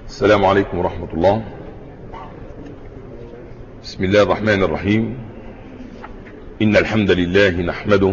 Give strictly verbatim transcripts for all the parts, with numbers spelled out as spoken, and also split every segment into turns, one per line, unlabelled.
السلام عليكم ورحمة الله. بسم الله الرحمن الرحيم. إن الحمد لله نحمده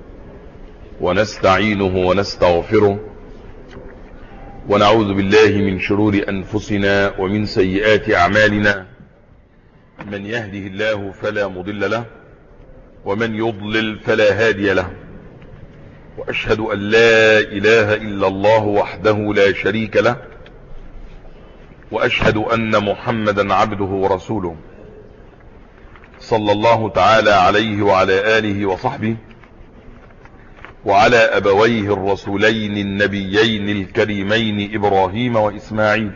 ونستعينه ونستغفره ونعوذ بالله من شرور أنفسنا ومن سيئات أعمالنا. من يهده الله فلا مضل له ومن يضلل فلا هادي له، وأشهد أن لا إله إلا الله وحده لا شريك له، وأشهد أن محمدا عبده ورسوله صلى الله تعالى عليه وعلى آله وصحبه وعلى أبويه الرسولين النبيين الكريمين إبراهيم وإسماعيل،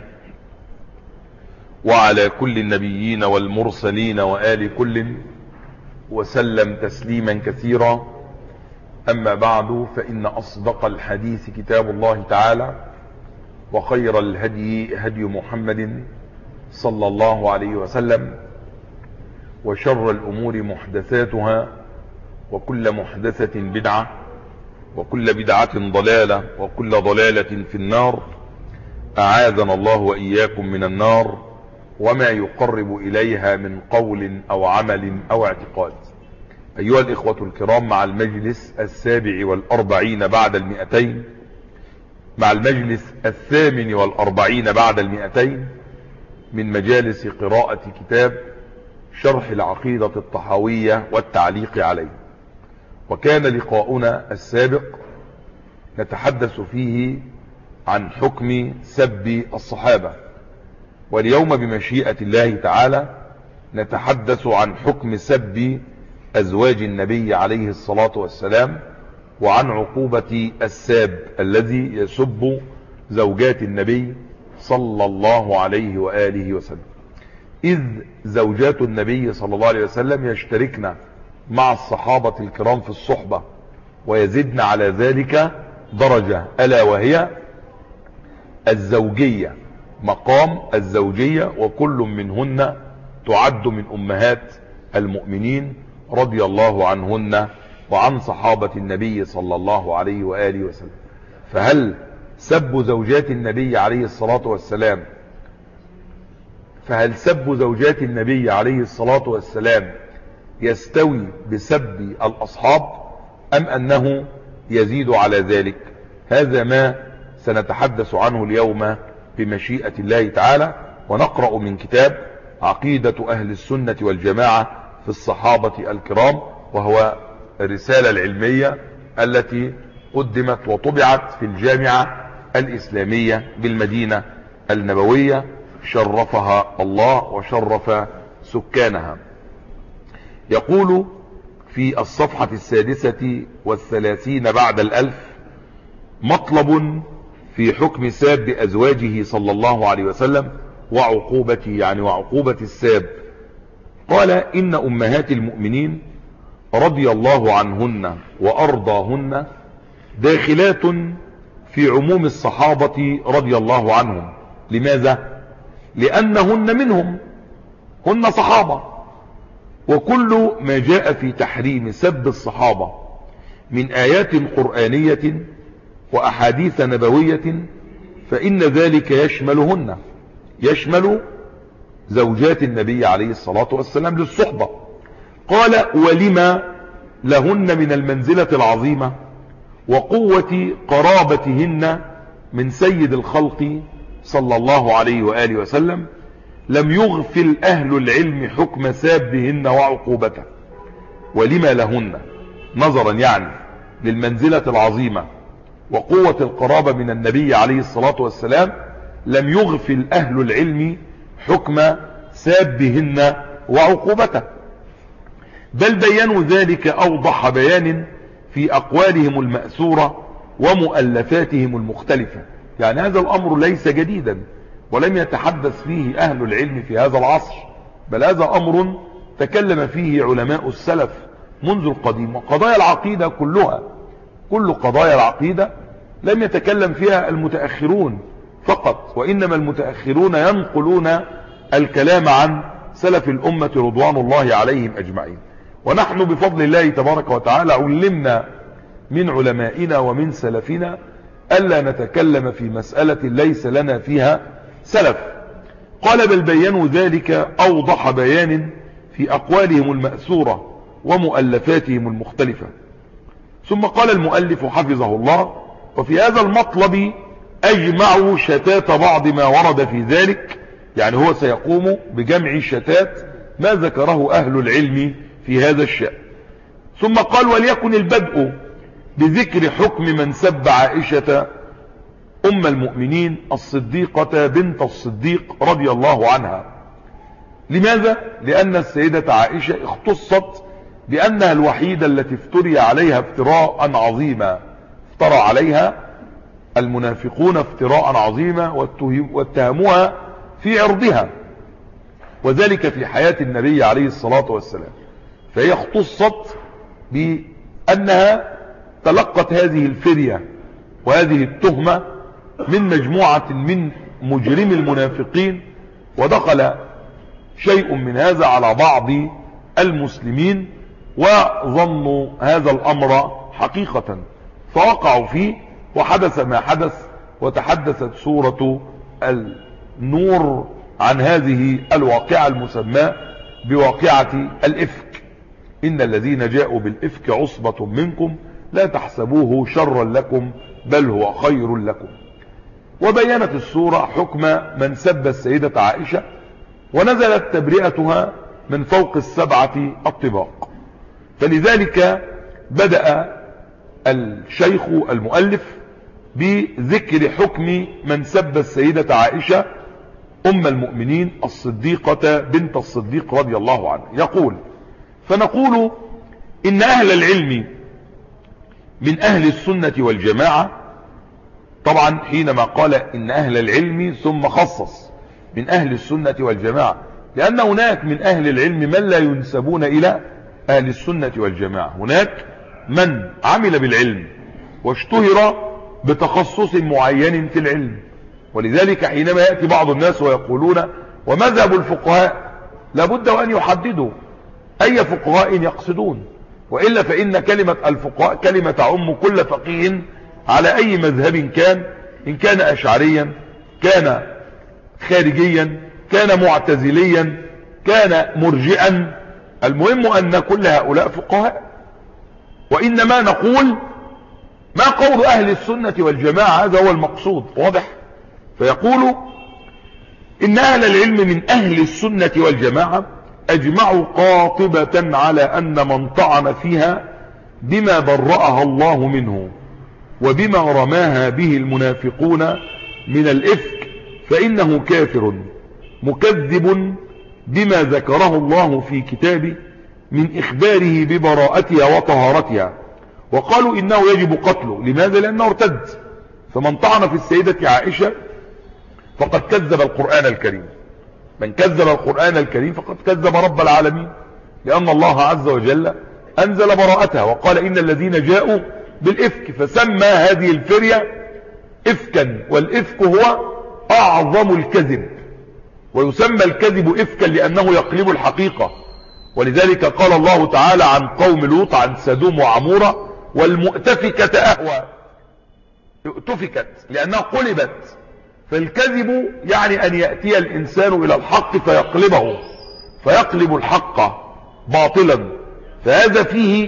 وعلى كل النبيين والمرسلين وآل كل، وسلم تسليما كثيرا. أما بعد، فإن أصدق الحديث كتاب الله تعالى، وخير الهدي هدي محمد صلى الله عليه وسلم، وشر الأمور محدثاتها، وكل محدثة بدعة، وكل بدعة ضلالة، وكل ضلالة في النار. أعاذنا الله وإياكم من النار وما يقرب إليها من قول أو عمل أو اعتقاد. أيها الإخوة الكرام، مع المجلس السابع والأربعين بعد المئتين مع المجلس الثامن والأربعين بعد المئتين من مجالس قراءة كتاب شرح العقيدة الطحاوية والتعليق عليه. وكان لقاؤنا السابق نتحدث فيه عن حكم سب الصحابة، واليوم بمشيئة الله تعالى نتحدث عن حكم سب أزواج النبي عليه الصلاة والسلام، وعن عقوبة الساب الذي يسب زوجات النبي صلى الله عليه وآله وسلم، إذ زوجات النبي صلى الله عليه وسلم يشتركن مع الصحابة الكرام في الصحبة، ويزدن على ذلك درجة، ألا وهي الزوجية، مقام الزوجية، وكل منهن تعد من أمهات المؤمنين رضي الله عنهن وعن صحابة النبي صلى الله عليه وآله وسلم. فهل سب زوجات النبي عليه الصلاة والسلام فهل سب زوجات النبي عليه الصلاة والسلام يستوي بسب الأصحاب، أم أنه يزيد على ذلك؟ هذا ما سنتحدث عنه اليوم بمشيئة الله تعالى، ونقرأ من كتاب عقيدة أهل السنة والجماعة في الصحابة الكرام، وهو الرسالة العلمية التي قدمت وطبعت في الجامعة الإسلامية بالمدينة النبوية، شرفها الله وشرف سكانها. يقول في الصفحة السادسة والثلاثين بعد الألف: مطلب في حكم ساب أزواجه صلى الله عليه وسلم وعقوبته، يعني وعقوبة الساب. قال: إن أمهات المؤمنين رضي الله عنهن وأرضاهن داخلات في عموم الصحابة رضي الله عنهم. لماذا؟ لأنهن منهم، هن صحابة، وكل ما جاء في تحريم سب الصحابة من آيات قرآنية وأحاديث نبوية فإن ذلك يشملهن، يشمل زوجات النبي عليه الصلاة والسلام للصحبة. قال: ولما لهن من المنزلة العظيمة وقوة قرابتهن من سيد الخلق صلى الله عليه وآله وسلم، لم يغفل أهل العلم حكم سابهن وعقوبته. ولما لهن، نظرا يعني للمنزلة العظيمة وقوة القرابة من النبي عليه الصلاة والسلام، لم يغفل أهل العلم حكم سابهن وعقوبته، بل بينوا ذلك أوضح بيان في أقوالهم المأثورة ومؤلفاتهم المختلفة. يعني هذا الأمر ليس جديدا ولم يتحدث فيه أهل العلم في هذا العصر، بل هذا أمر تكلم فيه علماء السلف منذ القديم. وقضايا العقيدة كلها، كل قضايا العقيدة لم يتكلم فيها المتأخرون فقط، وإنما المتأخرون ينقلون الكلام عن سلف الأمة رضوان الله عليهم أجمعين. ونحن بفضل الله تبارك وتعالى علمنا من علمائنا ومن سلفنا ألا نتكلم في مسألة ليس لنا فيها سلف. قال بل بينوا ذلك أوضح بيان في أقوالهم المأثورة ومؤلفاتهم المختلفة. ثم قال المؤلف حفظه الله: وفي هذا المطلب أجمعوا شتات بعض ما ورد في ذلك، يعني هو سيقوم بجمع شتات ما ذكره أهل العلم في هذا الشأن. ثم قال: وليكن البدء بذكر حكم من سب عائشة أم المؤمنين الصديقة بنت الصديق رضي الله عنها. لماذا؟ لأن السيدة عائشة اختصت بأنها الوحيدة التي افتري عليها افتراء عظيما، افترى عليها المنافقون افتراء عظيما واتهموها في عرضها، وذلك في حياة النبي عليه الصلاة والسلام. فهي اختصت بأنها تلقت هذه الفرية وهذه التهمة من مجموعة من مجرم المنافقين، ودخل شيء من هذا على بعض المسلمين وظنوا هذا الأمر حقيقة فوقعوا فيه، وحدث ما حدث. وتحدثت سورة النور عن هذه الواقعة المسماة بواقعة الإفك: إن الذين جاءوا بالإفك عصبة منكم لا تحسبوه شرا لكم بل هو خير لكم. وبينت السورة حكم من سب السيدة عائشة، ونزلت تبرئتها من فوق السبعة الطباق. فلذلك بدأ الشيخ المؤلف بذكر حكم من سب السيدة عائشة أم المؤمنين الصديقة بنت الصديق رضي الله عنها. يقول: فنقول إن أهل العلم من أهل السنة والجماعة. طبعا حينما قال إن أهل العلم ثم خصص من أهل السنة والجماعة، لأن هناك من أهل العلم من لا ينسبون إلى أهل السنة والجماعة. هناك من عمل بالعلم واشتهر بتخصص معين في العلم، ولذلك حينما يأتي بعض الناس ويقولون ومذهب الفقهاء، لابد أن يحددوا أي فقهاء يقصدون، وإلا فإن كلمة الفقهاء كلمة تعم كل فقيه على أي مذهب كان، إن كان أشعريا، كان خارجيا، كان معتزليا، كان مرجئا. المهم أن كل هؤلاء فقهاء، وإنما نقول ما قول أهل السنة والجماعة، هذا هو المقصود. واضح؟ فيقول إن أهل العلم من أهل السنة والجماعة أجمعوا قاطبة على أن من طعن فيها بما برأها الله منه وبما رماها به المنافقون من الإفك فإنه كافر مكذب بما ذكره الله في كتابه من إخباره ببراءتها وطهارتها. وقالوا إنه يجب قتله. لماذا؟ لأنه ارتد. فمن طعن في السيدة عائشة فقد كذب القرآن الكريم. من كذب القرآن الكريم فقد كذب رب العالمين، لأن الله عز وجل أنزل براءتها وقال إن الذين جاءوا بالإفك، فسمى هذه الفرية إفكا، والإفك هو أعظم الكذب، ويسمى الكذب إفكا لأنه يقلب الحقيقة. ولذلك قال الله تعالى عن قوم لوط عن سدوم وعمورة: والمؤتفكة أهوى. اتفكت لأنها قلبت. فالكذب يعني أن يأتي الإنسان إلى الحق فيقلبه، فيقلب الحق باطلا، فهذا فيه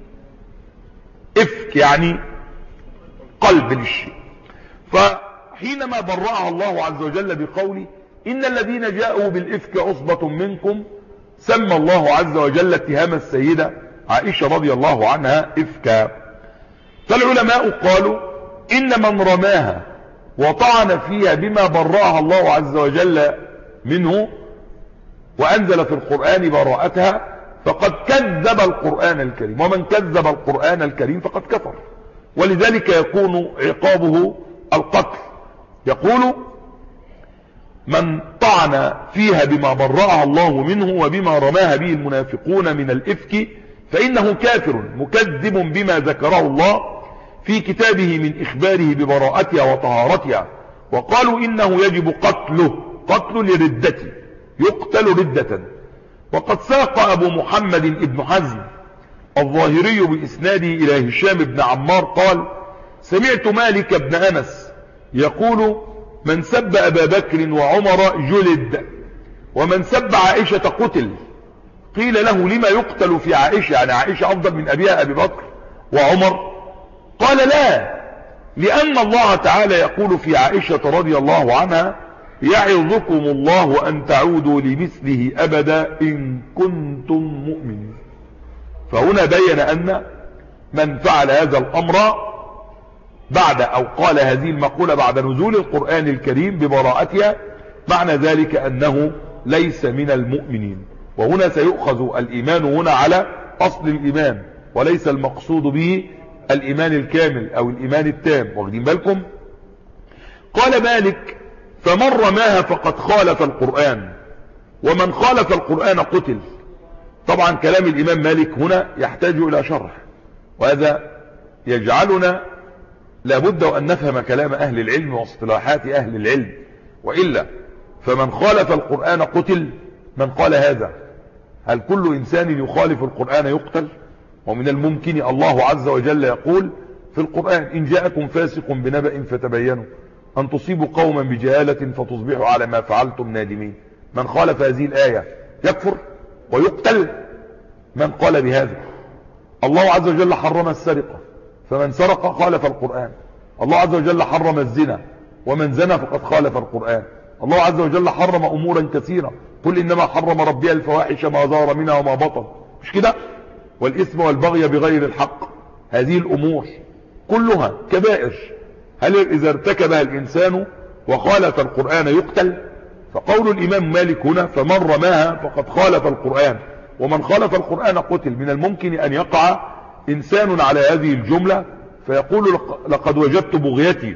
إفك، يعني قلب للشيء. فحينما برأها الله عز وجل بقوله إن الذين جاءوا بالإفك عصبة منكم، سمى الله عز وجل اتهام السيدة عائشة رضي الله عنها إفكا. فالعلماء قالوا إن من رماها وطعن فيها بما برأها الله عز وجل منه وأنزل في القرآن براءتها فقد كذب القرآن الكريم، ومن كذب القرآن الكريم فقد كفر، ولذلك يكون عقابه القتل. يقول من طعن فيها بما برأها الله منه وبما رماها به المنافقون من الإفك فإنه كافر مكذب بما ذكره الله في كتابه من إخباره ببراءتها وطهارتها. وقالوا إنه يجب قتله، قتل لردته، يقتل ردة. وقد ساق أبو محمد ابن حزم الظاهري بإسناده إلى هشام بن عمار قال: سمعت مالك بن أنس يقول: من سب أبا بكر وعمر جلد ومن سب عائشة قتل. قيل له لما يقتل في عائشة؟ يعني عائشة أفضل من أبيها أبي بكر وعمر؟ قال لا، لأن الله تعالى يقول في عائشة رضي الله عنها يعظكم الله أن تعودوا لمثله أبدا إن كنتم مؤمنين. فهنا بين أن من فعل هذا الأمر بعد أو قال هذه المقولة بعد نزول القرآن الكريم ببراءتها معنى ذلك أنه ليس من المؤمنين. وهنا سيؤخذ الإيمان هنا على أصل الإيمان وليس المقصود به الإيمان الكامل أو الإيمان التام. واخدين بالكم؟ قال مالك فمن رماها فقد خالف القرآن ومن خالف القرآن قتل. طبعا كلام الإمام مالك هنا يحتاج إلى شرح، وهذا يجعلنا لابد أن نفهم كلام أهل العلم واصطلاحات أهل العلم، وإلا فمن خالف القرآن قتل. من قال هذا؟ هل كل إنسان يخالف القرآن يقتل؟ ومن الممكن الله عز وجل يقول في القرآن إن جاءكم فاسق بنبأ فتبينوا أن تصيبوا قوما بجهالة فتصبحوا على ما فعلتم نادمين. من خالف هذه الآية يكفر ويقتل؟ من قال بهذا؟ الله عز وجل حرم السرقة فمن سرق خالف القرآن. الله عز وجل حرم الزنا ومن زنى فقد خالف القرآن. الله عز وجل حرم أمورا كثيرة، قل إنما حرم ربي الفواحش ما ظهر منها وما بطن، مش كده؟ والإثم والبغي بغير الحق. هذه الأمور كلها كبائر، هل إذا ارتكبها الإنسان وخالف القرآن يقتل؟ فقول الإمام مالك هنا فمن رماها فقد خالف القرآن ومن خالف القرآن قتل. من الممكن أن يقع إنسان على هذه الجملة فيقول لقد وجدت بغيتي،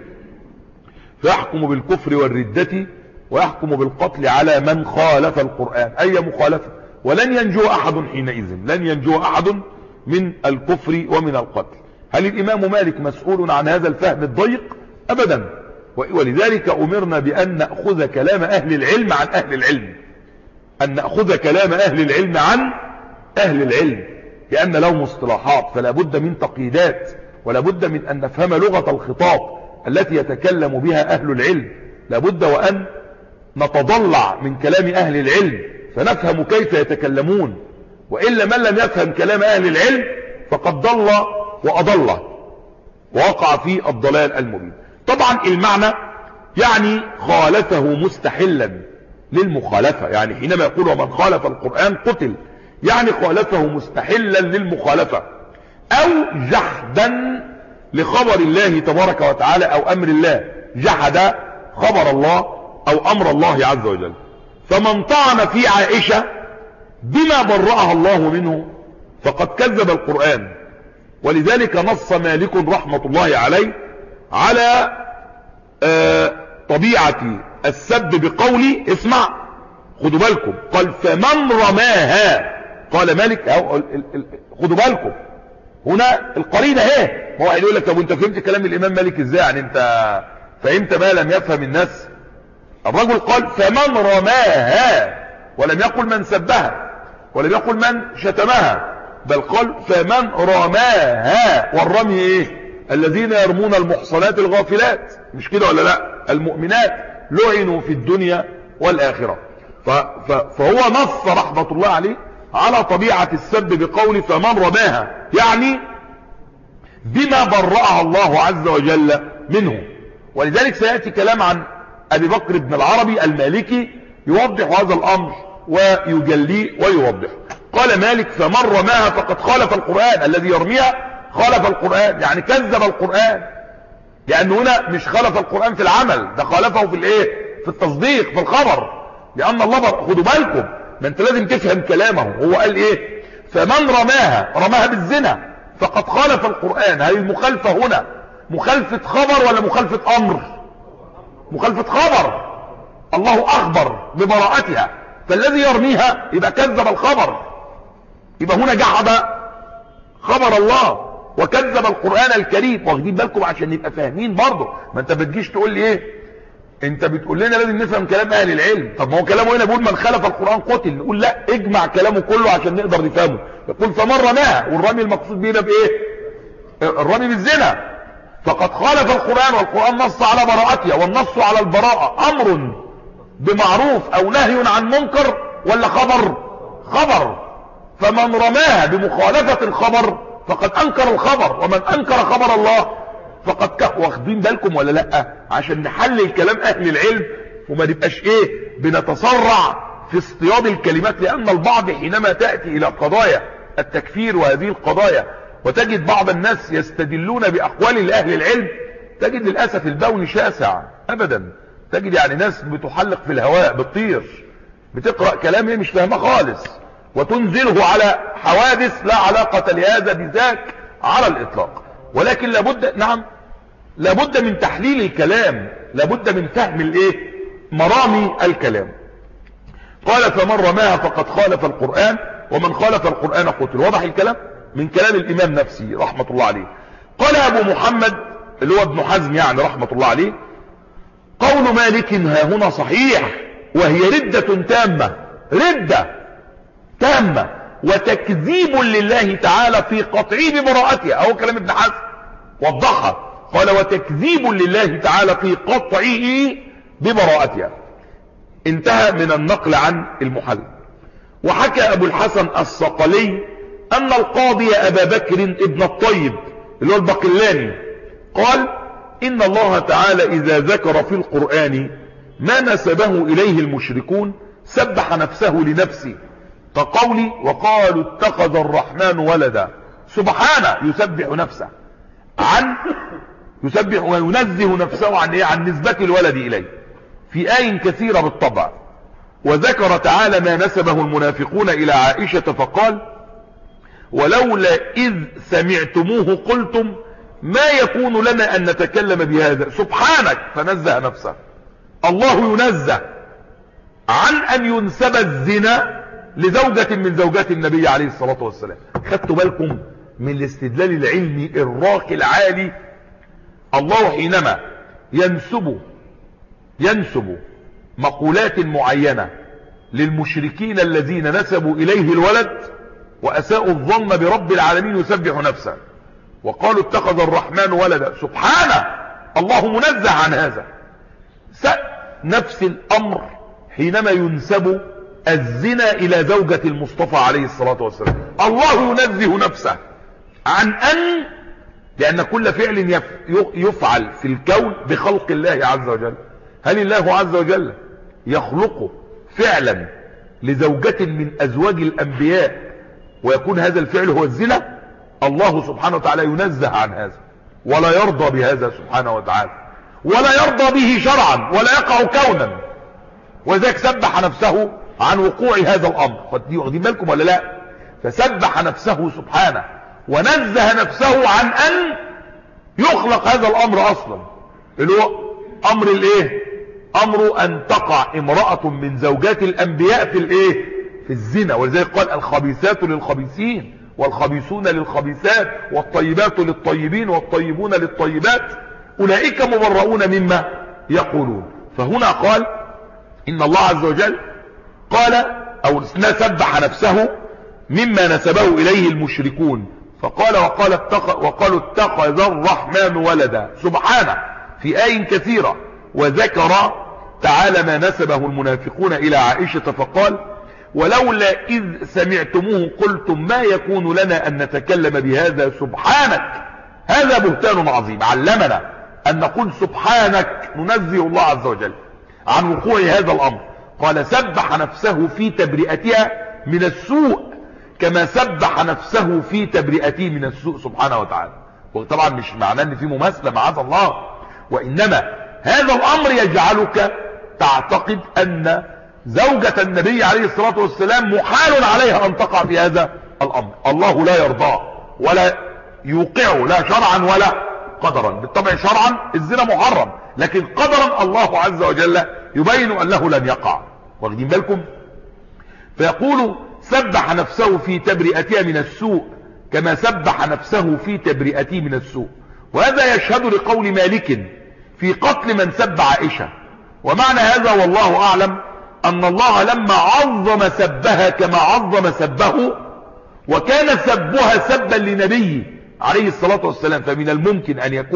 فيحكم بالكفر والردة ويحكم بالقتل على من خالف القرآن. أي مخالفة؟ ولن ينجو أحد حينئذ، لن ينجو أحد من الكفر ومن القتل. هل الإمام مالك مسؤول عن هذا الفهم الضيق؟ أبدا. ولذلك أمرنا بأن نأخذ كلام أهل العلم عن أهل العلم، أن نأخذ كلام أهل العلم عن أهل العلم، لأن لهم اصطلاحات فلا بد من تقييدات، ولا بد من أن نفهم لغة الخطاب التي يتكلم بها أهل العلم. لا بد وأن نتضلع من كلام أهل العلم فنفهم كيف يتكلمون، وإلا من لم يفهم كلام أهل العلم فقد ضل وأضل ووقع في الضلال المبين. طبعا المعنى يعني خالفه مستحلا للمخالفة، يعني حينما يقول ومن خالف القرآن قتل يعني خالفه مستحلا للمخالفة أو جحدا لخبر الله تبارك وتعالى أو أمر الله، جحد خبر الله أو أمر الله عز وجل. فمن طعن في عائشة بما برأها الله منه فقد كذب القرآن. ولذلك نص مالك رحمة الله عليه على آه طبيعة السب بقولي، اسمع خدوا بالكم، قال فمن رماها. قال مالك خدوا بالكم هنا القرينة ايه. هو يقول لك طب انت فهمت كلام الامام مالك ازاي؟ يعني انت فهمت ما لم يفهم الناس. الرجل قال فمن رماها، ولم يقل من سبها ولم يقل من شتمها، بل قال فمن رماها. والرمي ايه؟ الذين يرمون المحصنات الغافلات، مش كده ولا لا؟ المؤمنات لعنوا في الدنيا والآخرة. فهو نص رحمة الله عليه على طبيعة السب بقول فمن رماها، يعني بما برأها الله عز وجل منه. ولذلك سيأتي كلام عن أبي بكر بن العربي المالكي يوضح هذا الأمر ويجليه ويوضح. قال مالك فمن رماها فقد خالف القرآن. الذي يرميها خالف القرآن، يعني كذب القرآن، لأنه هنا مش خالف القرآن في العمل، ده خالفه في الايه؟ في التصديق، في الخبر. لأن الله بر... خدوا بالكم، ما انت لازم تفهم كلامه. هو قال ايه؟ فمن رماها، رماها بالزنا فقد خالف القرآن. هل المخالفة هنا مخالفة خبر ولا مخالفة أمر؟ مخالفة خبر. الله أخبر ببراءتها، فالذي يرميها يبقى كذب الخبر، يبقى هنا جحد خبر الله وكذب القرآن الكريم. واخدين بالكم عشان نبقى فاهمين برضه. ما انت بتجيش تقول لي ايه، انت بتقول لنا لازم نفهم كلام اهل العلم. طب ما هو كلامه هنا بيقول من خالف القرآن قتل، نقول لا اجمع كلامه كله عشان نقدر نفهمه. يقول فمن رماها، والرمي المقصود بينا بايه؟ الرمي بالزنا. فقد خالف القرآن، والقرآن نص على براءتها، والنص على البراءة امر بمعروف او نهي عن منكر ولا خبر؟ خبر. فمن رماها بمخالفة الخبر فقد انكر الخبر، ومن انكر خبر الله فقد كفر. واخدين بالكم ولا لا؟ عشان نحلل كلام اهل العلم وما نبقاش ايه بنتسرع في اصطياد الكلمات، لان البعض حينما تأتي الى قضايا التكفير وهذه القضايا وتجد بعض الناس يستدلون باقوال لاهل العلم، تجد للاسف البون شاسع ابدا. تجد يعني ناس بتحلق في الهواء، بتطير، بتقرأ كلام هي مش فاهمه خالص، وتنزله على حوادث لا علاقة لهذا بذاك على الاطلاق. ولكن لابد، نعم لابد من تحليل الكلام، لابد من فهم الايه مرامي الكلام. قال فمن رماها فقد خالف القرآن، ومن خالف القرآن قتل. واضح الكلام من كلام الامام نفسه رحمة الله عليه. قال ابو محمد اللي هو ابن حزم يعني رحمة الله عليه: قول مالك ها هنا صحيح، وهي ردة تامة، ردة تامة وتكذيب لله تعالى في قطعه ببراءتها. اهو كلام ابن حزم وضحها، قال وتكذيب لله تعالى في قطعه ببراءتها. انتهى من النقل عن المحل. وحكى ابو الحسن الصقلي ان القاضي ابا بكر ابن الطيب اللي هو البقلاني قال: ان الله تعالى اذا ذكر في القرآن ما نسبه اليه المشركون سبح نفسه لنفسه، كقولي وقالوا اتخذ الرحمن ولدا. سبحانه يسبح نفسه عن يسبح وينزه نفسه عن ايه؟ عن نسبة الولد اليه في آي كثيرة بالطبع. وذكر تعالى ما نسبه المنافقون الى عائشة فقال: ولولا اذ سمعتموه قلتم ما يكون لنا ان نتكلم بهذا. سبحانك، فنزه نفسه. الله ينزه عن ان ينسب الزنا لزوجة من زوجات النبي عليه الصلاة والسلام. خدتوا بالكم من الاستدلال العلمي الراقي العالي؟ الله حينما ينسب ينسب مقولات معينة للمشركين الذين نسبوا اليه الولد واساءوا الظن برب العالمين يسبح نفسه، وقالوا اتخذ الرحمن ولدا. سبحانه، الله منزه عن هذا. نفس الامر حينما ينسب الزنا الى زوجة المصطفى عليه الصلاة والسلام، الله ينزه نفسه عن ان، لان كل فعل يفعل في الكون بخلق الله عز وجل. هل الله عز وجل يخلق فعلا لزوجة من ازواج الانبياء ويكون هذا الفعل هو الزنا؟ الله سبحانه وتعالى ينزه عن هذا ولا يرضى بهذا سبحانه وتعالى، ولا يرضى به شرعا ولا يقع كونا. وذلك سبح نفسه عن وقوع هذا الامر. واخدين بالكم ولا لا؟ فسبح نفسه سبحانه ونزه نفسه عن ان يخلق هذا الامر اصلا، اللي هو امر الايه؟ امر ان تقع امرأة من زوجات الانبياء في الايه؟ في الزنا. ولذلك قال: الخبيثات للخبيثين والخبيثون للخبيثات والطيبات للطيبين والطيبون للطيبات اولئك مبرؤون مما يقولون. فهنا قال ان الله عز وجل قال او سبح نفسه مما نسبه اليه المشركون، فقال وقال اتخذ وقالوا اتخذ الرحمن ولدا. سبحانه في آي كثيرة. وذكر تعالى ما نسبه المنافقون الى عائشة فقال: ولولا اذ سمعتموه قلتم ما يكون لنا ان نتكلم بهذا سبحانك. هذا بهتان عظيم. علمنا ان نقول سبحانك، ننزه الله عز وجل عن وقوع هذا الامر. قال: سبح نفسه في تبرئتها من السوء كما سبح نفسه في تبرئته من السوء سبحانه وتعالى. وطبعا مش معناه ان في مماثله معاذ الله، وانما هذا الامر يجعلك تعتقد ان زوجة النبي عليه الصلاة والسلام محال عليها ان تقع في هذا الامر. الله لا يرضاه ولا يوقعه، لا شرعا ولا قدرا. بالطبع شرعا الزنا محرم، لكن قدرا الله عز وجل يبين انه لن يقع. واخدين بالكم؟ فيقول: سبح نفسه في تبرئتها من السوء كما سبح نفسه في تبرئته من السوء. وهذا يشهد لقول مالك في قتل من سب عائشة. ومعنى هذا والله اعلم ان الله لما عظم سبها كما عظم سبه، وكان سبها سبا لنبيه عليه الصلاة والسلام، فمن الممكن ان يكون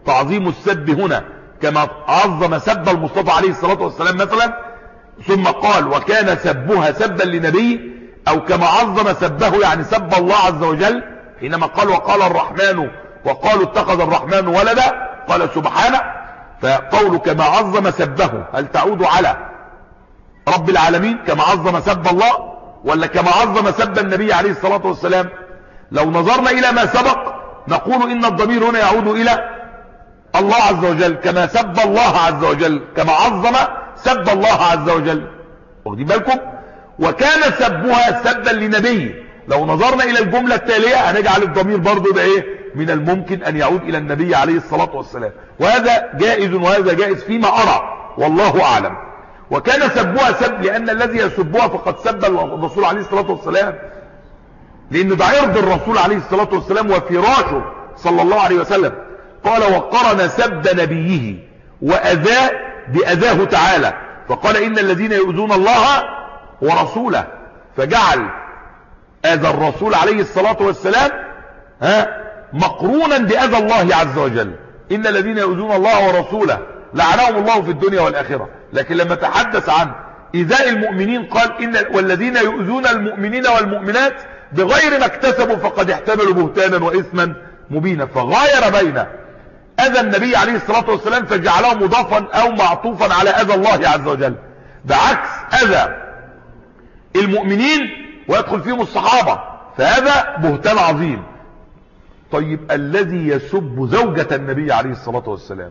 تعظيم السب هنا كما عظم سب المصطفى عليه الصلاة والسلام مثلا، ثم قال وكان سبها سبا لنبي، او كما عظم سبه يعني سب الله عز وجل حينما قال وقال الرحمن وقالوا اتخذ الرحمن ولدا، قال سبحانه. فقول كما عظم سبه هل تعود على رب العالمين كما عظم سب الله، ولا كما عظم سب النبي عليه الصلاة والسلام؟ لو نظرنا الى ما سبق نقول ان الضمير هنا يعود الى الله عز وجل، كما سب الله عز وجل، كما عظم سب الله عز وجل. واخدين بالكم؟ وكان سبها سبا لنبي، لو نظرنا الى الجملة التالية هنجعل الضمير برضو ده ايه؟ من الممكن ان يعود الى النبي عليه الصلاة والسلام، وهذا جائز وهذا جائز فيما ارى والله اعلم. وكان سبها سب لان الذي يسبها فقد سب الرسول عليه الصلاة والسلام، لان ده عرض الرسول عليه الصلاة والسلام وفراشه صلى الله عليه وسلم. قال وقرن سب نبيه واذاه باذاه تعالى، فقال ان الذين يؤذون الله ورسوله، فجعل اذى الرسول عليه الصلاة والسلام ها مقرونا باذى الله عز وجل. ان الذين يؤذون الله ورسوله لعنهم الله في الدنيا والاخرة. لكن لما تحدث عن ايذاء المؤمنين قال ان والذين يؤذون المؤمنين والمؤمنات بغير ما اكتسبوا فقد احتملوا بهتانا واثما مبينا، فغاير بين اذى النبي عليه الصلاة والسلام فجعله مضافا او معطوفا على اذى الله عز وجل، بعكس اذى المؤمنين ويدخل فيهم الصحابة، فهذا بهتان عظيم. طيب الذي يسب زوجة النبي عليه الصلاة والسلام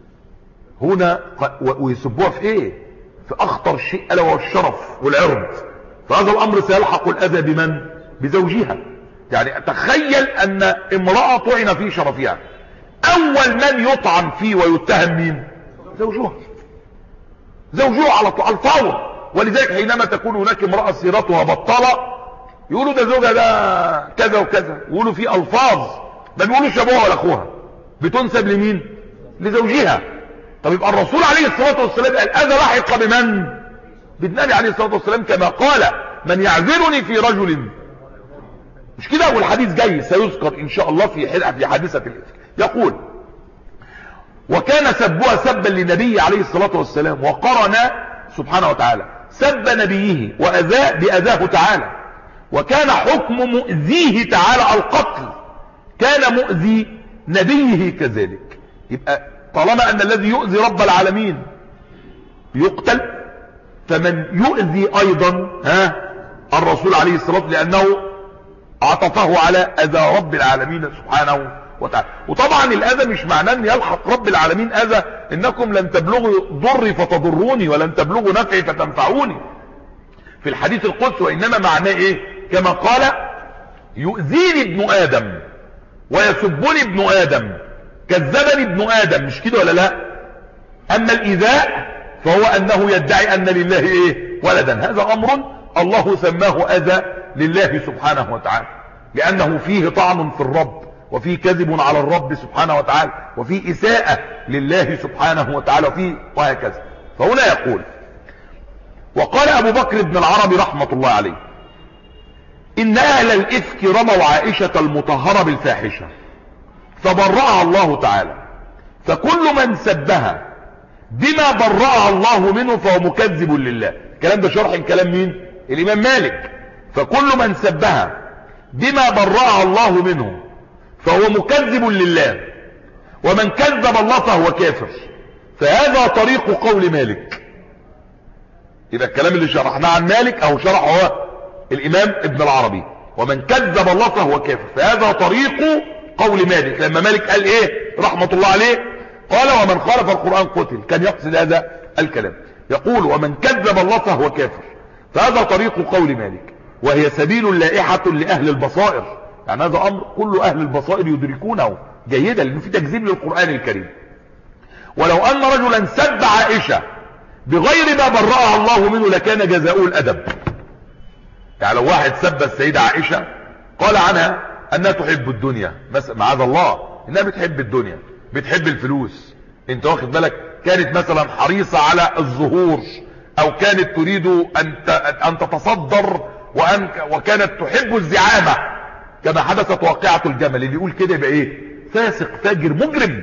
هنا ويسبوها في ايه؟ في اخطر شيء الا وهو الشرف والعرض، فهذا الامر سيلحق الاذى بمن؟ بزوجها. يعني تخيل ان امرأة طعن في شرفها، اول من يطعن فيه ويتهم مين؟ زوجها. زوجها على طول الفور. ولذلك حينما تكون هناك امرأة سيرتها بطالة يقولوا ده زوجها ده كذا وكذا، يقولوا في الفاظ ما بيقولوش ابوها ولا اخوها، بتنسب لمين؟ لزوجها. طب يبقى الرسول عليه الصلاة والسلام الاذى لحق بمن؟ بالنبي عليه الصلاة والسلام، كما قال من يعذرني في رجل، مش كده؟ والحديث جاي سيذكر ان شاء الله في في حادثة الافك. يقول وكان سبها سبا لنبي عليه الصلاة والسلام، وقرن سبحانه وتعالى سب نبيه واذاه باذاه تعالى، وكان حكم مؤذيه تعالى القتل، كان مؤذي نبيه كذلك. يبقى طالما ان الذي يؤذي رب العالمين يقتل، فمن يؤذي ايضا ها الرسول عليه الصلاة والسلام لانه عطفه على اذى رب العالمين سبحانه وتعالى. وطبعا الاذى مش معناه ان يلحق رب العالمين اذى، انكم لن تبلغوا ضري فتضروني ولن تبلغوا نفعي فتنفعوني في الحديث القدسي، وانما معناه ايه؟ كما قال يؤذيني ابن ادم ويسبني ابن ادم كذبني ابن ادم، مش كده ولا لا؟ اما الايذاء فهو انه يدعي ان لله ايه؟ ولدا. هذا امر الله سماه اذى لله سبحانه وتعالى، لانه فيه طعن في الرب، وفيه كذب على الرب سبحانه وتعالى، وفيه اساءة لله سبحانه وتعالى، وفيه وهكذا. فهنا يقول وقال ابو بكر بن العربي رحمة الله عليه ان اهل الافك رموا عائشة المطهرة بالفاحشة فبرأها الله تعالى، فكل من سبها بما برأها الله منه فهو مكذب لله. الكلام ده شرح كلام مين؟ الامام مالك. فكل من سبها بما برأها الله منه فهو مكذب لله، ومن كذب الله فهو كافر. فهذا طريق قول مالك. يبقى الكلام اللي شرحناه عن مالك او شرحه هو الامام ابن العربي، ومن كذب الله فهو كافر. فهذا طريق قول مالك. لما مالك قال ايه رحمة الله عليه؟ قال ومن خالف القرآن قتل، كان يقصد هذا الكلام. يقول ومن كذب الله فهو كافر. فهذا طريق قول مالك، وهي سبيل لائحة لأهل البصائر. يعني هذا أمر كل أهل البصائر يدركونه جيدا، لأنه في تكذيب للقرآن الكريم. ولو أن رجلا سب عائشة بغير ما برأها الله منه لكان جزاؤه الأدب. يعني لو واحد سب السيدة عائشة قال عنها أنها تحب الدنيا، معاذ الله إنها بتحب الدنيا، بتحب الفلوس، انت واخد بالك، كانت مثلا حريصة على الظهور، أو كانت تريد أن أن تتصدر، وأن وكانت تحب الزعامة كما حدثت واقعة الجمل. اللي يقول كده يبقى ايه؟ فاسق فاجر مجرم.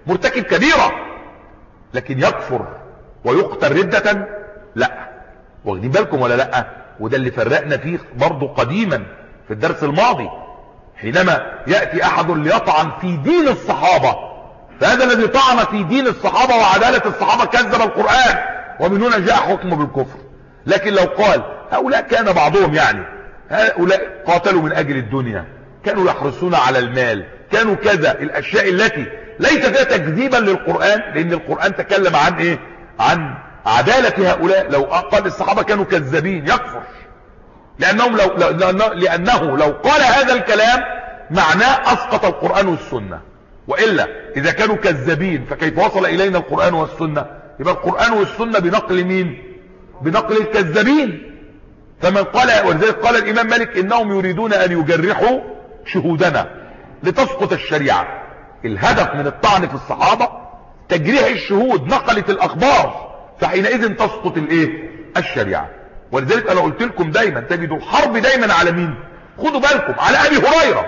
مرتكب كبيرة، لكن يكفر ويقتل ردة لا. واخدين بالكم ولا لا؟ وده اللي فرقنا فيه برضو قديما في الدرس الماضي، حينما يأتي احد ليطعن في دين الصحابة، فهذا الذي طعن في دين الصحابة وعدالة الصحابة كذب القرآن، ومن هنا جاء حكمه بالكفر. لكن لو قال هؤلاء كان بعضهم يعني هؤلاء قاتلوا من اجل الدنيا، كانوا يحرصون على المال، كانوا كذا، الاشياء التي ليس فيها تكذيبا للقرآن، لان القرآن تكلم عن ايه؟ عن عدالة هؤلاء. لو قال الصحابة كانوا كذابين يكفر، لأنهم لو لأنه, لأنه لو قال هذا الكلام معناه أسقط القرآن والسنة، وإلا إذا كانوا كذابين فكيف وصل إلينا القرآن والسنة؟ يبقى القرآن والسنة بنقل مين؟ بنقل الكذابين. فمن قال، ولذلك قال الإمام مالك إنهم يريدون أن يجرحوا شهودنا لتسقط الشريعة. الهدف من الطعن في الصحابة تجريح الشهود، نقلت الأخبار، فحينئذ تسقط الايه؟ الشريعة. ولذلك انا قلت لكم دايما تجدوا الحرب دايما على مين؟ خدوا بالكم، على ابي هريرة.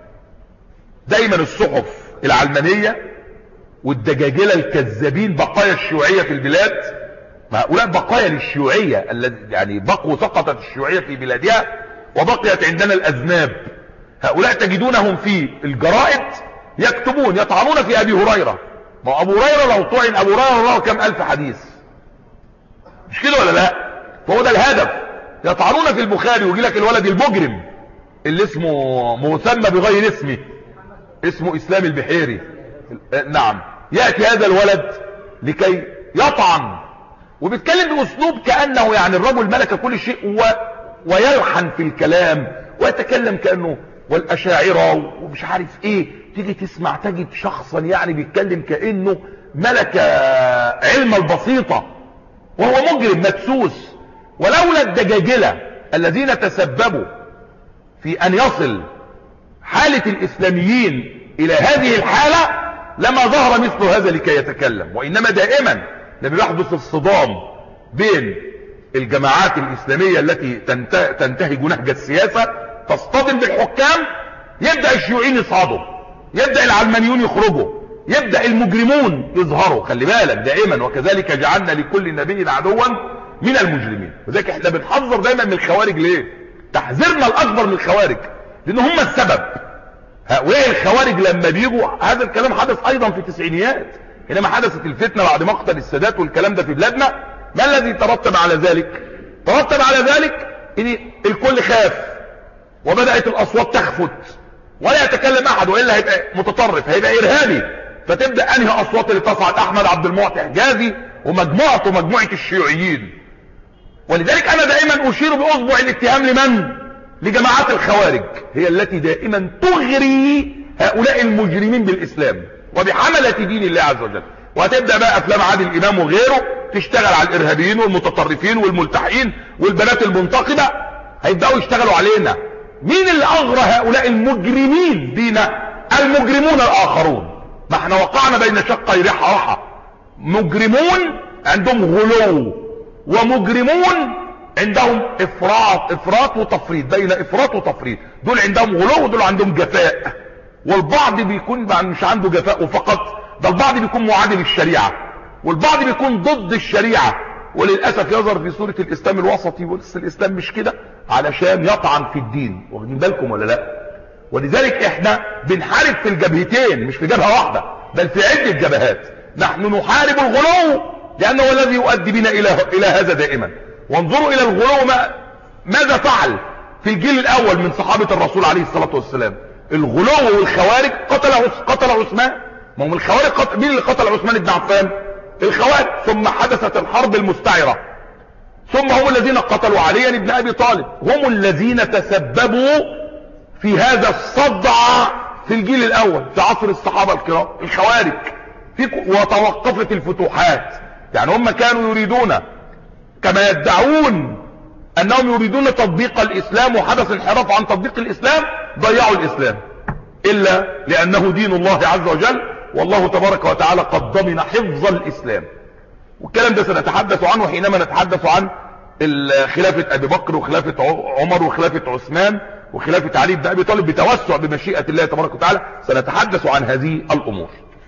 دايما الصحف العلمانية والدجاجلة الكذابين، بقايا الشيوعية في البلاد، هؤلاء بقايا للشيوعية، الذي يعني بقوا سقطت الشيوعية في بلادها وبقيت عندنا الاذناب. هؤلاء تجدونهم في الجرائد يكتبون يطعنون في ابي هريرة. ما ابو هريرة لو طعن ابو هريرة له كم الف حديث، مش كده ولا لا؟ فهو ده الهدف. يطعنون في البخاري ويجي لك الولد المجرم اللي اسمه مسمى بغير اسمه، اسمه اسلام البحيري، نعم، يأتي هذا الولد لكي يطعن وبيتكلم باسلوب كأنه يعني الرجل ملك كل شيء، و... ويلحن في الكلام ويتكلم كأنه والاشاعرة ومش عارف ايه. تيجي تسمع تجد شخصا يعني بيتكلم كأنه ملك علم البسيطة، وهو مجرم مدسوس. ولولا الدجاجلة الذين تسببوا في ان يصل حالة الاسلاميين الى هذه الحالة لما ظهر مثل هذا لكي يتكلم. وانما دائما لما يحدث الصدام بين الجماعات الاسلامية التي تنتهج نهج السياسة تصطدم بالحكام، يبدأ الشيوعيين يصعدوا، يبدأ العلمانيون يخرجوا، يبدأ المجرمون يظهروا. خلي بالك دائما، وكذلك جعلنا لكل نبي عدوا من المجرمين. وذلك احنا بنحذر دايما من الخوارج. ليه؟ تحذيرنا الاكبر من الخوارج لان هم السبب. هؤلاء الخوارج لما بيجوا، هذا الكلام حدث ايضا في التسعينيات حينما حدثت الفتنة بعد مقتل السادات والكلام ده في بلادنا. ما الذي ترتب على ذلك؟ ترتب على ذلك ان الكل خاف وبدأت الاصوات تخفت ولا يتكلم احد، والا هيبقى متطرف، هيبقى ارهابي. فتبدأ انهي اصوات اللي تصعد؟ احمد عبد المعطي حجازي ومجموعته مجموعة الشيوعيين. ولذلك انا دائما اشير باصبع الاتهام لمن؟ لجماعات الخوارج، هي التي دائما تغري هؤلاء المجرمين بالاسلام وبحملة دين الله عز وجل. وهتبدأ بقى افلام عادل امام وغيره تشتغل على الارهابيين والمتطرفين والملتحين والبنات المنتقبة، هيبدأوا يشتغلوا علينا. مين اللي اغرى هؤلاء المجرمين بينا؟ المجرمون الاخرون. ما احنا وقعنا بين شقي رحى رحى، مجرمون عندهم غلو ومجرمون عندهم افراط افراط وتفريط، بين افراط وتفريط. دول عندهم غلو ودول عندهم جفاء، والبعض بيكون مش عنده جفاء وفقط، ده البعض بيكون معادي للشريعة والبعض بيكون ضد الشريعة. وللأسف يظهر في صورة الاسلام الوسطي، بس الاسلام مش كده، علشان يطعن في الدين. واخدين بالكم ولا لا؟ ولذلك احنا بنحارب في الجبهتين، مش في جبهة واحدة بل في عدة جبهات. نحن نحارب الغلو لانه هو الذي يؤدي بنا الى الى هذا دائما. وانظروا الى الغلو ما ماذا فعل في الجيل الاول من صحابة الرسول عليه الصلاة والسلام. الغلو والخوارج قتل قتل عثمان. ما هم الخوارج قتل، مين اللي قتل عثمان بن عفان؟ الخوارج. ثم حدثت الحرب المستعرة، ثم هم الذين قتلوا علي بن ابي طالب، هم الذين تسببوا في هذا الصدع في الجيل الاول في عصر الصحابة الكرام الخوارج. في وتوقفت الفتوحات. يعني هم كانوا يريدون كما يدعون انهم يريدون تطبيق الاسلام، وحدث انحراف عن تطبيق الاسلام، ضيعوا الاسلام. الا لانه دين الله عز وجل، والله تبارك وتعالى قد ضمن حفظ الاسلام. والكلام ده سنتحدث عنه حينما نتحدث عن خلافة ابي بكر وخلافة عمر وخلافة عثمان وخلافة علي بن ابي طالب بتوسع بمشيئة الله تبارك وتعالى. سنتحدث عن هذه الامور.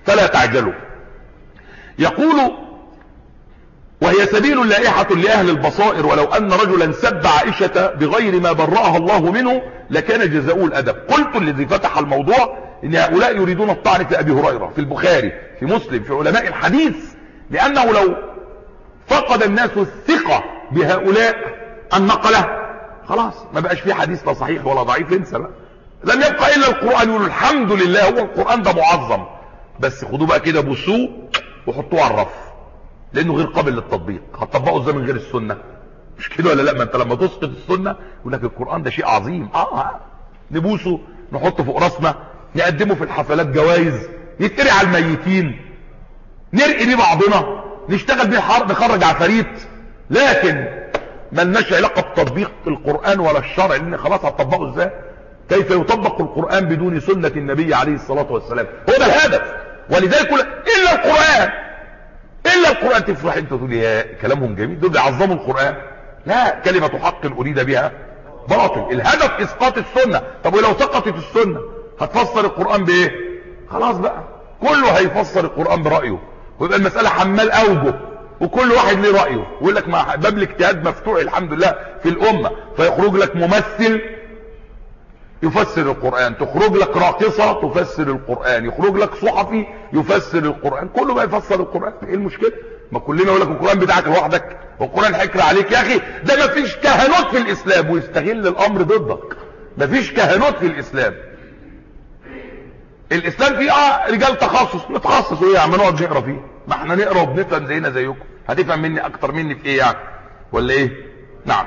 فلا تعجلوا. يقول وهي سبيل لائحة لأهل البصائر ولو أن رجلا سب عائشة بغير ما برأها الله منه لكان جزاؤه الأدب. قلت الذي فتح الموضوع إن هؤلاء يريدون الطعن في أبي هريرة في البخاري في مسلم في علماء الحديث، لأنه لو فقد الناس الثقة بهؤلاء النقلة خلاص ما بقاش فيه حديث لا صحيح ولا ضعيف، انسى بقى. لم يبقى إلا القرآن. يقولوا الحمد لله هو القرآن ده معظم، بس خدوه بقى كده بوسوه وحطوه على الرف لانه غير قابل للتطبيق. هتطبقه ازاي من غير السنه؟ مش كده ولا لا؟ ما انت لما تسقط السنه يقول لك القران ده شيء عظيم. اه نبوسه نحطه فوق راسنا، نقدمه في الحفلات جوائز، يتقري على الميتين، نرقي بيه بعضنا، نشتغل بيه حرب، نخرج عفاريت، لكن ملناش علاقه بتطبيق القران ولا الشرع، لان خلاص هتطبقه ازاي؟ كيف يطبق القران بدون سنه النبي عليه الصلاه والسلام؟ هو ده الهدف. ولذلك الا القران الا القرآن. تفرح انت تقول يا كلامهم جميل، دول بيعظموا القرآن. لا، كلمة حق اريد بها باطل. الهدف اسقاط السنة. طب ولو سقطت السنة هتفسر القرآن بايه؟ خلاص بقى كله هيفسر القرآن برأيه، ويبقى المسألة حمال اوجه وكل واحد ليه رأيه، ويقول لك ما باب الاجتهاد مفتوح الحمد لله في الامة، فيخرج لك ممثل يفسر القرآن، تخرج لك راقصة تفسر القرآن، يخرج لك صحفي يفسر القرآن، كله بقى يفسر القرآن. ايه المشكلة؟ ما كلنا يقول لك القرآن بتاعك لوحدك والقرآن حكر عليك. يا اخي ده ما فيش كهنوت في الاسلام، ويستغل الامر ضدك. ما فيش كهنوت في الاسلام. الاسلام فيه اه رجال تخصص، نتخصص ايه يا عم نقعد نقرا فيه؟ ما احنا نقرا وبنفهم زينا زيكم. هتفهم مني اكتر مني في ايه يعني ولا ايه؟ نعم.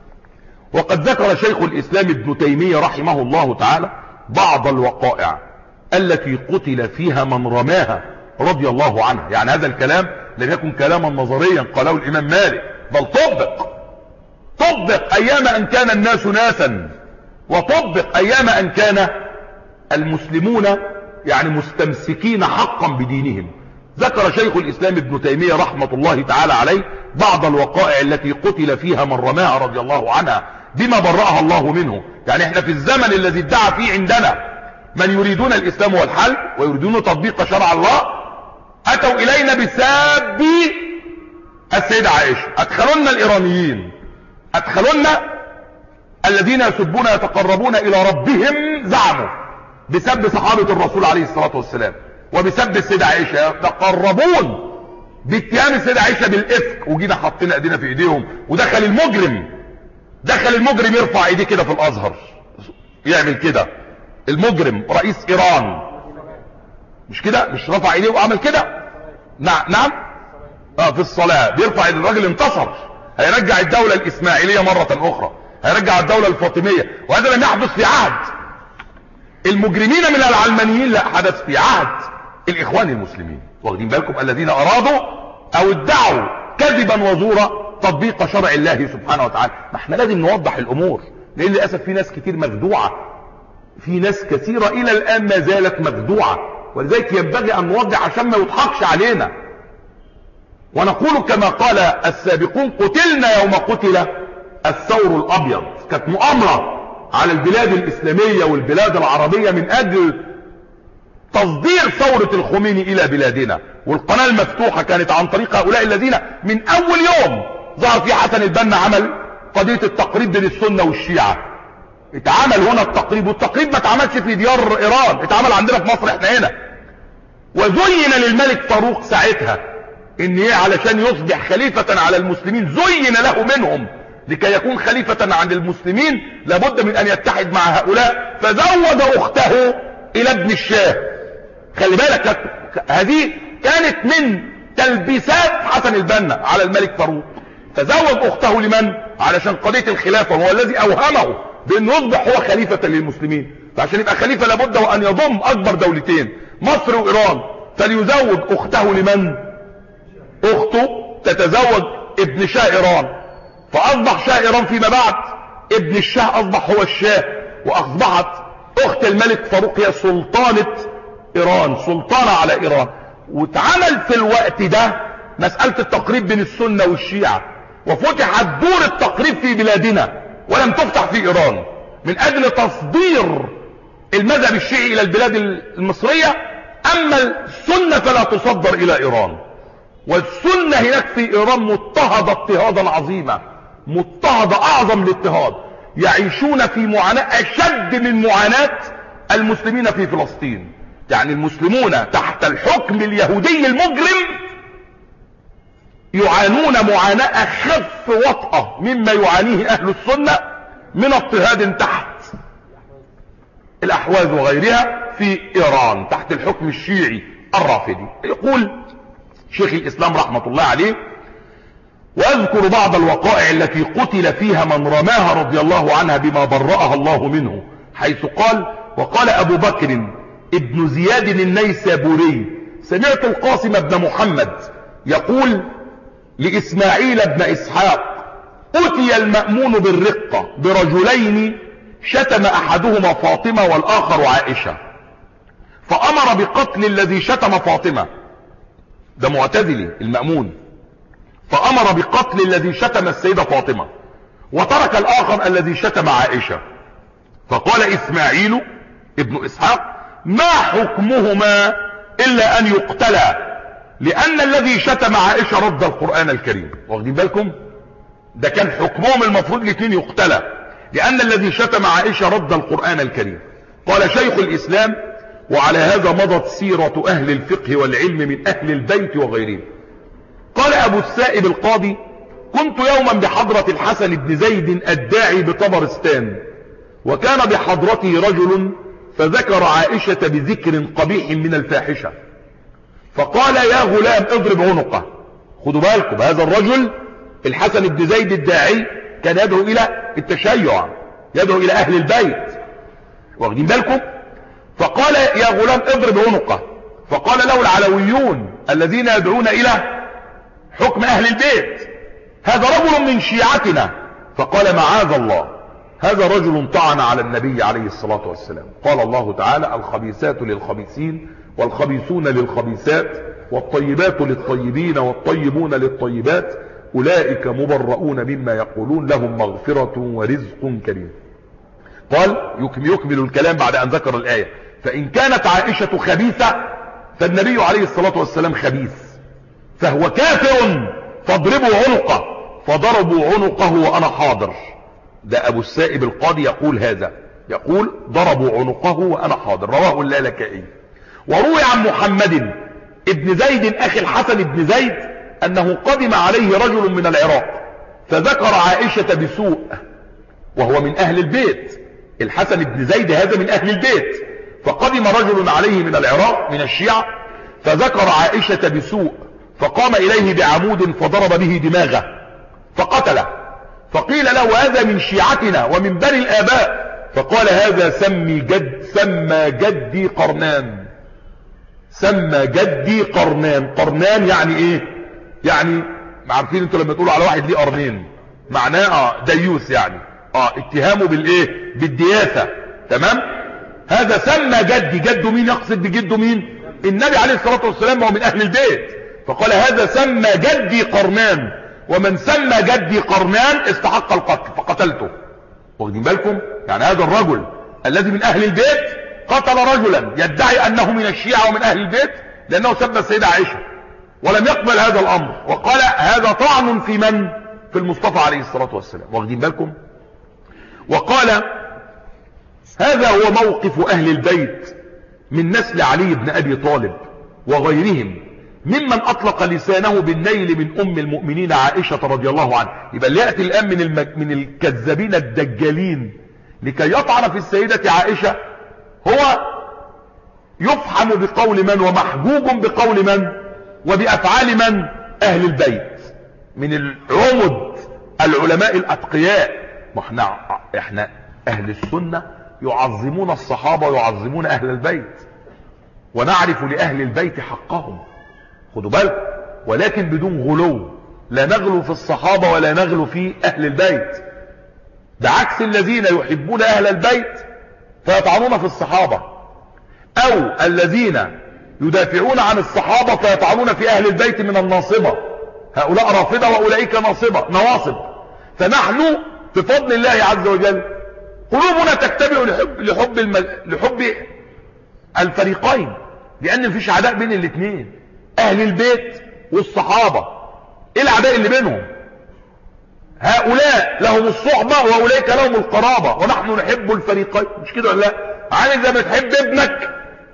وقد ذكر شيخ الاسلام ابن تيمية رحمه الله تعالى بعض الوقائع التي قتل فيها من رماها رضي الله عنه. يعني هذا الكلام لم يكن كلاما نظريا قاله الامام مالك، بل طبق طبق ايام ان كان الناس ناسا، وطبق ايام ان كان المسلمون يعني مستمسكين حقا بدينهم. ذكر شيخ الاسلام ابن تيمية رحمة الله تعالى عليه بعض الوقائع التي قتل فيها من رماها رضي الله عنها بما برأها الله منه. يعني احنا في الزمن الذي ادعى فيه عندنا من يريدون الاسلام والحل ويريدون تطبيق شرع الله، اتوا الينا بساب السيدة عائشة، ادخلونا الايرانيين، ادخلونا الذين يسبون يتقربون الى ربهم، زعموا بسب صحابة الرسول عليه الصلاة والسلام وبسب السيدة عائشة، يتقربون باتهام السيدة عائشة بالافك، وجينا حطينا ايدينا في ايديهم. ودخل المجرم دخل المجرم يرفع ايديه كده في الازهر، يعمل كده المجرم رئيس ايران، مش كده؟ مش رفع ايديه وعمل كده؟ نعم نعم اه في الصلاة بيرفع ايديه. الراجل انتصر، هيرجع الدولة الاسماعيلية مرة اخرى، هيرجع الدولة الفاطمية، وهذا لم يحدث في عهد المجرمين من العلمانيين، لا حدث في عهد الاخوان المسلمين. واخدين بالكم؟ الذين ارادوا او ادعوا كذبا وزورا تطبيق شرع الله سبحانه وتعالى. ما احنا لازم نوضح الامور، لان للاسف في ناس كتير مخدوعه، في ناس كثيره الى الان ما زالت مخدوعه، ولذلك ينبغي ان نوضح عشان ما يضحكش علينا، ونقول كما قال السابقون: قتلنا يوم قتل الثور الابيض. كانت مؤامره على البلاد الاسلاميه والبلاد العربيه من اجل تصدير ثورة الخميني الى بلادنا، والقناة المفتوحة كانت عن طريق هؤلاء الذين من اول يوم ظهر في حسن البنا عمل قضية التقريب بين السنة والشيعة. اتعمل هنا التقريب، والتقريب ما اتعملش في ديار ايران، اتعمل عندنا في مصر احنا هنا. وزين للملك فاروق ساعتها ان ايه، علشان يصبح خليفة على المسلمين، زين له منهم لكي يكون خليفة عن المسلمين لابد من ان يتحد مع هؤلاء، فزوج اخته الى ابن الشاه. خلي بالك هذه كانت من تلبيسات حسن البنا على الملك فاروق، فزوج اخته لمن؟ علشان قضية الخلافة، وهو الذي اوهمه بانه يصبح هو خليفة للمسلمين. فعشان يبقى خليفة لابد وان يضم اكبر دولتين مصر وايران، فليزوج اخته لمن؟ اخته تتزوج ابن شاه ايران، فاصبح شاه ايران فيما بعد ابن الشاه، اصبح هو الشاه، واصبحت اخت الملك فاروق هي سلطانة ايران، سلطانة على ايران. واتعمل في الوقت ده مسألة التقريب بين السنة والشيعة، وفتحت دور التقريب في بلادنا ولم تفتح في ايران، من اجل تصدير المذهب الشيعي الى البلاد المصرية اما السنة فلا تصدر الى ايران، والسنة هناك في ايران مضطهدة اضطهادا عظيما، مضطهدة اعظم الاضطهاد، يعيشون في معاناة اشد من معاناة المسلمين في فلسطين. يعني المسلمون تحت الحكم اليهودي المجرم يعانون معاناة اخف وطأة مما يعانيه اهل السنة من اضطهاد تحت الاحواز وغيرها في ايران تحت الحكم الشيعي الرافضي. يقول شيخ الاسلام رحمة الله عليه: واذكر بعض الوقائع التي قتل فيها من رماها رضي الله عنها بما برأها الله منه، حيث قال: وقال ابو بكر ابن زياد النيسابوري: سمعت القاسم بن محمد يقول لاسماعيل بن اسحاق: اتي المأمون بالرقة برجلين شتم احدهما فاطمة والاخر عائشة، فامر بقتل الذي شتم فاطمة، ده معتزلي المأمون، فامر بقتل الذي شتم السيدة فاطمة وترك الاخر الذي شتم عائشة. فقال اسماعيل ابن اسحاق: ما حكمهما الا ان يقتلا، لان الذي شتم عائشة رد القرآن الكريم. واخدين بالكم؟ ده كان حكمهم المفروض الاثنين يقتلا، لان الذي شتم عائشة رد القرآن الكريم. قال شيخ الاسلام: وعلى هذا مضت سيرة اهل الفقه والعلم من اهل البيت وغيرهم. قال ابو السائب القاضي: كنت يوما بحضرة الحسن بن زيد الداعي بطبرستان، وكان بحضرته رجل فذكر عائشة بذكر قبيح من الفاحشة، فقال: يا غلام اضرب عنقه. خدوا بالكم، هذا الرجل الحسن بن زيد الداعي كان يدعو الى التشيع، يدعو الى اهل البيت. واخدين بالكم؟ فقال: يا غلام اضرب عنقه. فقال له العلويون الذين يدعون الى حكم اهل البيت: هذا رجل من شيعتنا. فقال: معاذ الله، هذا رجل طعن على النبي عليه الصلاة والسلام. قال الله تعالى: الخبيثات للخبيثين والخبيثون للخبيثات والطيبات للطيبين والطيبون للطيبات أولئك مبرؤون مما يقولون لهم مغفرة ورزق كريم. قال يكمل الكلام بعد أن ذكر الآية: فإن كانت عائشة خبيثة فالنبي عليه الصلاة والسلام خبيث، فهو كافر، فاضربوا عنقه. فضربوا عنقه وأنا حاضر. ده أبو السائب القاضي يقول هذا، يقول ضربوا عنقه وأنا حاضر. رواه اللالكائي. وروي عن محمد ابن زيد أخي الحسن بن زيد أنه قدم عليه رجل من العراق فذكر عائشة بسوء، وهو من أهل البيت. الحسن بن زيد هذا من أهل البيت. فقدم رجل عليه من العراق من الشيعة فذكر عائشة بسوء، فقام إليه بعمود فضرب به دماغه فقتله. فقيل له: هذا من شيعتنا ومن بني الآباء. فقال: هذا سمي جد سمى جدي قرنان، سمى جدي قرنان. قرنان يعني ايه؟ يعني عارفين انتوا لما تقولوا على واحد ليه قرنين معناه اه ديوث، يعني اه اتهامه بالايه؟ بالدياثة. تمام؟ هذا سمى جدي. جده مين؟ يقصد بجده مين؟ النبي عليه الصلاة والسلام، هو من اهل البيت. فقال: هذا سمى جدي قرنان، ومن سمى جدي قرنان استحق القتل فقتلته. واخدين بالكم؟ يعني هذا الرجل الذي من اهل البيت قتل رجلا يدعي انه من الشيعة ومن اهل البيت لانه سب السيدة عائشة، ولم يقبل هذا الامر، وقال هذا طعن في من؟ في المصطفى عليه الصلاة والسلام. واخدين بالكم؟ وقال: هذا هو موقف اهل البيت من نسل علي بن ابي طالب وغيرهم ممن اطلق لسانه بالنيل من ام المؤمنين عائشة رضي الله عنها. يبقى اللي يأتي الان من, المك... من الكذابين الدجالين لكي يطعن في السيدة عائشة هو يفحم بقول من ومحجوب بقول من وبأفعال من؟ اهل البيت من العمد العلماء الاتقياء. احنا احنا اهل السنة يعظمون الصحابة ويعظمون اهل البيت، ونعرف لأهل البيت حقهم، خدوا بالكم، ولكن بدون غلو. لا نغلو في الصحابة ولا نغلو في أهل البيت، بعكس الذين يحبون أهل البيت فيطعنون في الصحابة، أو الذين يدافعون عن الصحابة فيطعنون في أهل البيت من الناصبة. هؤلاء رافضة وأولئك ناصبة نواصب. فنحن بفضل الله عز وجل قلوبنا تتبع لحب, لحب, الم... لحب الفريقين، لان مفيش عداء بين الاثنين. اهل البيت والصحابة ايه العداء اللي بينهم؟ هؤلاء لهم الصحبة واولئك لهم القرابة، ونحن نحب الفريقين، مش كده ولا لا؟ عايز زي ما تحب ابنك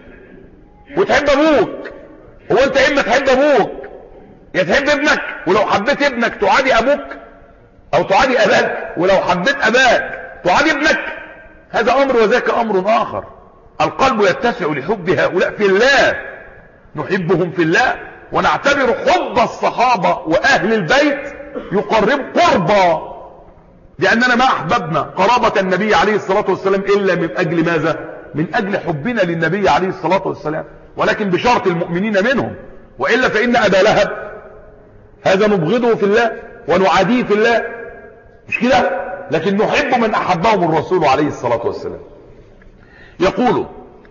وتحب ابوك. هو انت اما تحب ابوك يا تحب ابنك؟ ولو حبيت ابنك تعادي ابوك او تعادي اباك، ولو حبيت اباك تعادي ابنك؟ هذا امر وذاك امر اخر. القلب يتسع لحب هؤلاء في الله، نحبهم في الله، ونعتبر حب الصحابة واهل البيت يقرب قربا، لاننا ما احببنا قرابة النبي عليه الصلاة والسلام الا من اجل ماذا؟ من اجل حبنا للنبي عليه الصلاة والسلام، ولكن بشرط المؤمنين منهم، وإلا فإن أبا لهب هذا نبغضه في الله ونعاديه في الله، مش كده؟ لكن نحب من أحبهم الرسول عليه الصلاة والسلام. يقول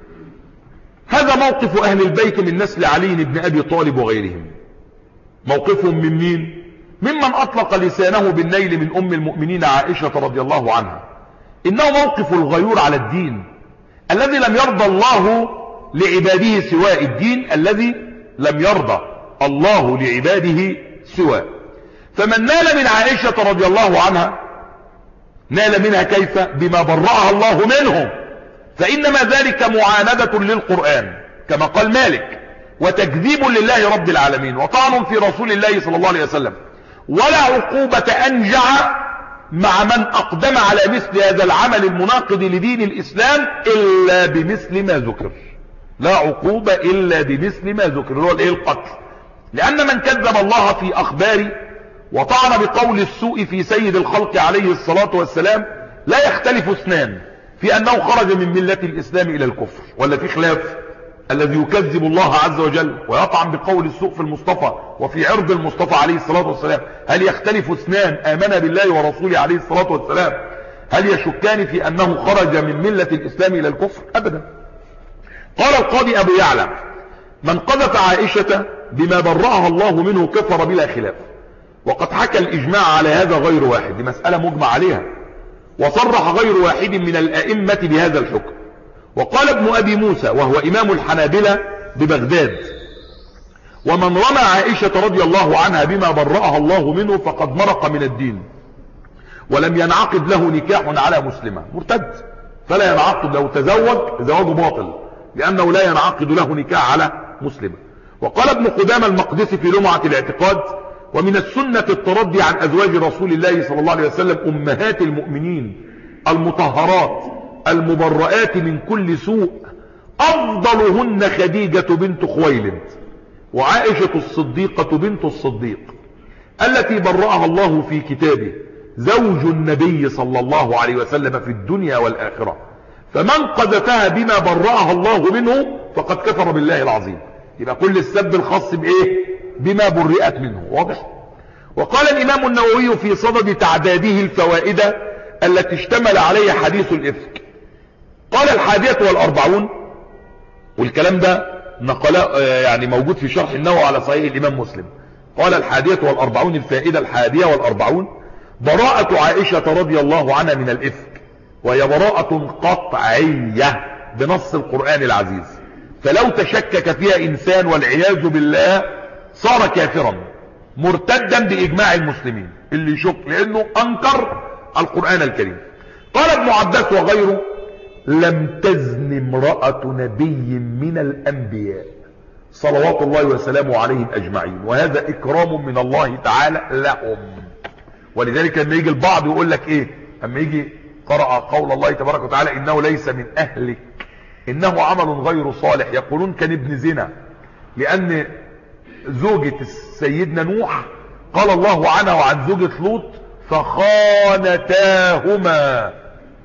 هذا موقف أهل البيت من نسل علي بن أبي طالب وغيرهم. موقفهم من مين؟ ممن أطلق لسانه بالنيل من أم المؤمنين عائشة رضي الله عنها. إنه موقف الغيور على الدين الذي لم يرضى الله لعباده سواء، الدين الذي لم يرضى الله لعباده سواء. فمن نال من عائشة رضي الله عنها نال منها كيف؟ بما برأها الله منه، فإنما ذلك معاندة للقرآن كما قال مالك، وتكذيب لله رب العالمين، وطعن في رسول الله صلى الله عليه وسلم. ولا عقوبة أنجع مع من أقدم على مثل هذا العمل المناقض لدين الإسلام إلا بمثل ما ذكر. لا عقوبة إلا بمثل ما ذكر، اللي هو الايه؟ القتل. لأن من كذب الله في أخباره وطعن بقول السوء في سيد الخلق عليه الصلاة والسلام لا يختلف اثنان في أنه خرج من ملة الإسلام إلى الكفر، ولا في خلاف؟ الذي يكذب الله عز وجل ويطعن بقول السوء في المصطفى وفي عرض المصطفى عليه الصلاة والسلام، هل يختلف اثنان آمن بالله ورسوله عليه الصلاة والسلام هل يشكان في أنه خرج من ملة الإسلام إلى الكفر؟ أبدا. قال القاضي أبو يعلى من قذف عائشة بما برأها الله منه كفر بلا خلاف، وقد حكى الإجماع على هذا غير واحد، دي مسألة مجمع عليها، وصرح غير واحد من الأئمة بهذا الحكم. وقال ابن أبي موسى وهو إمام الحنابلة ببغداد ومن رمى عائشة رضي الله عنها بما برأها الله منه فقد مرق من الدين ولم ينعقد له نكاح على مسلمة، مرتد فلا ينعقد، لو تزوج زواجه باطل لأنه لا ينعقد له نكاح على مسلمة. وقال ابن قدامة المقدسي في لمعة الاعتقاد ومن السنة الترضي عن أزواج رسول الله صلى الله عليه وسلم أمهات المؤمنين المطهرات المبرئات من كل سوء، أفضلهن خديجة بنت خويلد وعائشة الصديقة بنت الصديق التي برأها الله في كتابه زوج النبي صلى الله عليه وسلم في الدنيا والآخرة، فمن قذفها بما برأها الله منه فقد كفر بالله العظيم. يبقى كل السب الخاص بإيه؟ بما برئت منه، واضح؟ وقال الإمام النووي في صدد تعداده الفوائد التي اشتمل عليها حديث الإفك، قال الحادية والأربعون، والكلام ده نقل يعني موجود في شرح النووي على صحيح الإمام مسلم، قال الحادية والأربعون الفائدة الحادية والأربعون براءة عائشة رضي الله عنها من الإفك، وهي براءة قطعية بنص القرآن العزيز، فلو تشكك فيها إنسان والعياذ بالله صار كافرا مرتدا بإجماع المسلمين اللي يشك، لأنه أنكر القرآن الكريم. قال ابن عباس وغيره لم تزن امرأة نبي من الأنبياء صلوات الله وسلامه عليهم أجمعين، وهذا إكرام من الله تعالى لهم. ولذلك لما يجي البعض يقول لك إيه، لما يجي قرأ قول الله تبارك وتعالى إنه ليس من أهلك إنه عمل غير صالح، يقولون كان ابن زنا، لأن زوجة سيدنا نوح قال الله عنها وعن زوجة لوط فخانتاهما،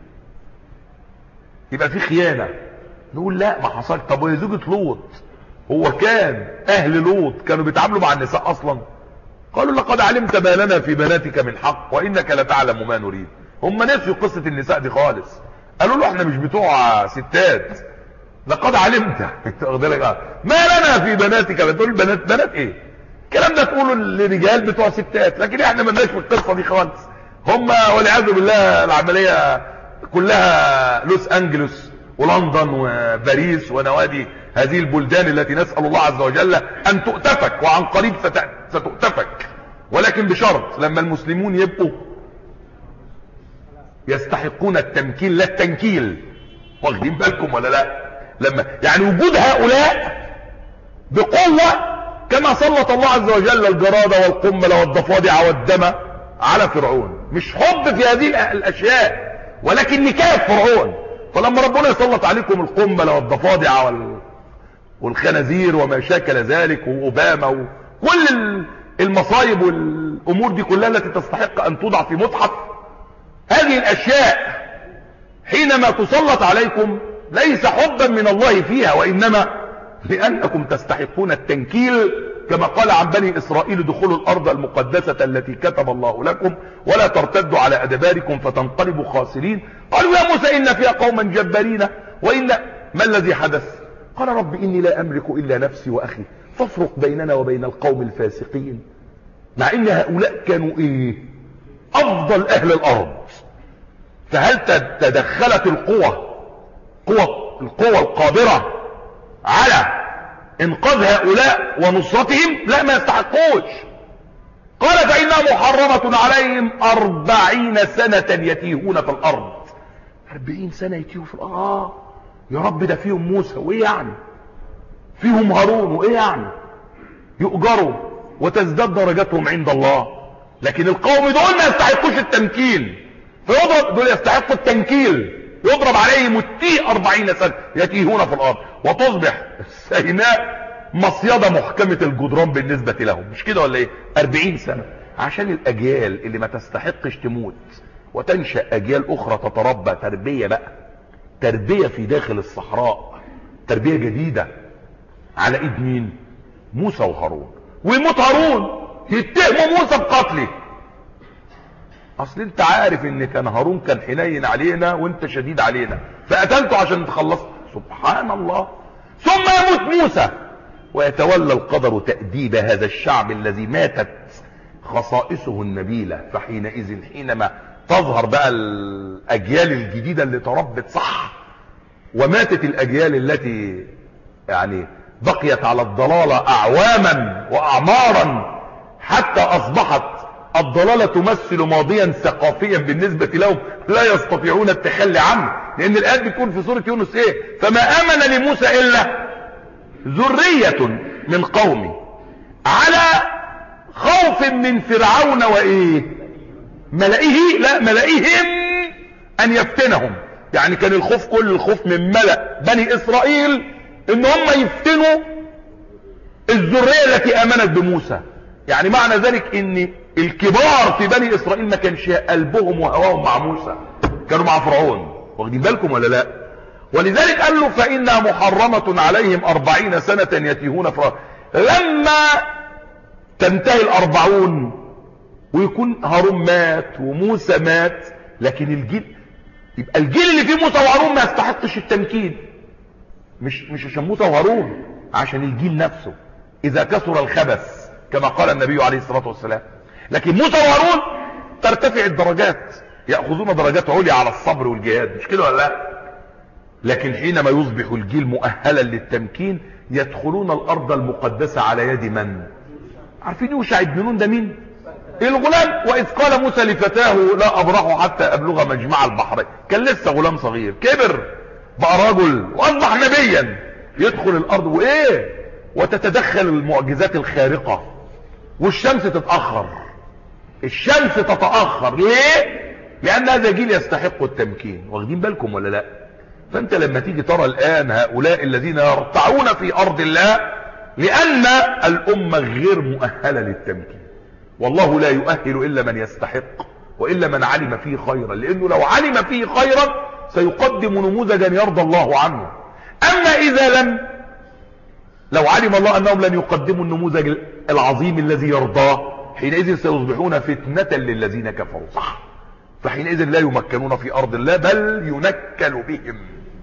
يبقى في خيانة. نقول لا ما حصل. طب وهي زوجة لوط هو كان أهل لوط كانوا بيتعاملوا مع النساء أصلا؟ قالوا لقد علمت ما لنا في بناتك من حق وإنك لتعلم ما نريد. هم نسيوا قصة النساء دي خالص، قالوا له احنا مش بتوع ستات، لقد علمت ما لنا في بناتك. بتقول بنات بنات ايه؟ الكلام ده تقولوا للرجال بتوع ستات، لكن احنا ما لناش في القصه دي خالص. هم والعياذ بالله العمليه كلها لوس انجلوس ولندن وباريس ونوادي هذه البلدان التي نسأل الله عز وجل ان تؤتفك، وعن قريب ستؤتفك، ولكن بشرط لما المسلمون يبقوا يستحقون التمكين لا التنكيل. واخدين بالكم ولا لا؟ لما يعني وجود هؤلاء بقوة، كما سلط الله عز وجل الجرادة والقمل والضفادع والدم على فرعون، مش حب في هذه الاشياء ولكن نكاية فرعون. فلما ربنا يسلط عليكم القمل والضفادع وال... والخنازير وما شاكل ذلك واوباما وكل المصايب والامور دي كلها التي تستحق ان توضع في متحف، هذه الاشياء حينما تسلط عليكم ليس حبا من الله فيها، وانما لانكم تستحقون التنكيل، كما قال عن بني اسرائيل ادخلوا الارض المقدسة التي كتب الله لكم ولا ترتدوا على ادباركم فتنقلبوا خاسرين. قالوا يا موسى ان فيها قوما جبارين وإن ما الذي حدث؟ قال رب اني لا املك الا نفسي واخي فافرق بيننا وبين القوم الفاسقين. مع ان هؤلاء كانوا ايه؟ افضل اهل الارض. فهل تدخلت القوة قوة القوة القادرة على انقاذ هؤلاء ونصرتهم؟ لا، ما يستحقوش. قال فإنها محرمة عليهم أربعين سنة يتيهون في الأرض. أربعين سنة يتيهوا في الأرض؟ آه يا رب، ده فيهم موسى وإيه يعني؟ فيهم هارون وإيه يعني؟ يؤجروا وتزداد درجاتهم عند الله. لكن القوم دول ما يستحقوش التمكين، فيضرب دول يستحقوا التنكيل، يضرب عليهم التيه أربعين سنة يتيهون في الأرض، وتصبح سيناء مصيدة محكمة الجدران بالنسبة لهم. مش كده ولا ايه؟ أربعين سنة عشان الأجيال اللي ما تستحقش تموت وتنشأ أجيال أخرى تتربى تربية بقى، تربية في داخل الصحراء، تربية جديدة على ايد مين؟ موسى وهارون. ويموت هارون يتهموا موسى بقتله. اصل انت عارف ان كان هارون كان حنين علينا وانت شديد علينا فقتلته عشان تخلص. سبحان الله. ثم يموت موسى ويتولى القدر تأديب هذا الشعب الذي ماتت خصائصه النبيلة. فحينئذ حينما تظهر بقى الاجيال الجديدة اللي تربت صح، وماتت الاجيال التي يعني بقيت على الضلالة اعواما واعمارا، حتى اصبحت الضلالة تمثل ماضيا ثقافيا بالنسبة لهم لا يستطيعون التخلي عنه. لان الآيات بتكون في سورة يونس ايه؟ فما امن لموسى الا ذرية من قومه على خوف من فرعون وايه؟ ملئه، لا ملئهم ان يفتنهم. يعني كان الخوف كل الخوف من ملأ بني اسرائيل ان هم يفتنوا الذرية التي امنت بموسى. يعني معنى ذلك ان الكبار في بني اسرائيل ما كانش قلبهم وهواهم مع موسى، كانوا مع فرعون. واخدين بالكم ولا لا؟ ولذلك قال له فإنها محرمة عليهم أربعين سنة يتيهون في الأرض. لما تنتهي الأربعون ويكون هارون مات وموسى مات، لكن الجيل يبقى الجيل اللي فيه موسى وهارون ما يستحقش التمكين. مش مش عشان موسى وهارون، عشان الجيل نفسه إذا كثر الخبث كما قال النبي عليه الصلاة والسلام. لكن موسى وهارون ترتفع الدرجات، يأخذون درجات عليا على الصبر والجهاد. مش كده ولا لا؟ لكن حينما يصبح الجيل مؤهلا للتمكين يدخلون الارض المقدسة على يد من؟ عارفين يوشع بن نون ده مين؟ الغلام. واذ قال موسى لفتاه لا ابرح حتى ابلغ مجمع البحرين. كان لسه غلام صغير، كبر بقى رجل واصبح نبيا. يدخل الارض وايه؟ وتتدخل المعجزات الخارقة، والشمس تتأخر، الشمس تتأخر. ليه؟ لان هذا جيل يستحق التمكين. واخدين بالكم ولا لا؟ فانت لما تيجي ترى الان هؤلاء الذين يرتعون في ارض الله لان الامة غير مؤهلة للتمكين، والله لا يؤهل الا من يستحق والا من علم فيه خيرا، لانه لو علم فيه خيرا سيقدم نموذجا يرضى الله عنه. اما اذا لم لو علم الله انهم لن يقدموا النموذج العظيم الذي يرضاه، حينئذ سيصبحون فتنة للذين كفروا. صح؟ فحينئذ لا يمكنون في ارض الله بل ينكل بهم.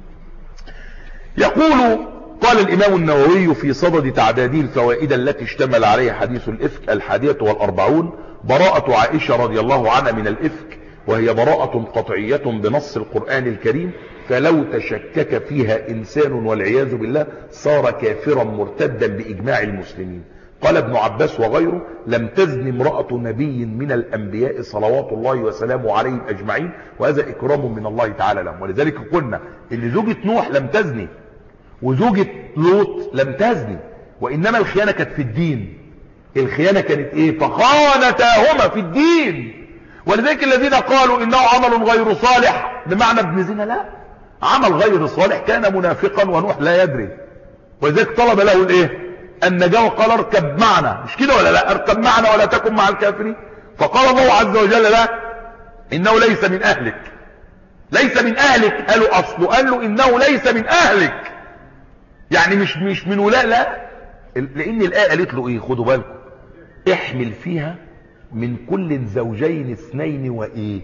يقول قال الامام النووي في صدد تعداده الفوائد التي اشتمل عليها حديث الافك الحادية والاربعون: براءة عائشة رضي الله عنها من الافك وهي براءة قطعية بنص القرآن الكريم، فلو تشكك فيها إنسان والعياذ بالله صار كافرا مرتدا بإجماع المسلمين. قال ابن عباس وغيره: لم تزن امرأة نبي من الأنبياء صلوات الله وسلامه عليهم أجمعين، وهذا إكرام من الله تعالى لهم. ولذلك قلنا إن زوجة نوح لم تزني وزوجة لوط لم تزني، وإنما الخيانة كانت في الدين. الخيانة كانت إيه؟ فخانتاهما في الدين. ولذلك الذين قالوا إنه عمل غير صالح بمعنى ابن زنا، لا، عمل غير صالح، كان منافقا ونوح لا يدري. ولذلك طلب له الإيه؟ النجاة، وقال اركب معنا، مش كده ولا لا؟ اركب معنا ولا تكن مع الكافرين. فقال الله عز وجل لا، إنه ليس من أهلك. ليس من أهلك، قالوا أصله، قال له إنه ليس من أهلك، يعني مش مش من ولاء، لا، لأن الآية قالت له إيه؟ خدوا بالكم: احمل فيها من كل زوجين اثنين وإيه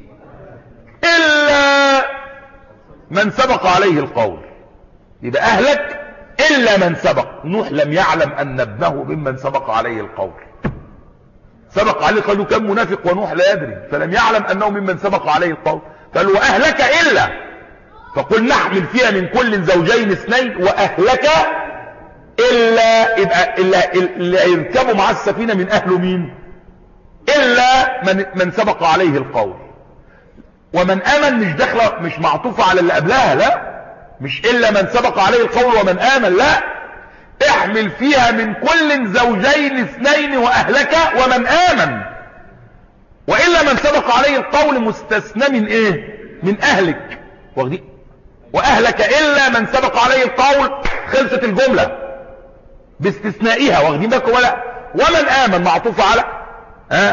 إلا من سبق عليه القول. يبقى أهلك إلا من سبق. نوح لم يعلم أن ابنه ممن سبق عليه القول. سبق عليه القول، كان منافق ونوح لا يدري، فلم يعلم أنه ممن سبق عليه القول. قال وأهلك إلا، فقل نحمل فيها من كل زوجين اثنين وأهلك إلا، يبقى إلا اللي يركبوا مع السفينة من أهله مين؟ إلا من, من سبق عليه القول. ومن آمن مش داخله، مش معطوفة على اللي قبلها، لا، مش إلا من سبق عليه القول ومن آمن، لا، احمل فيها من كل زوجين اثنين وأهلك ومن آمن. وإلا من سبق عليه القول مستثنى من إيه؟ من أهلك. واخدين؟ وأهلك إلا من سبق عليه القول، خلصت الجملة باستثنائها. واخدين بالكم ولا؟ ومن آمن معطوفة على ها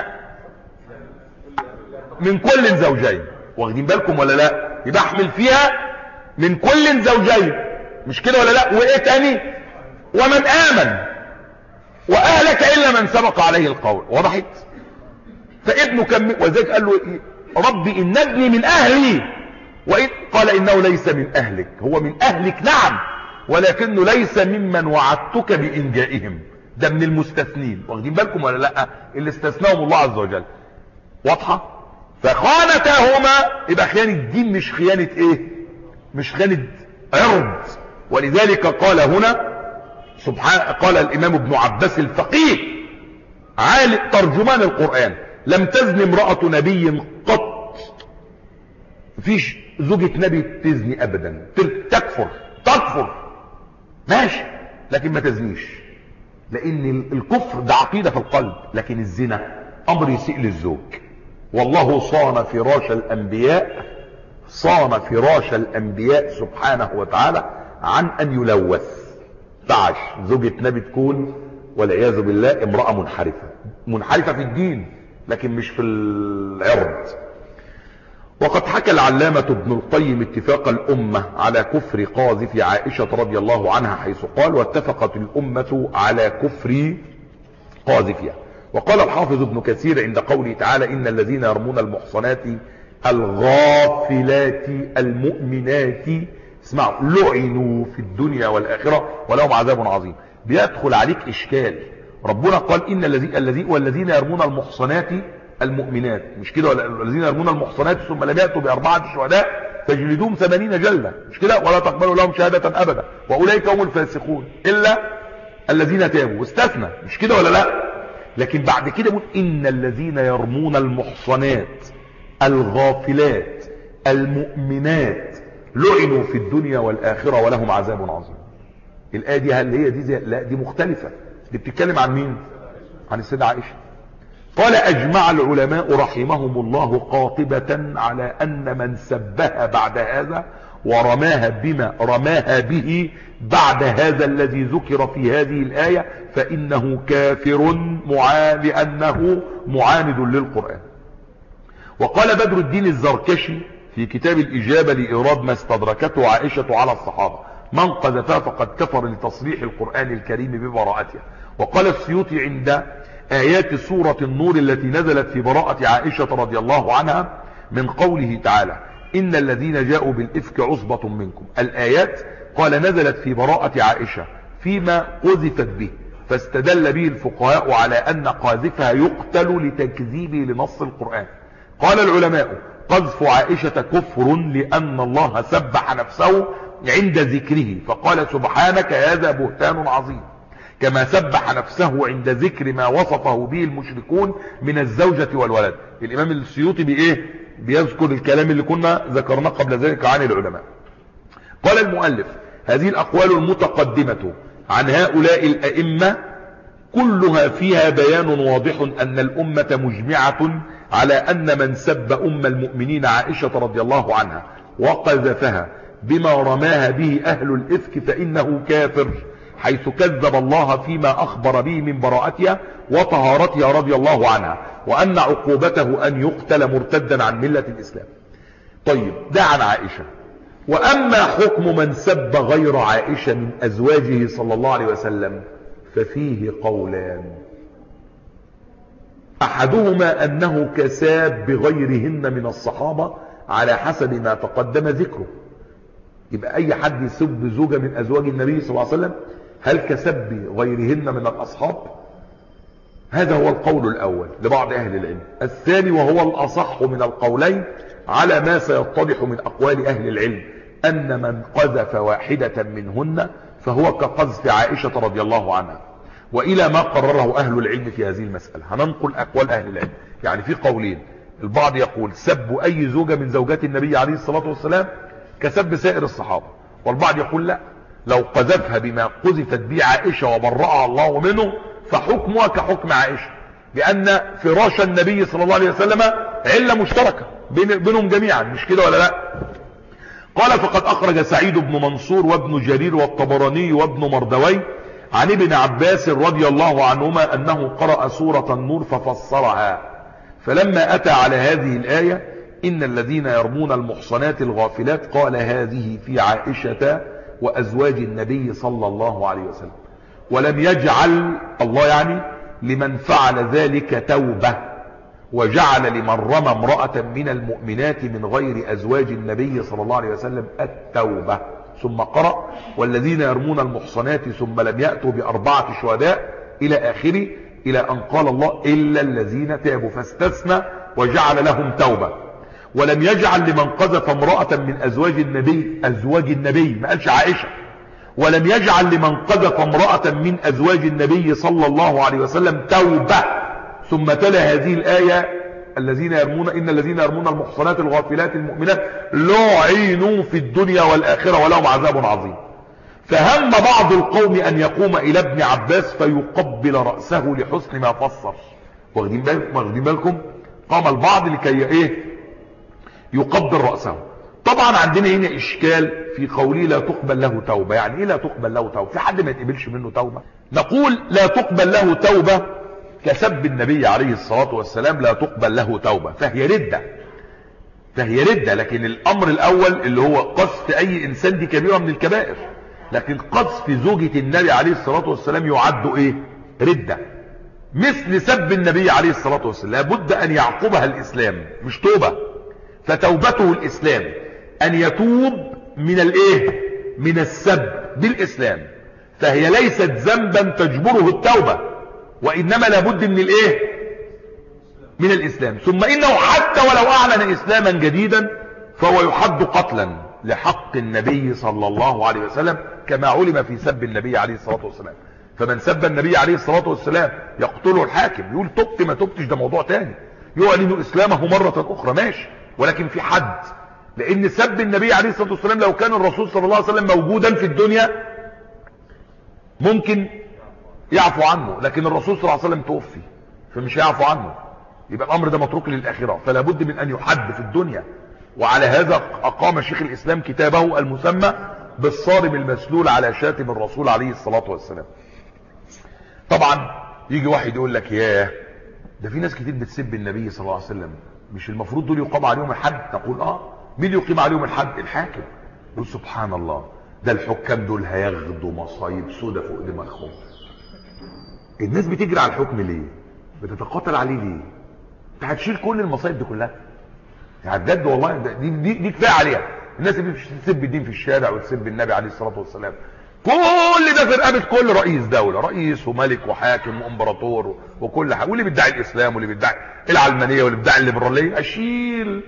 من كل زوجين. واخدين بالكم ولا لا؟ يبقى احمل فيها من كل زوجين، مش كده ولا لا؟ وايه تاني؟ ومن آمن. وأهلك إلا من سبق عليه القول. وضحت؟ فابنه كم، وذلك قال له ربي إن ابني من أهلي، وإن قال إنه ليس من أهلك. هو من أهلك نعم، ولكنه ليس ممن وعدتك بإنجائهم، ده من المستثنين. واخدين بالكم ولا لا؟ اللي استثناهم الله عز وجل. واضحة؟ فخانتاهما، يبقى خيانة الدين، مش خيانة ايه؟ مش خيانة عرض. ولذلك قال هنا سبحان قال الإمام ابن عباس الفقيه عالم ترجمان القرآن: لم تزن امرأة نبي قط. مفيش زوجة نبي تزني أبدا، تكفر تكفر ماشي، لكن ما تزنيش، لأن الكفر ده عقيدة في القلب، لكن الزنا أمر يسيء للزوج. والله صان فراش الأنبياء، صان فراش الأنبياء سبحانه وتعالى عن أن يلوث. تعش زوجة نبي تكون والعياذ بالله امرأة منحرفة، منحرفة في الدين لكن مش في العرض. وقد حكى العلامة ابن القيم اتفاق الأمة على كفر قاذف عائشة رضي الله عنها، حيث قال: واتفقت الأمة على كفر قاذفها. وقال الحافظ ابن كثير عند قوله تعالى: إن الذين يرمون المحصنات الغافلات المؤمنات، اسمعوا، لعنوا في الدنيا والآخرة ولهم عذاب عظيم. بيدخل عليك إشكال. ربنا قال: إن الذين والذين يرمون المحصنات المؤمنات، مش كده؟ والذين يرمون المحصنات ثم لم يأتوا بأربعة شهداء فاجلدوهم ثمانين جلدة، مش كده؟ ولا تقبلوا لهم شهادة أبدا وأولئك هم الفاسقون إلا الذين تابوا، واستثنى، مش كده ولا لا؟ لكن بعد كده يقول: إن الذين يرمون المحصنات الغافلات المؤمنات لعنوا في الدنيا والآخرة ولهم عذاب عظيم. الآية دي هل هي دي زي... لا، دي مختلفة. دي بتتكلم عن مين؟ عن السيدة عائشة. قال: أجمع العلماء رحمهم الله قاطبة على أن من سبها بعد هذا ورماها بما رماها به بعد هذا الذي ذكر في هذه الآية فإنه كافر معاند، لأنه معاند للقرآن. وقال بدر الدين الزركشي في كتاب الإجابة لإيراد ما استدركته عائشة على الصحابة: من قذفها فقد كفر لتصريح القرآن الكريم ببراءتها. وقال السيوطي عند آيات سورة النور التي نزلت في براءة عائشة رضي الله عنها من قوله تعالى: إن الذين جاءوا بالإفك عصبة منكم، الآيات قال نزلت في براءة عائشة فيما قذفت به، فاستدل به الفقهاء على أن قاذفها يقتل لتكذيبه لنص القرآن. قال العلماء: قذف عائشة كفر لأن الله سبح نفسه عند ذكره فقال سبحانك هذا بهتان عظيم، كما سبح نفسه عند ذكر ما وصفه به المشركون من الزوجة والولد. الإمام السيوطي بإيه بيذكر الكلام اللي كنا ذكرناه قبل ذلك عن العلماء. قال المؤلف هذه الأقوال المتقدمة عن هؤلاء الأئمة كلها فيها بيان واضح أن الأمة مجمعة على أن من سب أم المؤمنين عائشة رضي الله عنها وقذفها بما رماها به أهل الإفك فإنه كافر، حيث كذب الله فيما أخبر به من براءتها وطهارتها رضي الله عنها، وأن عقوبته أن يقتل مرتدا عن ملة الإسلام. طيب ده عن عائشة. وأما حكم من سب غير عائشة من أزواجه صلى الله عليه وسلم ففيه قولان، أحدهما أنه كساب بغيرهن من الصحابة على حسب ما تقدم ذكره. يبقى أي حد يسب زوجة من أزواج النبي صلى الله عليه وسلم هل كسب غيرهن من الأصحاب؟ هذا هو القول الأول لبعض أهل العلم. الثاني وهو الأصح من القولين على ما سيتضح من أقوال أهل العلم أن من قذف واحدة منهن فهو كقذف عائشة رضي الله عنها، وإلى ما قرره أهل العلم في هذه المسألة. هننقل أقوال أهل العلم. يعني في قولين، البعض يقول سب أي زوجة من زوجات النبي عليه الصلاة والسلام كسب سائر الصحابة، والبعض يقول لا، لو قذفها بما قذفت به عائشة وبرأها الله منه فحكمها كحكم عائشة، لأن فراش النبي صلى الله عليه وسلم علة مشتركة بينهم جميعا، مش كده ولا لا؟ قال فقد أخرج سعيد بن منصور وابن جرير والطبراني وابن مردوي عن ابن عباس رضي الله عنهما أنه قرأ سورة النور ففسرها، فلما أتى على هذه الآية إن الذين يرمون المحصنات الغافلات قال هذه في عائشة وأزواج النبي صلى الله عليه وسلم، ولم يجعل الله يعني لمن فعل ذلك توبة، وجعل لمن رمى امرأة من المؤمنات من غير أزواج النبي صلى الله عليه وسلم التوبة. ثم قرأ والذين يرمون المحصنات ثم لم يأتوا بأربعة شهداء إلى آخره، إلى أن قال الله إلا الذين تابوا، فاستثنى وجعل لهم توبة. ولم يجعل لمن قذف امرأة من أزواج النبي أزواج النبي، ما قالش عائشة، ولم يجعل لمن قذف امرأة من أزواج النبي صلى الله عليه وسلم توبة. ثم تلا هذه الآية الذين يرمون إن الذين يرمون المحصنات الغافلات المؤمنات لعنوا في الدنيا والآخرة ولهم عذاب عظيم. فهم بعض القوم أن يقوم إلى ابن عباس فيقبل رأسه لحسن ما فسر. واخدين بالكم واخدين بالكم قام البعض لكي ايه يقبل رأسه. طبعا عندنا هنا إشكال في قوله لا تقبل له توبة. يعني ايه لا تقبل له توبة؟ في حد ما يتقبلش منه توبة؟ نقول لا تقبل له توبة كسب النبي عليه الصلاة والسلام لا تقبل له توبة، فهي ردة فهي ردة لكن الأمر الأول اللي هو قذف أي إنسان دي كبيرة من الكبائر، لكن قذف زوجة النبي عليه الصلاة والسلام يعد إيه؟ ردة. مثل سب النبي عليه الصلاة والسلام لابد أن يعقبها الإسلام مش توبة، فتوبته الإسلام أن يتوب من الإيه؟ من السب بالإسلام، فهي ليست ذنبا تجبره التوبة، وإنما لابد من الإيه؟ من الإسلام. ثم إنه حتى ولو أعلن إسلاما جديدا فهو يحد قتلا لحق النبي صلى الله عليه وسلم كما علم في سب النبي عليه الصلاة والسلام. فمن سب النبي عليه الصلاة والسلام يقتله الحاكم، يقول تبت ما تبتش ده موضوع تاني، يعلن إسلامه مرة أخرى ماشي، ولكن في حد، لأن سب النبي عليه الصلاة والسلام لو كان الرسول صلى الله عليه وسلم موجودا في الدنيا ممكن يعفو عنه، لكن الرسول صلى الله عليه وسلم توفي فمش يعفو عنه، يبقى الأمر ده متروك للآخرة، فلا بد من أن يحد في الدنيا. وعلى هذا أقام شيخ الإسلام كتابه المسمى بالصارم المسلول على شاتم الرسول عليه الصلاة والسلام. طبعا يجي واحد يقول لك ياه ده في ناس كتير بتسب النبي صلى الله عليه وسلم، مش المفروض دول يقام عليهم الحد؟ نقول اه، مين يقيم عليهم الحد؟ الحاكم. يقول سبحان الله ده الحكام دول هياخدوا مصايب سودة فوق دماغهم. الناس بتجري على الحكم ليه؟ بتتقاتل عليه ليه؟ انت هتشيل كل المصايب دي كلها يعني بجد والله. دي, دي, دي كفايه عليها. الناس اللي بتسب الدين في الشارع وتسب النبي عليه الصلاه والسلام، كل ده في رقبه كل رئيس دوله، رئيس وملك وحاكم وامبراطور وكل حاجه، واللي بيدعي الاسلام واللي بيدعي العلمانيه واللي بيدعي الليبراليه اشيل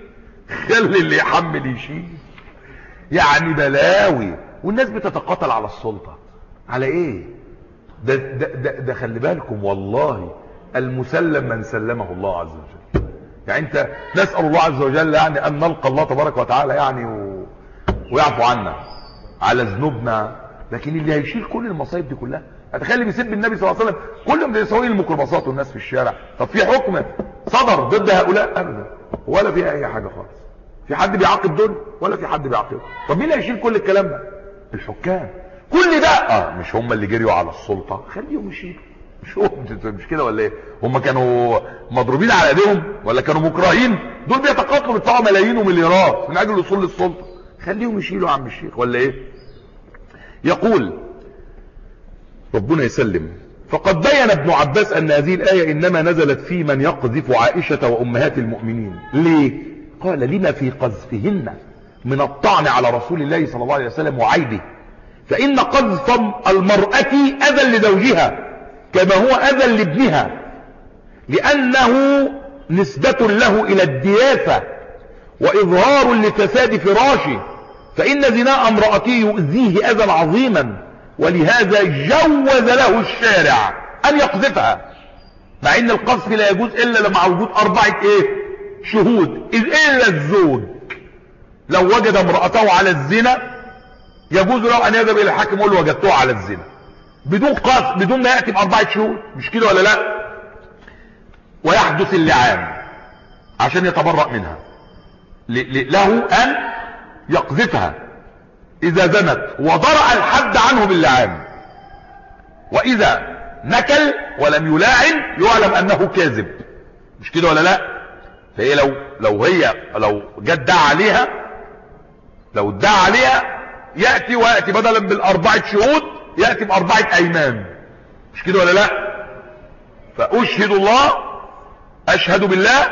خلي اللي يحمل يشيل. يعني بلاوي، والناس بتتقاتل على السلطة. على ايه؟ ده, ده, ده, ده خلي بالكم والله المسلم من سلمه الله عز وجل. يعني انت نسأل الله عز وجل يعني ان نلقى الله تبارك وتعالى يعني و... ويعفو عنا على ذنوبنا، لكن اللي هيشيل كل المصايب دي كلها. هتخلي بيسب النبي صلى الله عليه وسلم كلهم بيسوين الميكروباصات والناس في الشارع. طب في حكم صدر ضد هؤلاء؟ ابدا، ولا فيها اي حاجة خالص. في حد بيعاقب دول ولا في حد بيعاقب؟ طب مين اللي هيشيل كل الكلام ده؟ الحكام. كل ده اه مش هم اللي جريوا على السلطة؟ خليهم يشيلوا. مش هو مش كده ولا ايه؟ هم كانوا مضروبين على ايديهم ولا كانوا مكرهين؟ دول بيتقاتلوا بيدفعوا ملايين ومليارات من اجل الوصول للسلطة. خليهم يشيلوا يا عم الشيخ ولا ايه؟ يقول ربنا يسلم: فقد بين ابن عباس ان هذه الايه انما نزلت في من يقذف عائشه وامهات المؤمنين. ليه؟ قال: لما في قذفهن من الطعن على رسول الله صلى الله عليه وسلم وعيبه، فان قذف المراه اذى لزوجها كما هو اذى لابنها، لانه نسبه له الى الدياثه واظهار لفساد فراشه، فان زنا امراته يؤذيه اذى عظيما، ولهذا جوز له الشارع ان يقذفها، مع ان القذف لا يجوز الا مع وجود اربعه ايه شهود، اذ الا الزوج لو وجد امرأته على الزنا يجوز له ان يذهب الى الحاكم يقول له وجدتها على الزنا بدون قذف، بدون ما ياتي باربعه شهود. مش كده ولا لا؟ ويحدث اللعان عشان يتبرأ منها، له ان يقذفها اذا زنت وضرع الحد عنه باللعان، واذا نكل ولم يلاعن يعلم انه كاذب. مش كده ولا لا؟ فهي لو لو هي لو جت دعا عليها لو ادعى عليها ياتي وياتي بدلا بالاربعه شهود ياتي باربعه ايمان. مش كده ولا لا؟ فاشهد الله اشهد بالله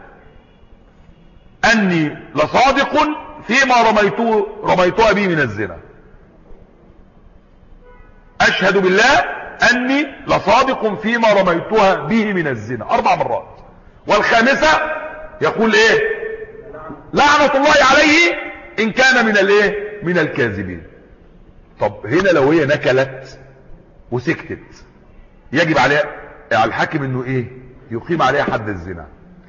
اني لصادق فيما رميته رميتها به من الزنا. اشهد بالله اني لصادق فيما رميتها به من الزنا اربع مرات. والخامسة يقول ايه؟ لعنة الله عليه ان كان من الايه من الكاذبين. طب هنا لو هي نكلت وسكتت يجب عليها على الحاكم انه ايه؟ يقيم عليها حد الزنا،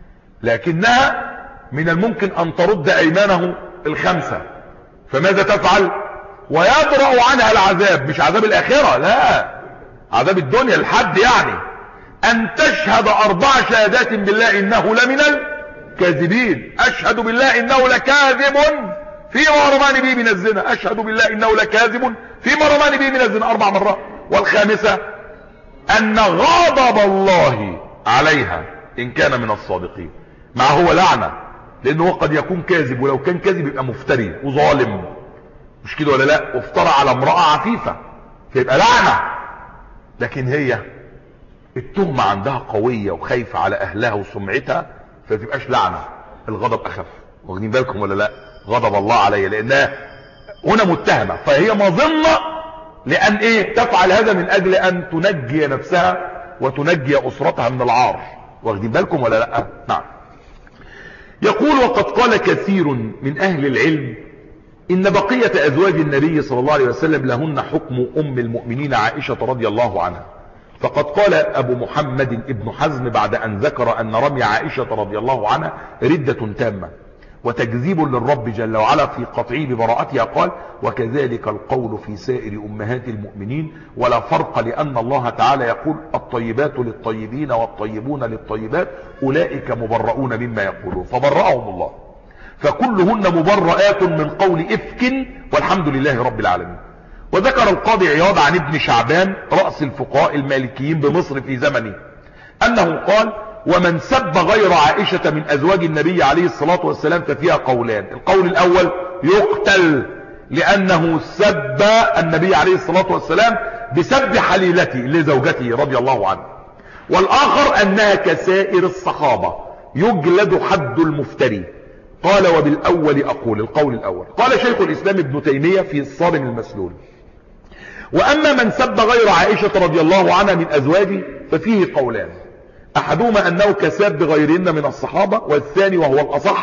لكنها من الممكن ان ترد ايمانه الخمسة، فماذا تفعل؟ ويدرأ عنها العذاب، مش عذاب الاخرة، لا عذاب الدنيا الحد، يعني ان تشهد اربع شهادات بالله انه لمن الكاذبين. اشهد بالله انه لكاذب فيما رماني به من الزنا، اشهد بالله انه لكاذب فيما رماني به من الزنا اربع مرات. والخامسة ان غضب الله عليها ان كان من الصادقين، مع هو لعنة، لانه قد يكون كاذب، ولو كان كاذب يبقى مفتري وظالم. مش كده ولا لا؟ وافترى على امرأة عفيفة فيبقى لعنة. لكن هي التهمة عندها قوية وخايفة على اهلها وسمعتها فتبقاش لعنة، الغضب اخف. واخدين بالكم ولا لا؟ غضب الله عليها لانها هنا متهمة، فهي مظنة لان ايه؟ تفعل هذا من اجل ان تنجي نفسها وتنجي اسرتها من العار. واخدين بالكم ولا لا؟ نعم. يقول: وقد قال كثير من اهل العلم ان بقية ازواج النبي صلى الله عليه وسلم لهن حكم ام المؤمنين عائشة رضي الله عنها. فقد قال ابو محمد ابن حزم بعد ان ذكر ان رمي عائشة رضي الله عنها ردة تامة وتكذيب للرب جل وعلا في قطعه ببراءتها، قال: وكذلك القول في سائر امهات المؤمنين ولا فرق، لان الله تعالى يقول: الطيبات للطيبين والطيبون للطيبات اولئك مبرؤون مما يقولون، فبرأهم الله، فكلهن مبرآت من قول افك والحمد لله رب العالمين. وذكر القاضي عياض عن ابن شعبان رأس الفقهاء المالكيين بمصر في زمنه انه قال: ومن سب غير عائشة من ازواج النبي عليه الصلاة والسلام ففيها قولان. القول الاول يقتل لانه سب النبي عليه الصلاة والسلام بسب حليلته لزوجته رضي الله عنه. والاخر انها كسائر الصحابة يجلد حد المفتري. قال: وبالاول اقول، القول الاول. قال شيخ الاسلام ابن تيمية في الصارم المسلول: واما من سب غير عائشة رضي الله عنها من ازواجه ففيه قولان، احدهما انه كساب غيرهن من الصحابة، والثاني وهو الاصح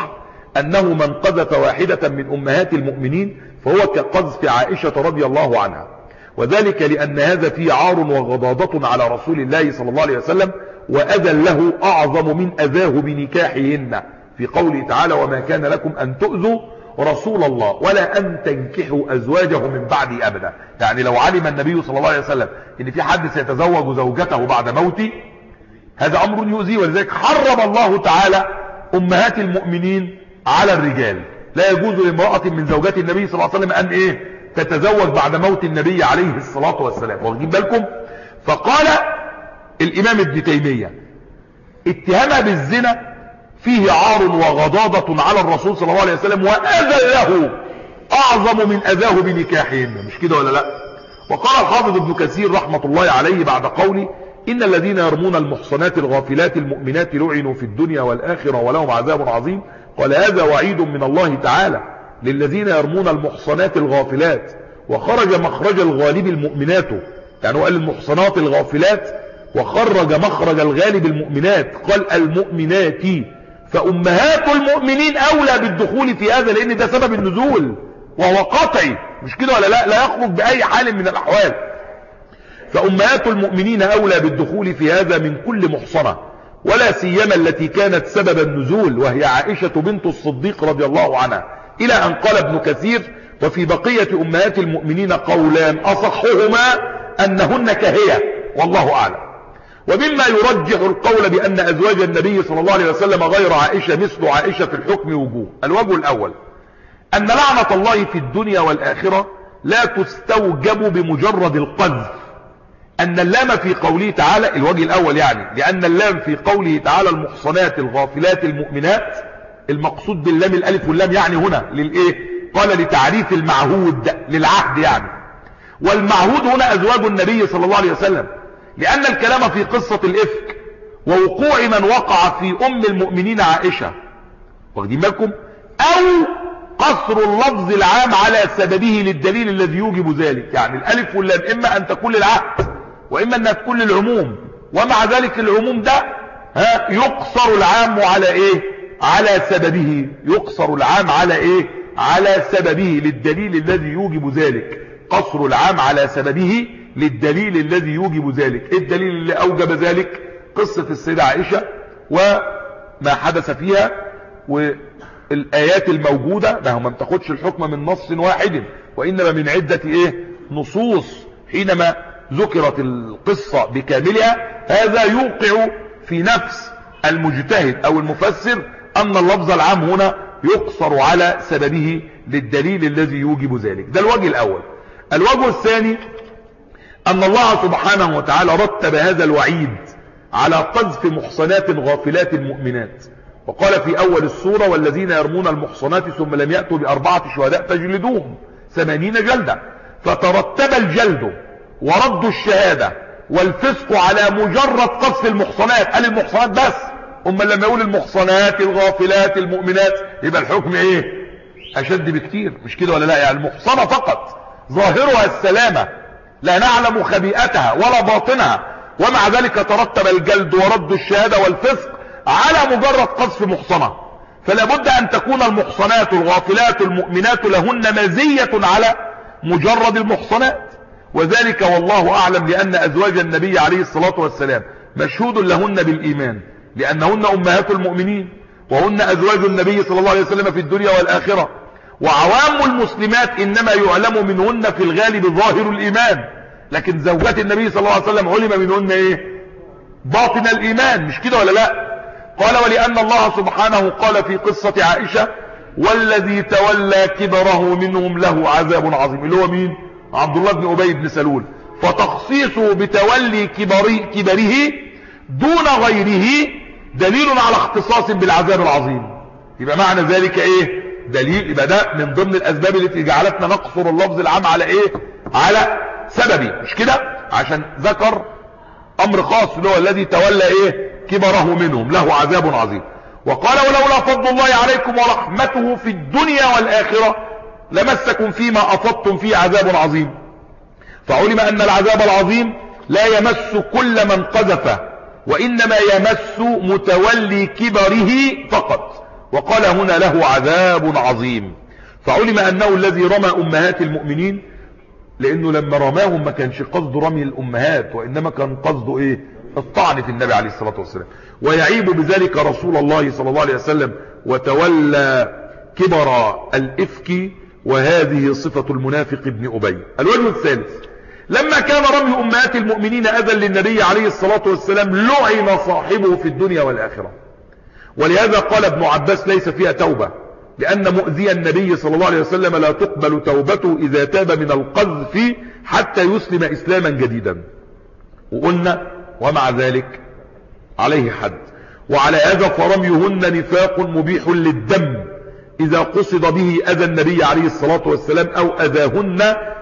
أنه من قذف واحدة من أمهات المؤمنين فهو كقذف عائشة رضي الله عنها، وذلك لأن هذا فيه عار وغضاضة على رسول الله صلى الله عليه وسلم، وأذى له أعظم من أذاه بنكاحهن، في قوله تعالى وما كان لكم أن تؤذوا رسول الله ولا أن تنكحوا أزواجه من بعد أبدا. يعني لو علم النبي صلى الله عليه وسلم إن في حد سيتزوج زوجته بعد موته هذا أمر يؤذيه، ولذلك حرم الله تعالى أمهات المؤمنين على الرجال. لا يجوز لامرأة من زوجات النبي صلى الله عليه وسلم أن إيه تتزوج بعد موت النبي عليه الصلاة والسلام. واخدين بالكم؟ فقال الإمام ابن تيمية اتهامها بالزنا فيه عار وغضاضة على الرسول صلى الله عليه وسلم، وأذى له أعظم من أذاه بنكاحهن. مش كده ولا لا؟ وقال الحافظ ابن كثير رحمة الله عليه بعد قوله إن الذين يرمون المحصنات الغافلات المؤمنات لعنوا في الدنيا والآخرة ولهم عذاب عظيم، قال هذا وعيد من الله تعالى للذين يرمون المحصنات الغافلات، وخرج مخرج الغالب المؤمنات، يعني هو قال المحصنات الغافلات وخرج مخرج الغالب المؤمنات، قال المؤمنات، فأمهات المؤمنين أولى بالدخول في هذا لأن ده سبب النزول وهو قطعي. مش كده ولا لا؟ لا يخرج بأي حال من الأحوال. فأمهات المؤمنين أولى بالدخول في هذا من كل محصنة، ولا سيما التي كانت سبب النزول وهي عائشة بنت الصديق رضي الله عنها، إلى أن قال ابن كثير وفي بقية أمهات المؤمنين قولان أصحهما أنهن كهية والله أعلم. ومما يرجح القول بأن أزواج النبي صلى الله عليه وسلم غير عائشة مثل عائشة في الحكم وجوه. الوجه الأول أن لعنة الله في الدنيا والآخرة لا تستوجب بمجرد القذف، أن اللام في قوله تعالى الوجه الأول يعني لأن اللام في قوله تعالى المحصنات الغافلات المؤمنات، المقصود باللام الألف واللام يعني هنا للإيه؟ قال لتعريف المعهود للعهد يعني، والمعهود هنا أزواج النبي صلى الله عليه وسلم، لأن الكلام في قصة الإفك ووقوع من وقع في أم المؤمنين عائشة، واخدين بالكم؟ أو قصر اللفظ العام على سببه للدليل الذي يوجب ذلك، يعني الألف واللام إما أن تكون للعهد وإما أنها تكون للعموم، ومع ذلك العموم ده ها يقصر العام على إيه؟ على سببه، يقصر العام على إيه؟ على سببه للدليل الذي يوجب ذلك، قصر العام على سببه للدليل الذي يوجب ذلك. الدليل اللي أوجب ذلك قصة السيدة عائشة وما حدث فيها والآيات الموجودة، ما هو ما بتاخدش الحكم من نص واحد وإنما من عدة إيه؟ نصوص. حينما ذكرت القصة بكاملها هذا يوقع في نفس المجتهد أو المفسر أن اللفظ العام هنا يقصر على سببه للدليل الذي يوجب ذلك. ده الوجه الأول. الوجه الثاني أن الله سبحانه وتعالى رتب هذا الوعيد على قذف محصنات غافلات المؤمنات، وقال في أول السورة والذين يرمون المحصنات ثم لم يأتوا بأربعة شهداء فاجلدوهم ثمانين جلدة، فترتب الجلد ورد الشهادة والفسق على مجرد قذف المحصنات. قال المحصنات بس، أما لما يقول المحصنات الغافلات المؤمنات يبقى الحكم ايه؟ أشد بكتير. مش كده ولا لا؟ يعني المحصنة فقط ظاهرها السلامة لا نعلم خبيئتها ولا باطنها، ومع ذلك ترتب الجلد ورد الشهادة والفسق على مجرد قذف محصنة. فلا بد أن تكون المحصنات الغافلات المؤمنات لهن مزية على مجرد المحصنات، وذلك والله أعلم لأن أزواج النبي عليه الصلاة والسلام مشهود لهن بالإيمان لأنهن أمهات المؤمنين وهن أزواج النبي صلى الله عليه وسلم في الدنيا والآخرة. وعوام المسلمات إنما يعلم منهن في الغالب ظاهر الإيمان، لكن زوجات النبي صلى الله عليه وسلم علم منهن إيه؟ باطن الإيمان. مش كده ولا لا؟ قال ولأن الله سبحانه قال في قصة عائشة والذي تولى كبره منهم له عذاب عظيم، اللي هو مين؟ عبد الله بن أبي بن سلول. فتخصيصه بتولي كبره, كبره دون غيره دليل على اختصاص بالعذاب العظيم. يبقى معنى ذلك ايه؟ دليل. يبقى ده من ضمن الاسباب التي جعلتنا نقصر اللفظ العام على ايه؟ على سببي. مش كده؟ عشان ذكر امر خاص اللي هو الذي تولى ايه؟ كبره منهم له عذاب عظيم. وقال ولولا فضل الله عليكم ورحمته في الدنيا والآخرة لمسكم فيما أفضتم فيه عذاب عظيم. فعلم أن العذاب العظيم لا يمس كل من قذف، وإنما يمس متولي كبره فقط. وقال هنا له عذاب عظيم. فعلم أنه الذي رمى أمهات المؤمنين، لأنه لما رماهم ما كانش قصده رمي الأمهات، وإنما كان قصده إيه؟ الطعن في النبي عليه الصلاة والسلام، ويعيب بذلك رسول الله صلى الله عليه وسلم وتولى كبر الإفك، وهذه صفة المنافق ابن أبي. الوجه الثالث: لما كان رمي أمهات المؤمنين أذى للنبي عليه الصلاة والسلام لعن صاحبه في الدنيا والآخرة. ولهذا قال ابن عباس: ليس فيها توبة، لأن مؤذي النبي صلى الله عليه وسلم لا تقبل توبته إذا تاب من القذف حتى يسلم إسلاما جديدا. وقلنا ومع ذلك عليه حد. وعلى هذا فرميهن نفاق مبيح للدم إذا قصد به أذى النبي عليه الصلاة والسلام أو أذاهن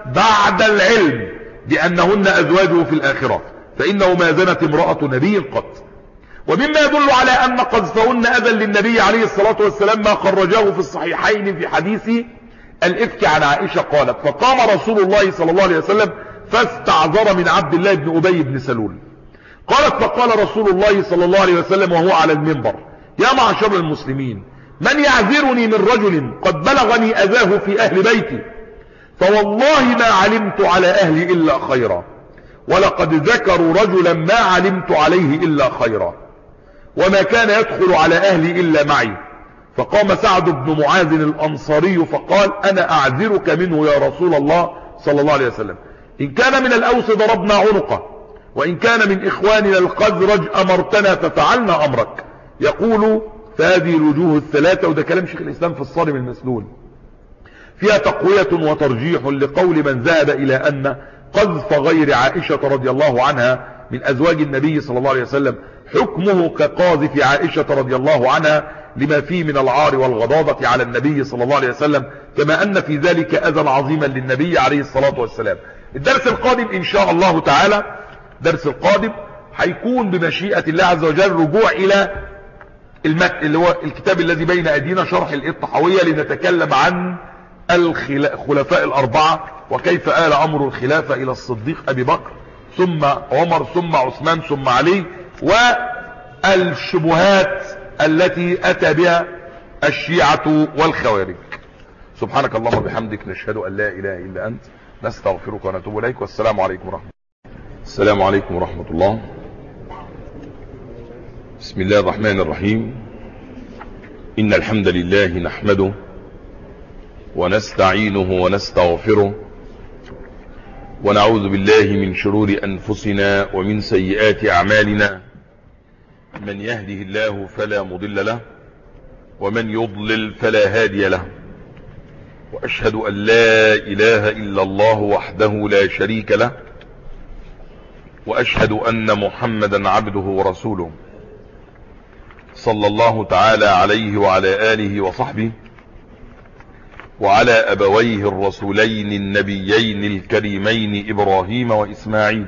بعد العلم بأنهن أزواجه في الآخرة، فإنه ما زنت امرأة نبي قط. ومما يدل على أن قذفهن أذى للنبي عليه الصلاة والسلام ما خرجاه في الصحيحين في حديث الإفك عن عائشة قالت: فقام رسول الله صلى الله عليه وسلم فاستعذر من عبد الله بن أبي بن سلول. قالت: فقال رسول الله صلى الله عليه وسلم وهو على المنبر: يا معشر المسلمين، من يعذرني من رجل قد بلغني أذاه في أهل بيتي؟ فوالله ما علمت على أهلي إلا خيرا، ولقد ذكروا رجلا ما علمت عليه إلا خيرا، وما كان يدخل على أهلي إلا معي. فقام سعد بن معاذ الأنصاري فقال: أنا أعذرك منه يا رسول الله صلى الله عليه وسلم، إن كان من الأوس ضربنا عنقه، وإن كان من إخواننا الخزرج أمرتنا ففعلنا أمرك. يقول: فهذه الوجوه الثلاثة، وده كلام شيخ الإسلام في الصارم المسلول، فيها تقوية وترجيح لقول من ذهب إلى أن قذف غير عائشة رضي الله عنها من أزواج النبي صلى الله عليه وسلم حكمه كقاذف عائشة رضي الله عنها، لما فيه من العار والغضاضة على النبي صلى الله عليه وسلم، كما أن في ذلك أذى عظيما للنبي عليه الصلاة والسلام. الدرس القادم إن شاء الله تعالى، درس القادم هيكون بمشيئة الله عز وجل رجوع إلى المت... اللي هو الكتاب الذي بين أيدينا، شرح الطحاوية، لنتكلم عن الخلفاء الأربعة وكيف آل أمر الخلافة إلى الصديق أبي بكر ثم عمر ثم عثمان ثم علي، والشبهات التي أتى بها الشيعة والخوارج. سبحانك اللهم وبحمدك، نشهد أن لا إله إلا أنت، نستغفرك ونتوب إليك، والسلام عليكم ورحمة الله. السلام عليكم ورحمة الله. بسم الله الرحمن الرحيم. إن الحمد لله نحمده ونستعينه ونستغفره، ونعوذ بالله من شرور أنفسنا ومن سيئات أعمالنا، من يهده الله فلا مضل له، ومن يضلل فلا هادي له. وأشهد أن لا إله إلا الله وحده لا شريك له، وأشهد أن محمدا عبده ورسوله، صلى الله تعالى عليه وعلى آله وصحبه وعلى أبويه الرسولين النبيين الكريمين إبراهيم وإسماعيل،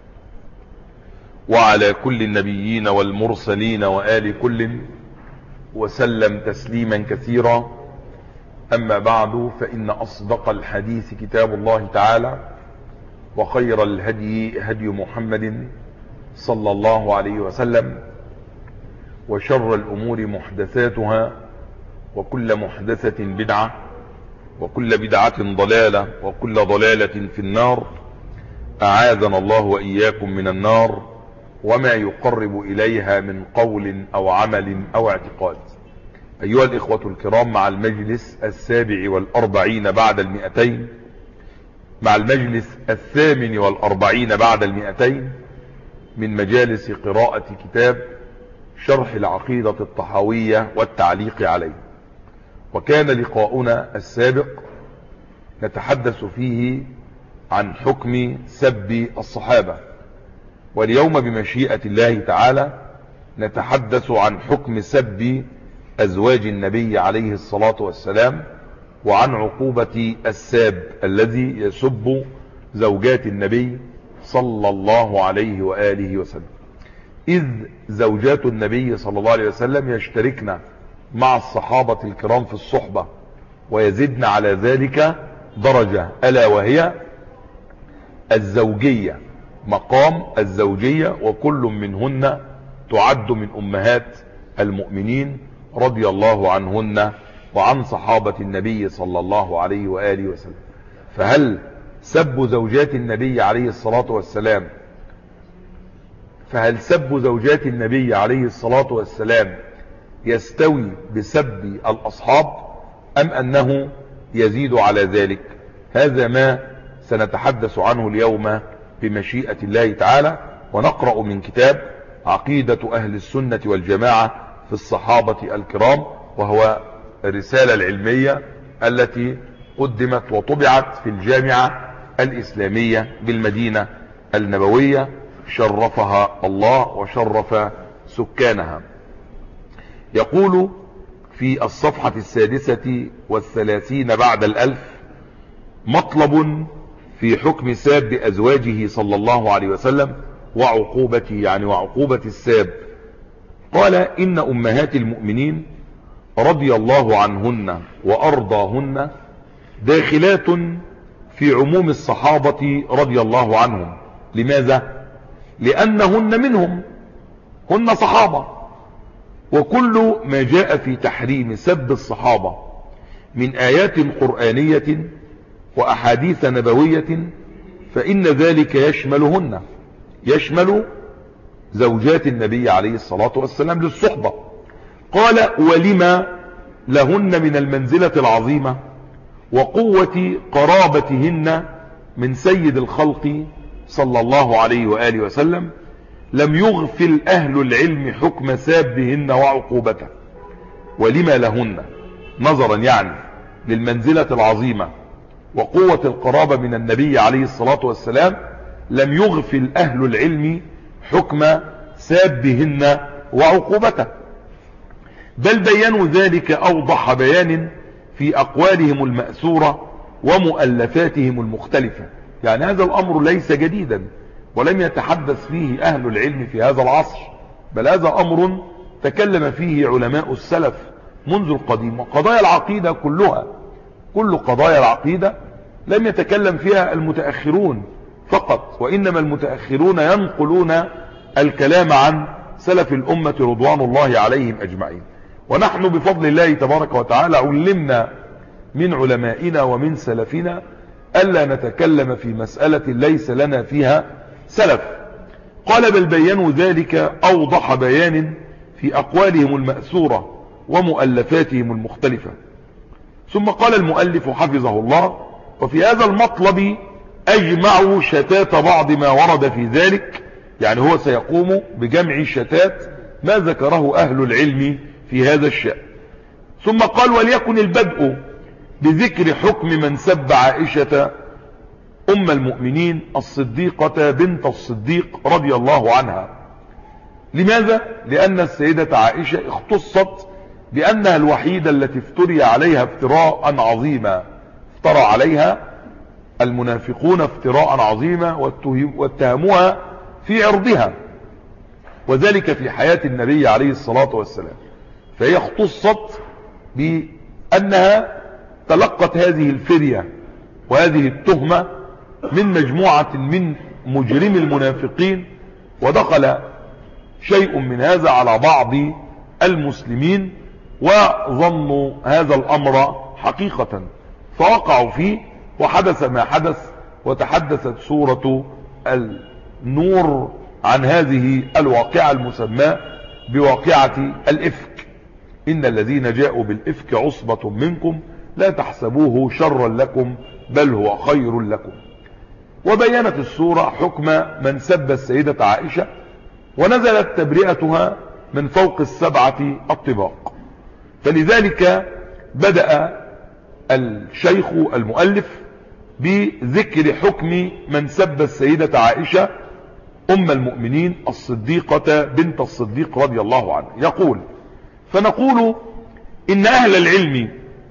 وعلى كل النبيين والمرسلين وآل كل، وسلم تسليما كثيرا. أما بعد، فإن أصدق الحديث كتاب الله تعالى، وخير الهدي هدي محمد صلى الله عليه وسلم، وشر الأمور محدثاتها، وكل محدثة بدعة، وكل بدعة ضلالة، وكل ضلالة في النار. أعاذنا الله وإياكم من النار وما يقرب إليها من قول أو عمل أو اعتقاد. أيها الإخوة الكرام، مع المجلس السابع والأربعين بعد المئتين، مع المجلس الثامن والأربعين بعد المئتين من مجالس قراءة كتاب شرح العقيدة الطحاوية والتعليق عليه. وكان لقاؤنا السابق نتحدث فيه عن حكم سب الصحابة، واليوم بمشيئة الله تعالى نتحدث عن حكم سب أزواج النبي عليه الصلاة والسلام، وعن عقوبة الساب الذي يسب زوجات النبي صلى الله عليه وآله وسلم، إذ زوجات النبي صلى الله عليه وسلم يشتركن مع الصحابة الكرام في الصحبة، ويزدن على ذلك درجة، ألا وهي الزوجية، مقام الزوجية، وكل منهن تعد من أمهات المؤمنين، رضي الله عنهن وعن صحابة النبي صلى الله عليه وآله وسلم. فهل سب زوجات النبي عليه الصلاة والسلام فهل سب زوجات النبي عليه الصلاة والسلام يستوي بسب الأصحاب أم أنه يزيد على ذلك؟ هذا ما سنتحدث عنه اليوم بمشيئة الله تعالى، ونقرأ من كتاب عقيدة أهل السنة والجماعة في الصحابة الكرام، وهو الرسالة العلمية التي قدمت وطبعت في الجامعة الإسلامية بالمدينة النبوية، شرفها الله وشرف سكانها. يقول في الصفحة السادسة والثلاثين بعد الألف: مطلب في حكم ساب أزواجه صلى الله عليه وسلم وعقوبته، يعني وعقوبة الساب. قال: إن أمهات المؤمنين رضي الله عنهن وأرضاهن داخلات في عموم الصحابة رضي الله عنهم. لماذا؟ لأنهن منهم، هن صحابة، وكل ما جاء في تحريم سب الصحابة من آيات قرآنية وأحاديث نبوية فإن ذلك يشملهن، يشمل زوجات النبي عليه الصلاة والسلام للصحبة. قال: ولما لهن من المنزلة العظيمة وقوة قرابتهن من سيد الخلق صلى الله عليه وآله وسلم لم يغفل أهل العلم حكم سابهن وعقوبته. ولما لهن نظرا يعني للمنزلة العظيمة وقوة القرابة من النبي عليه الصلاة والسلام لم يغفل أهل العلم حكم سابهن وعقوبته، بل بينوا ذلك أوضح بيان في أقوالهم المأثورة ومؤلفاتهم المختلفة. يعني هذا الأمر ليس جديدا ولم يتحدث فيه أهل العلم في هذا العصر، بل هذا أمر تكلم فيه علماء السلف منذ القديم. وقضايا العقيدة كلها، كل قضايا العقيدة لم يتكلم فيها المتأخرون فقط، وإنما المتأخرون ينقلون الكلام عن سلف الأمة رضوان الله عليهم أجمعين. ونحن بفضل الله تبارك وتعالى علمنا من علمائنا ومن سلفنا ألا نتكلم في مسألة ليس لنا فيها سلف. قال: بل بينوا ذلك أوضح بيان في أقوالهم المأثورة ومؤلفاتهم المختلفة. ثم قال المؤلف حفظه الله: وفي هذا المطلب أجمعوا شتات بعض ما ورد في ذلك. يعني هو سيقوم بجمع شتات ما ذكره أهل العلم في هذا الشأن. ثم قال: وليكن البدء بذكر حكم من سب عائشة أم المؤمنين الصديقة بنت الصديق رضي الله عنها. لماذا؟ لأن السيدة عائشة اختصت بأنها الوحيدة التي افتري عليها افتراء عظيما، افترى عليها المنافقون افتراء عظيما واتهموها في عرضها، وذلك في حياة النبي عليه الصلاة والسلام. فهي اختصت بأنها تلقت هذه الفرية وهذه التهمة من مجموعة من مجرم المنافقين، ودخل شيء من هذا على بعض المسلمين وظنوا هذا الأمر حقيقة فوقعوا فيه، وحدث ما حدث. وتحدثت سورة النور عن هذه الواقعة المسماة بواقعة الإفك: إن الذين جاءوا بالإفك عصبة منكم لا تحسبوه شرا لكم بل هو خير لكم. وبينت السورة حكم من سب السيدة عائشة، ونزلت تبرئتها من فوق السبعة الطباق. فلذلك بدأ الشيخ المؤلف بذكر حكم من سب السيدة عائشة أم المؤمنين الصديقة بنت الصديق رضي الله عنها. يقول: فنقول إن أهل العلم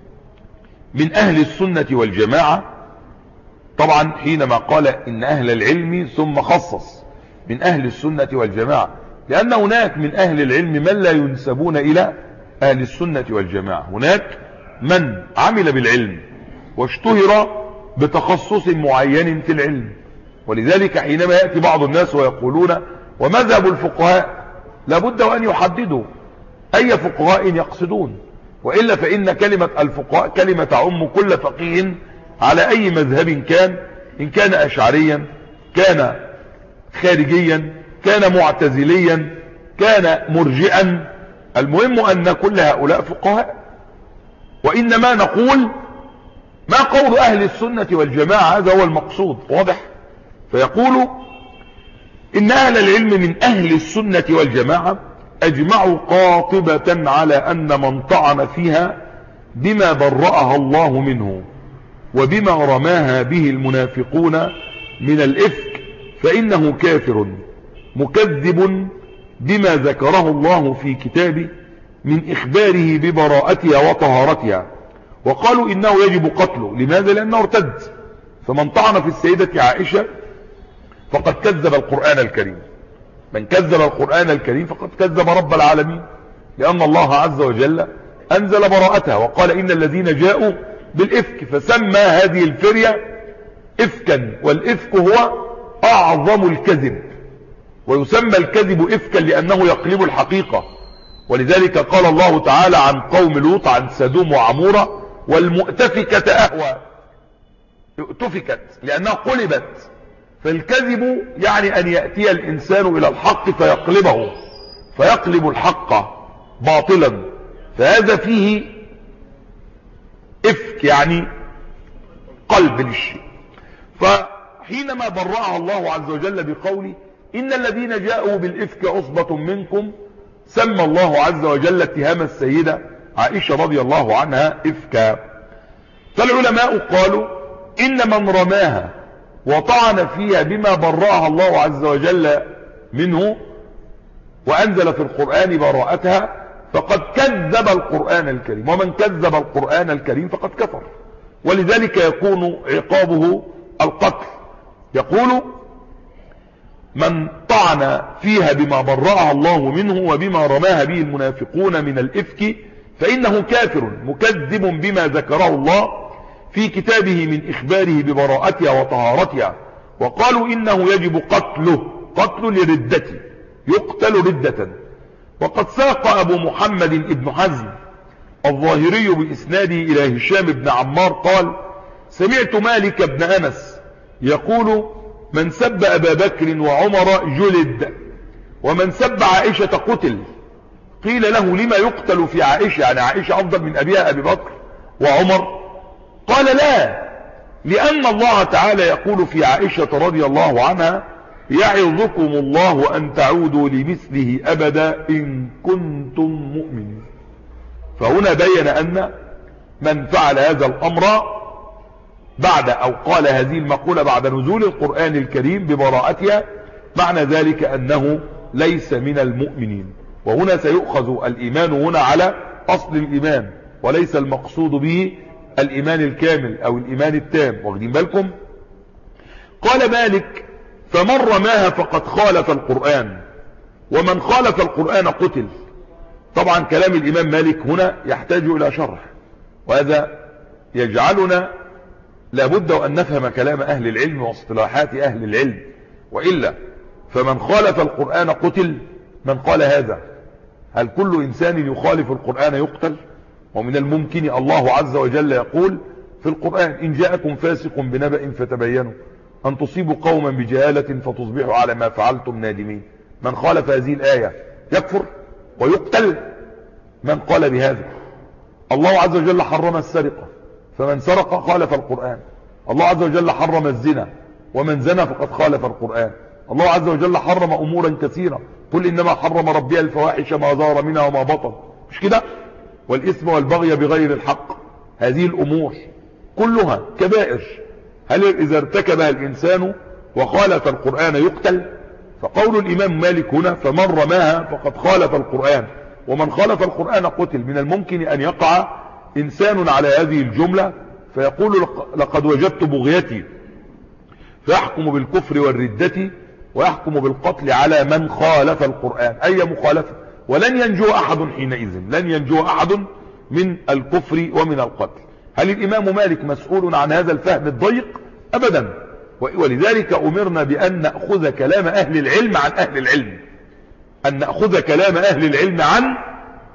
من أهل السنة والجماعة. طبعا حينما قال إن أهل العلم ثم خصص من أهل السنة والجماعة، لأن هناك من أهل العلم من لا ينسبون إلى أهل السنة والجماعة. هناك من عمل بالعلم واشتهر بتخصص معين في العلم، ولذلك حينما يأتي بعض الناس ويقولون ومذهب الفقهاء، لابد أن يحددوا أي فقهاء يقصدون، وإلا فإن كلمة الفقهاء كلمة تعم كل فقيه على أي مذهب كان، إن كان أشعريا، كان خارجيا، كان معتزليا، كان مرجئا، المهم أن كل هؤلاء فقهاء. وإنما نقول ما قول أهل السنة والجماعة، هذا هو المقصود، واضح؟ فيقول إن أهل العلم من أهل السنة والجماعة أجمعوا قاطبة على أن من طعن فيها بما برأها الله منه وبما رماها به المنافقون من الإفك فإنه كافر مكذب بما ذكره الله في كتابه من إخباره ببراءتها وطهارتها. وقالوا إنه يجب قتله. لماذا؟ لأنه ارتد. فمن طعن في السيدة عائشة فقد كذب القرآن الكريم. من كذب القرآن الكريم فقد كذب رب العالمين، لأن الله عز وجل أنزل براءتها وقال إن الذين جاءوا بالإفك، فسمى هذه الفرية إفكا، والإفك هو أعظم الكذب، ويسمى الكذب إفكا لأنه يقلب الحقيقة. ولذلك قال الله تعالى عن قوم لوط عن سدوم وعمورة والمؤتفكة أهوى، اتفكت لأنها قلبت. فالكذب يعني أن يأتي الإنسان إلى الحق فيقلبه، فيقلب الحق باطلا، فهذا فيه إفك يعني قلب للشيء. فحينما برأها الله عز وجل بقوله إن الذين جاءوا بالإفك عصبة منكم، سمى الله عز وجل اتهام السيدة عائشة رضي الله عنها إفكا. فالعلماء قالوا إن من رماها وطعن فيها بما برأها الله عز وجل منه وأنزل في القرآن براءتها فقد كذب القرآن الكريم، ومن كذب القرآن الكريم فقد كفر، ولذلك يكون عقابه القتل. يقول من طعن فيها بما برأها الله منه وبما رماها به المنافقون من الإفك فإنه كافر مكذب بما ذكره الله في كتابه من إخباره ببراءتها وطهارتها. وقالوا إنه يجب قتله، قتل لردته، يقتل ردة. وقد ساق أبو محمد ابن حزم الظاهري بإسناده إلى هشام بن عمار قال سمعت مالك بن أنس يقول من سب أبا بكر وعمر جلد، ومن سب عائشة قتل. قيل له لما يقتل في عائشة، يعني عائشة أفضل من أبيها أبي بكر وعمر؟ قال لا، لأن الله تعالى يقول في عائشة رضي الله عنها يعظكم الله أن تعودوا لمثله أبدا إن كنتم مؤمنين. فهنا بين أن من فعل هذا الأمر بعد أو قال هذه المقولة بعد نزول القرآن الكريم ببراءتها معنى ذلك أنه ليس من المؤمنين. وهنا سيؤخذ الإيمان هنا على أصل الإيمان، وليس المقصود به الإيمان الكامل أو الإيمان التام. واخدين بالكم؟ قال مالك فمن رماها فقد خالف القرآن، ومن خالف القرآن قتل. طبعا كلام الإمام مالك هنا يحتاج إلى شرح، وهذا يجعلنا لابد أن نفهم كلام أهل العلم واصطلاحات أهل العلم، وإلا فمن خالف القرآن قتل. من قال هذا؟ هل كل إنسان يخالف القرآن يقتل؟ ومن الممكن الله عز وجل يقول في القرآن إن جاءكم فاسق بنبأ فتبينوا أن تصيبوا قوما بجهالة فتصبحوا على ما فعلتم نادمين. من خالف هذه الآية يكفر ويقتل. من قال بهذا؟ الله عز وجل حرم السرقة، فمن سرق خالف القرآن. الله عز وجل حرم الزنا، ومن زنى فقد خالف القرآن. الله عز وجل حرم أمورا كثيرة، قل إنما حرم ربي الفواحش ما ظهر منها وما بطن، مش كده؟ والإثم والبغي بغير الحق. هذه الأمور كلها كبائر، هل إذا ارتكبها الإنسان وخالف القرآن يقتل؟ فقول الإمام مالك هنا فمن رماها فقد خالف القرآن، ومن خالف القرآن قتل. من الممكن أن يقع إنسان على هذه الجملة فيقول لقد وجدت بغيتي، فيحكم بالكفر والردة ويحكم بالقتل على من خالف القرآن. أي مخالفة، ولن ينجو أحد حينئذ، لن ينجو أحد من الكفر ومن القتل. هل الإمام مالك مسؤول عن هذا الفهم الضيق؟ أبدا. ولذلك أمرنا بأن نأخذ كلام أهل العلم عن أهل العلم، أن نأخذ كلام أهل العلم عن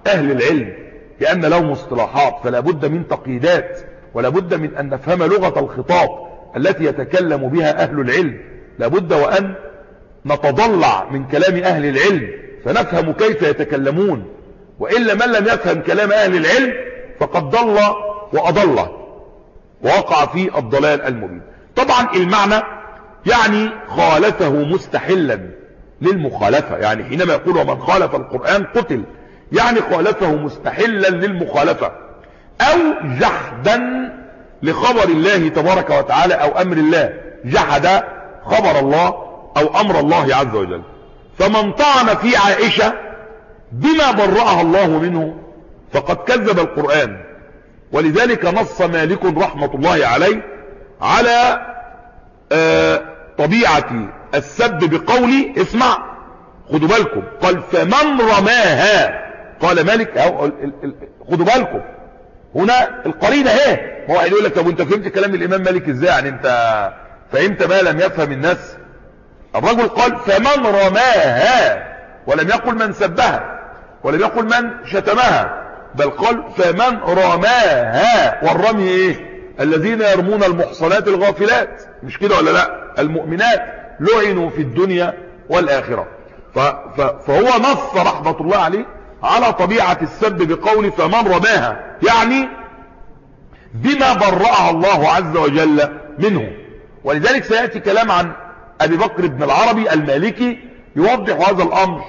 أهل العلم لأن لهم اصطلاحات، فلا بد من تقييدات، ولا بد من أن نفهم لغة الخطاب التي يتكلم بها أهل العلم. لا بد وأن نتضلع من كلام أهل العلم فنفهم كيف يتكلمون، وإلا من لم يفهم كلام أهل العلم فقد ضل وأضل ووقع في الضلال المبين. طبعا المعنى يعني خالفه مستحلا للمخالفة، يعني حينما يقول ومن خالف القرآن قتل، يعني خالفه مستحلا للمخالفة أو جحدا لخبر الله تبارك وتعالى أو أمر الله، جحد خبر الله أو أمر الله عز وجل. فمن طعن في عائشة بما برأها الله منه فقد كذب القرآن. ولذلك نص مالك رحمة الله عليه على آه طبيعة السب بقولي، اسمع خدوا بالكم، قال فمن رماها، قال مالك خدوا بالكم هنا القرينة اهي. هو هيقول لك طب وانت فهمت كلام الامام مالك ازاي؟ يعني انت فهمت ما لم يفهم الناس. الرجل قال فمن رماها، ولم يقل من سبها، ولم يقل من شتمها، بل قال فمن رماها. والرمي ايه؟ الذين يرمون المحصنات الغافلات، مش كده ولا لا؟ المؤمنات لعنوا في الدنيا والآخرة. فهو نص رحمة الله عليه على طبيعة السب بقول فمن رماها، يعني بما برأها الله عز وجل منه. ولذلك سيأتي كلام عن أبي بكر بن العربي المالكي يوضح هذا الأمر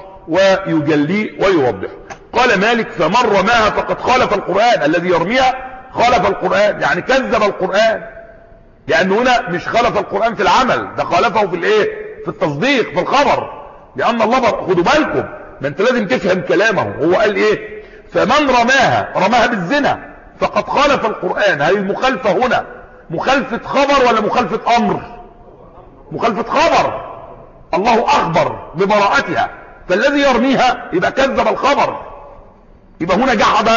ويجليه ويوضح. قال مالك فمن رماها فقد خالف القرآن، الذي يرميها خالف القرآن، يعني كذب القرآن، لأنه هنا مش خالف القرآن في العمل، ده خالفه في الايه؟ في التصديق، في الخبر. لأن الله بر... خدوا بالكم، ما انت لازم تفهم كلامه. هو قال ايه؟ فمن رماها، رماها بالزنا فقد خالف القرآن. هل المخالفة هنا مخالفة خبر ولا مخالفة أمر؟ مخالفة خبر. الله أخبر ببراءتها، فالذي يرميها يبقى كذب الخبر، يبقى هنا جحد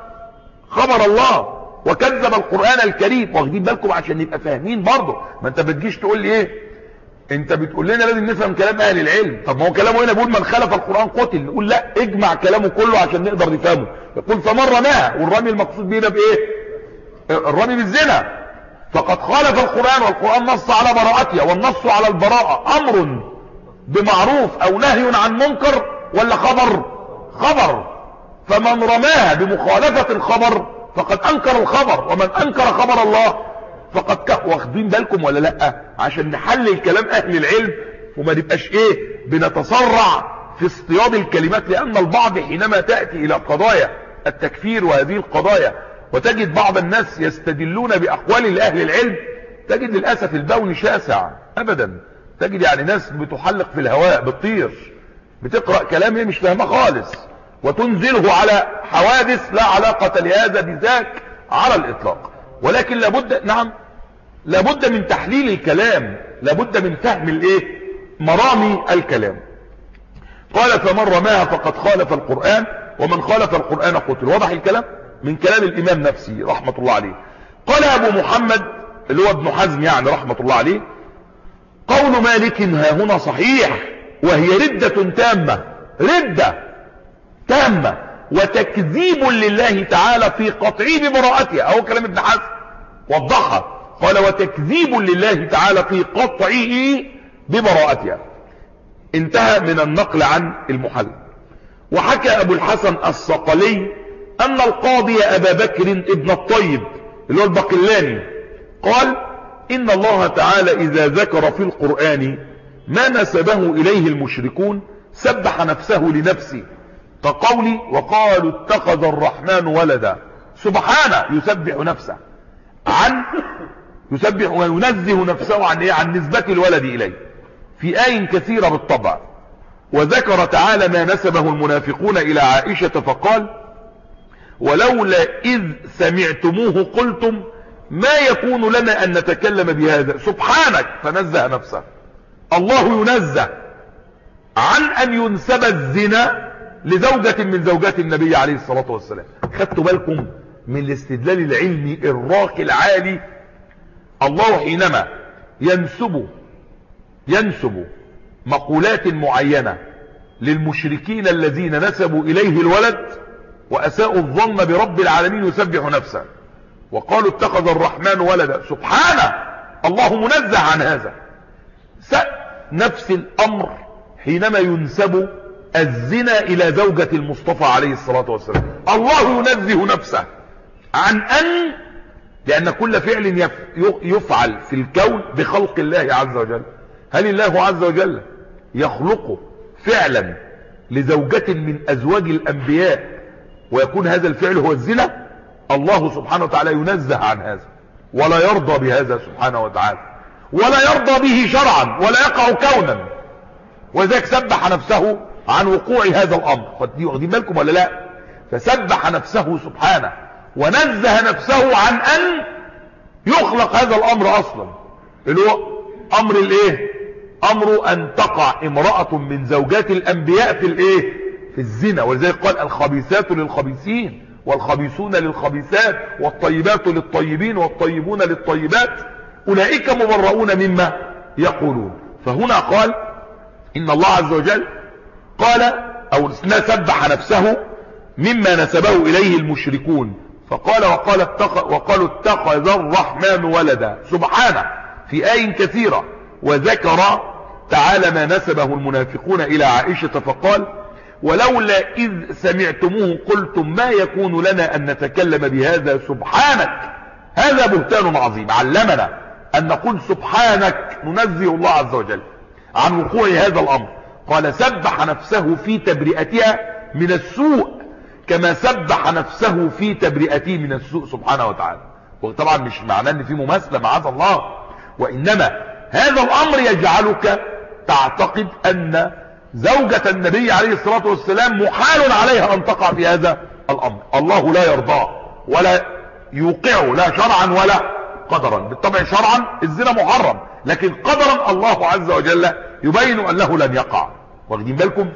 خبر الله وكذب القرآن الكريم. واخدين بالكم عشان نبقى فاهمين برضه. ما انت بتجيش تقول لي ايه، انت بتقول لنا لازم نفهم كلام اهل العلم. طب ما هو كلامه هنا بيقول من خالف القرآن قتل، نقول لا اجمع كلامه كله عشان نقدر نفهمه. يقول فمن رماها، والرمي المقصود بينا بايه؟ الرمي بالزنا. فقد خالف القرآن، والقرآن نص على براءتها، والنص على البراءة امر بمعروف او نهي عن منكر ولا خبر؟ خبر. فمن رماها بمخالفة الخبر فقد انكر الخبر، ومن انكر خبر الله فقد ك... واخدين بالكم ولا لا؟ عشان نحلل كلام اهل العلم وما نبقاش ايه بنتسرع في اصطياد الكلمات. لان البعض حينما تأتي الى قضايا التكفير وهذه القضايا وتجد بعض الناس يستدلون باقوال لاهل العلم، تجد للاسف البون شاسع ابدا. تجد يعني ناس بتحلق في الهواء، بتطير، بتقرأ كلام هي مش فاهمه خالص، وتنزله على حوادث لا علاقة لهذا بذاك على الإطلاق. ولكن لابد، نعم لابد من تحليل الكلام، لابد من فهم الايه؟ مرامي الكلام. قال فمن رماها فقد خالف القرآن، ومن خالف القرآن قتل. واضح الكلام من كلام الإمام نفسه رحمة الله عليه. قال أبو محمد اللي هو ابن حزم يعني رحمة الله عليه، قول مالك ها هنا صحيح، وهي ردة تامة، ردة تامة وتكذيب لله تعالى في قطعه ببراءتها. اهو كلام ابن حزم وضحها، قال وتكذيب لله تعالى في قطعه ببراءتها. انتهى من النقل عن المحل. وحكى ابو الحسن الصقلي ان القاضي ابا بكر ابن الطيب اللي هو البقلاني قال ان الله تعالى اذا ذكر في القرآن ما نسبه اليه المشركون سبح نفسه لنفسه، كقولي وقالوا اتخذ الرحمن ولدا، سبحانه يسبح نفسه عن يسبح وينزه نفسه عن ايه؟ عن نسبة الولد اليه في آي كثيرة بالطبع. وذكر تعالى ما نسبه المنافقون الى عائشة فقال ولولا اذ سمعتموه قلتم ما يكون لنا ان نتكلم بهذا، سبحانك، فنزه نفسه. الله ينزه عن ان ينسب الزنا لزوجة من زوجات النبي عليه الصلاة والسلام. خدتوا بالكم من الاستدلال العلمي الراقي العالي؟ الله حينما ينسب ينسب مقولات معينة للمشركين الذين نسبوا إليه الولد، وأساءوا الظن برب العالمين يسبح نفسه، وقالوا اتخذ الرحمن ولدا. سبحانه، الله منزه عن هذا. نفس الأمر حينما ينسب الزنا إلى زوجة المصطفى عليه الصلاة والسلام، الله ينزه نفسه عن أن، لأن كل فعل يفعل في الكون بخلق الله عز وجل. هل الله عز وجل يخلق فعلا لزوجة من أزواج الأنبياء ويكون هذا الفعل هو الزنا؟ الله سبحانه وتعالى ينزه عن هذا ولا يرضى بهذا سبحانه وتعالى، ولا يرضى به شرعا ولا يقع كونا، وذلك سبح نفسه عن وقوع هذا الأمر. واخدين بالكم ولا لا؟ فسبح نفسه سبحانه ونزه نفسه عن أن يخلق هذا الأمر أصلا، اللي هو أمر الإيه؟ أمر أن تقع امرأة من زوجات الأنبياء في الإيه؟ في الزنا. ولذلك قال الخبيثات للخبيثين والخبيثون للخبيثات والطيبات للطيبين والطيبون للطيبات أولئك مبرؤون مما يقولون. فهنا قال إن الله عز وجل قال أو سبح نفسه مما نسبه إليه المشركون، فقال وقال اتخذ وقالوا اتخذ الرحمن ولدا سبحانه في آي كثيرة. وذكر تعالى ما نسبه المنافقون إلى عائشة فقال ولولا إذ سمعتموه قلتم ما يكون لنا أن نتكلم بهذا سبحانك. هذا بهتان عظيم. علمنا أن نقول سبحانك، ننزه الله عز وجل عن وقوع هذا الأمر. قال سبح نفسه في تبرئتها من السوء كما سبح نفسه في تبرئته من السوء سبحانه وتعالى. وطبعا مش معناه ان في مماثله معاذ الله، وانما هذا الامر يجعلك تعتقد ان زوجة النبي عليه الصلاة والسلام محال عليها ان تقع في هذا الامر. الله لا يرضاه ولا يوقعه لا شرعا ولا قدرا. بالطبع شرعا الزنا محرم، لكن قدرا الله عز وجل يبين انه لن يقع. واخدين بالكم؟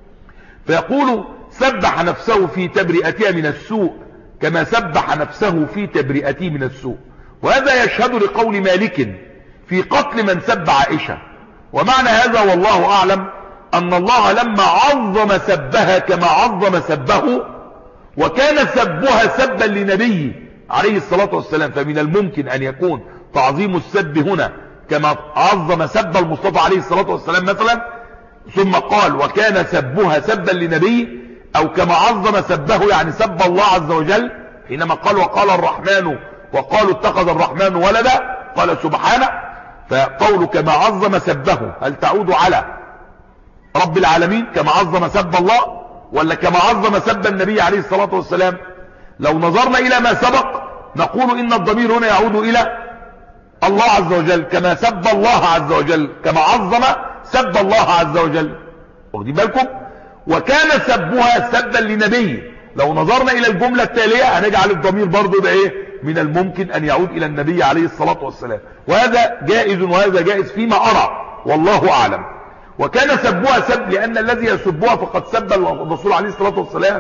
فيقول سبح نفسه في تبرئتها من السوء كما سبح نفسه في تبرئته من السوء. وهذا يشهد لقول مالك في قتل من سب عائشة. ومعنى هذا والله أعلم أن الله لما عظم سبها كما عظم سبه، وكان سبها سبا لنبيه عليه الصلاة والسلام، فمن الممكن أن يكون تعظيم السب هنا كما عظم سب المصطفى عليه الصلاة والسلام مثلا، ثم قال وكان سبها سبا لنبيه، أو كما عظم سبه يعني سب الله عز وجل حينما قال وقال الرحمن وقالوا اتخذ الرحمن ولدا، قال سبحانه. فقول كما عظم سبه هل تعود على رب العالمين كما عظم سب الله، ولا كما عظم سب النبي عليه الصلاة والسلام؟ لو نظرنا إلى ما سبق نقول إن الضمير هنا يعود إلى الله عز وجل، كما سب الله عز وجل كما عظم سب الله عز وجل. واخدين بالكم؟ وكان سبها سبا لنبي. لو نظرنا الى الجملة التالية هنجعل الضمير برضو ده ايه؟ من الممكن ان يعود الى النبي عليه الصلاة والسلام، وهذا جائز وهذا جائز فيما ارى والله اعلم. وكان سبها سب لان الذي يسبها فقد سب الرسول عليه الصلاة والسلام،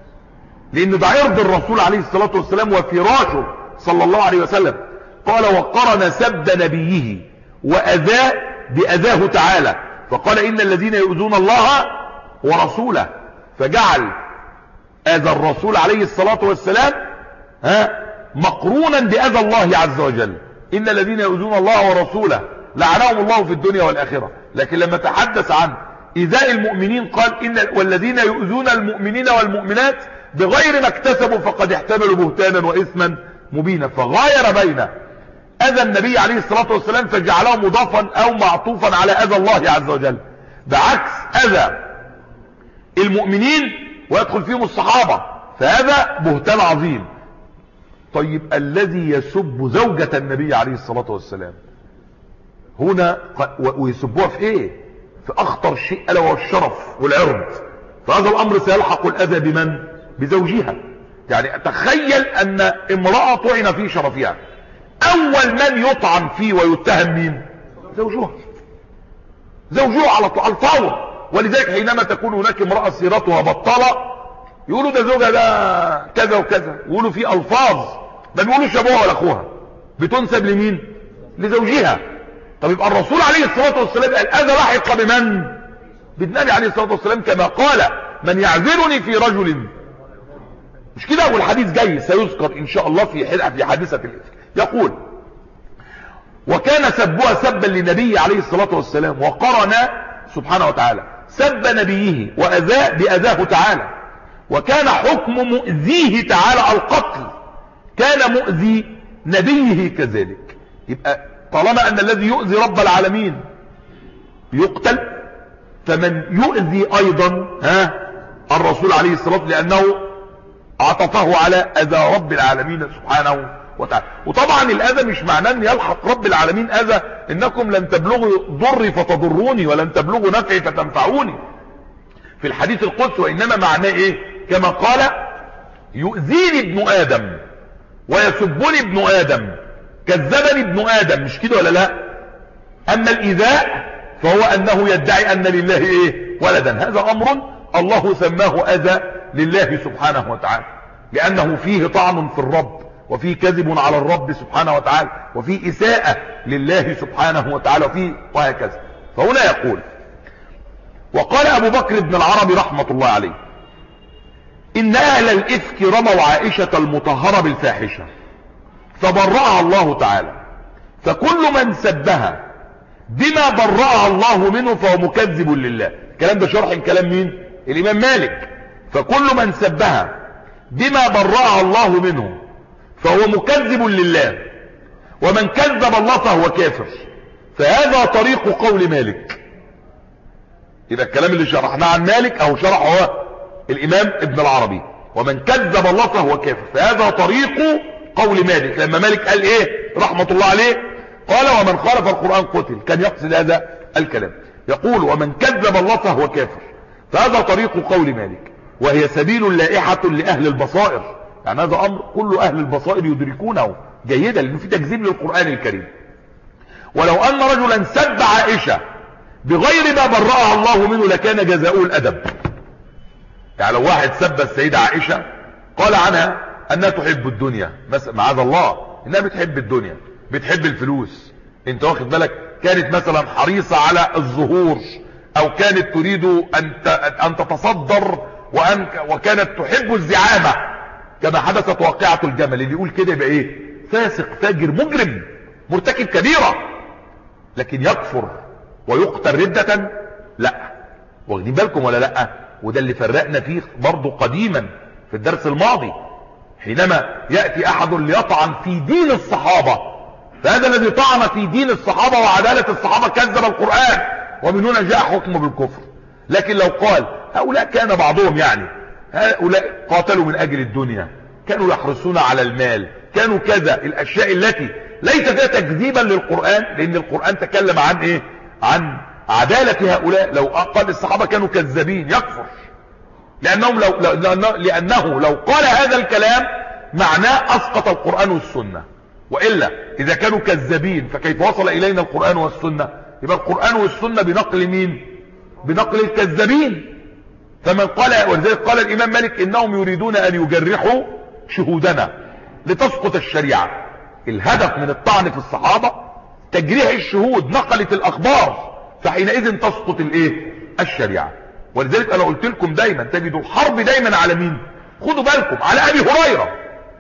لان ده عرض الرسول عليه الصلاة والسلام وفراشه صلى الله عليه وسلم. قال وقرن سب نبيه واذاه باذاه تعالى، فقال ان الذين يؤذون الله ورسوله، فجعل اذى الرسول عليه الصلاة والسلام ها مقرونا باذى الله عز وجل. ان الذين يؤذون الله ورسوله لعنهم الله في الدنيا والاخرة. لكن لما تحدث عن ايذاء المؤمنين قال ان والذين يؤذون المؤمنين والمؤمنات بغير ما اكتسبوا فقد احتملوا بهتانا واثما مبينا. فغاير بين اذى النبي عليه الصلاة والسلام فجعله مضافا او معطوفا على اذى الله عز وجل، بعكس اذى المؤمنين ويدخل فيهم الصحابة، فهذا بهتان عظيم. طيب الذي يسب زوجة النبي عليه الصلاة والسلام هنا ويسبوها في ايه؟ في اخطر شيء الا وهو الشرف والعرض. فهذا الامر سيلحق الاذى بمن؟ بزوجها. يعني تخيل ان امرأة طعن في شرفها، اول من يطعن فيه ويتهم مين؟ زوجها. زوجها على على الفور. ولذلك حينما تكون هناك امرأة سيرتها بطالة يقولوا ده زوجها ده كذا وكذا، يقولوا في الفاظ ما بيقولوش ابوها ولا اخوها، بتنسب لمين؟ لزوجها. طب يبقى الرسول عليه الصلاة والسلام الاذى لحق بمن؟ بالنبي عليه الصلاة والسلام، كما قال من يعذرني في رجل مش كده؟ والحديث جاي سيذكر ان شاء الله في في حادثة الإفك. يقول: وكان سبها سبا للنبي عليه الصلاة والسلام، وقرن سبحانه وتعالى سب نبيه وأذاه بأذاه تعالى، وكان حكم مؤذيه تعالى القتل، كان مؤذي نبيه كذلك. يبقى طالما أن الذي يؤذي رب العالمين يقتل، فمن يؤذي أيضا ها الرسول عليه الصلاة والسلام، لأنه عطفه على أذى رب العالمين سبحانه وتعالى. وطبعا الأذى مش معناه أن يلحق رب العالمين أذى، إنكم لن تبلغوا ضري فتضروني ولن تبلغوا نفعي فتنفعوني في الحديث القدسي. وإنما معناه إيه؟ كما قال: يؤذيني ابن آدم ويسبني ابن آدم، كذبني ابن آدم، مش كده ولا لا؟ أما الإيذاء فهو أنه يدعي أن لله إيه؟ ولدا. هذا أمر الله سماه أذى لله سبحانه وتعالى، لأنه فيه طعن في الرب، وفيه كذب على الرب سبحانه وتعالى، وفيه إساءة لله سبحانه وتعالى، وفيه وهكذا. فهنا يقول: وقال أبو بكر بن العربي رحمة الله عليه: إن أهل الإفك رموا عائشة المطهرة بالفاحشة فبرأها الله تعالى، فكل من سبها بما برأها الله منه فهو مكذب لله. الكلام ده شرح كلام مين؟ الإمام مالك. فكل من سبها بما برأها الله منه فهو مكذب لله، ومن كذب الله فهو كافر. فهذا طريق قول مالك. يبقى الكلام اللي شرحناه عن مالك او شرحه الامام ابن العربي: ومن كذب الله فهو كافر. فهذا طريق قول مالك. لما مالك قال ايه رحمة الله عليه؟ قال: ومن خالف القرآن قتل. كان يقصد هذا الكلام، يقول: ومن كذب الله فهو كافر. فهذا طريق قول مالك، وهي سبيل لائحة لأهل البصائر. يعني هذا أمر كل أهل البصائر يدركونه جيدا، لأنه في تكذيب للقرآن الكريم. ولو أن رجلا سب عائشة بغير ما برأها الله منه لكان جزاؤه الأدب. يعني لو واحد سب السيدة عائشة قال عنها أنها تحب الدنيا، معاذ الله، إنها بتحب الدنيا، بتحب الفلوس، انت واخد بالك، كانت مثلا حريصة على الظهور، أو كانت تريد أن أن تتصدر، وأن وكانت تحب الزعامة، كما حدثت واقعة الجمل. اللي يقول كده يبقى ايه؟ فاسق، فاجر، مجرم، مرتكب كبيرة. لكن يكفر ويقتل ردة؟ لا. واخدين بالكم ولا لا؟ وده اللي فرقنا فيه برضو قديما في الدرس الماضي، حينما يأتي احد ليطعن في دين الصحابة، فهذا الذي طعن في دين الصحابة وعدالة الصحابة كذب القرآن، ومن هنا جاء حكمه بالكفر. لكن لو قال هؤلاء كان بعضهم يعني هؤلاء قاتلوا من اجل الدنيا، كانوا يحرصون على المال، كانوا كذا، الاشياء التي ليس فيها تكذيبا للقرآن، لان القرآن تكلم عن ايه؟ عن عدالة هؤلاء. لو قال الصحابة كانوا كذابين يكفر، لانهم لو لأنه, لانه لو قال هذا الكلام معناه اسقط القرآن والسنة. وإلا اذا كانوا كذابين فكيف وصل الينا القرآن والسنة؟ يبقى القرآن والسنة بنقل مين؟ بنقل الكذابين. فمن قال، ولذلك قال الامام مالك: انهم يريدون ان يجرحوا شهودنا لتسقط الشريعة. الهدف من الطعن في الصحابة تجريح الشهود، نقلت الاخبار، فحينئذ تسقط الايه؟ الشريعة. ولذلك انا قلت لكم دايما تجدوا الحرب دايما على مين؟ خدوا بالكم، على ابي هريرة.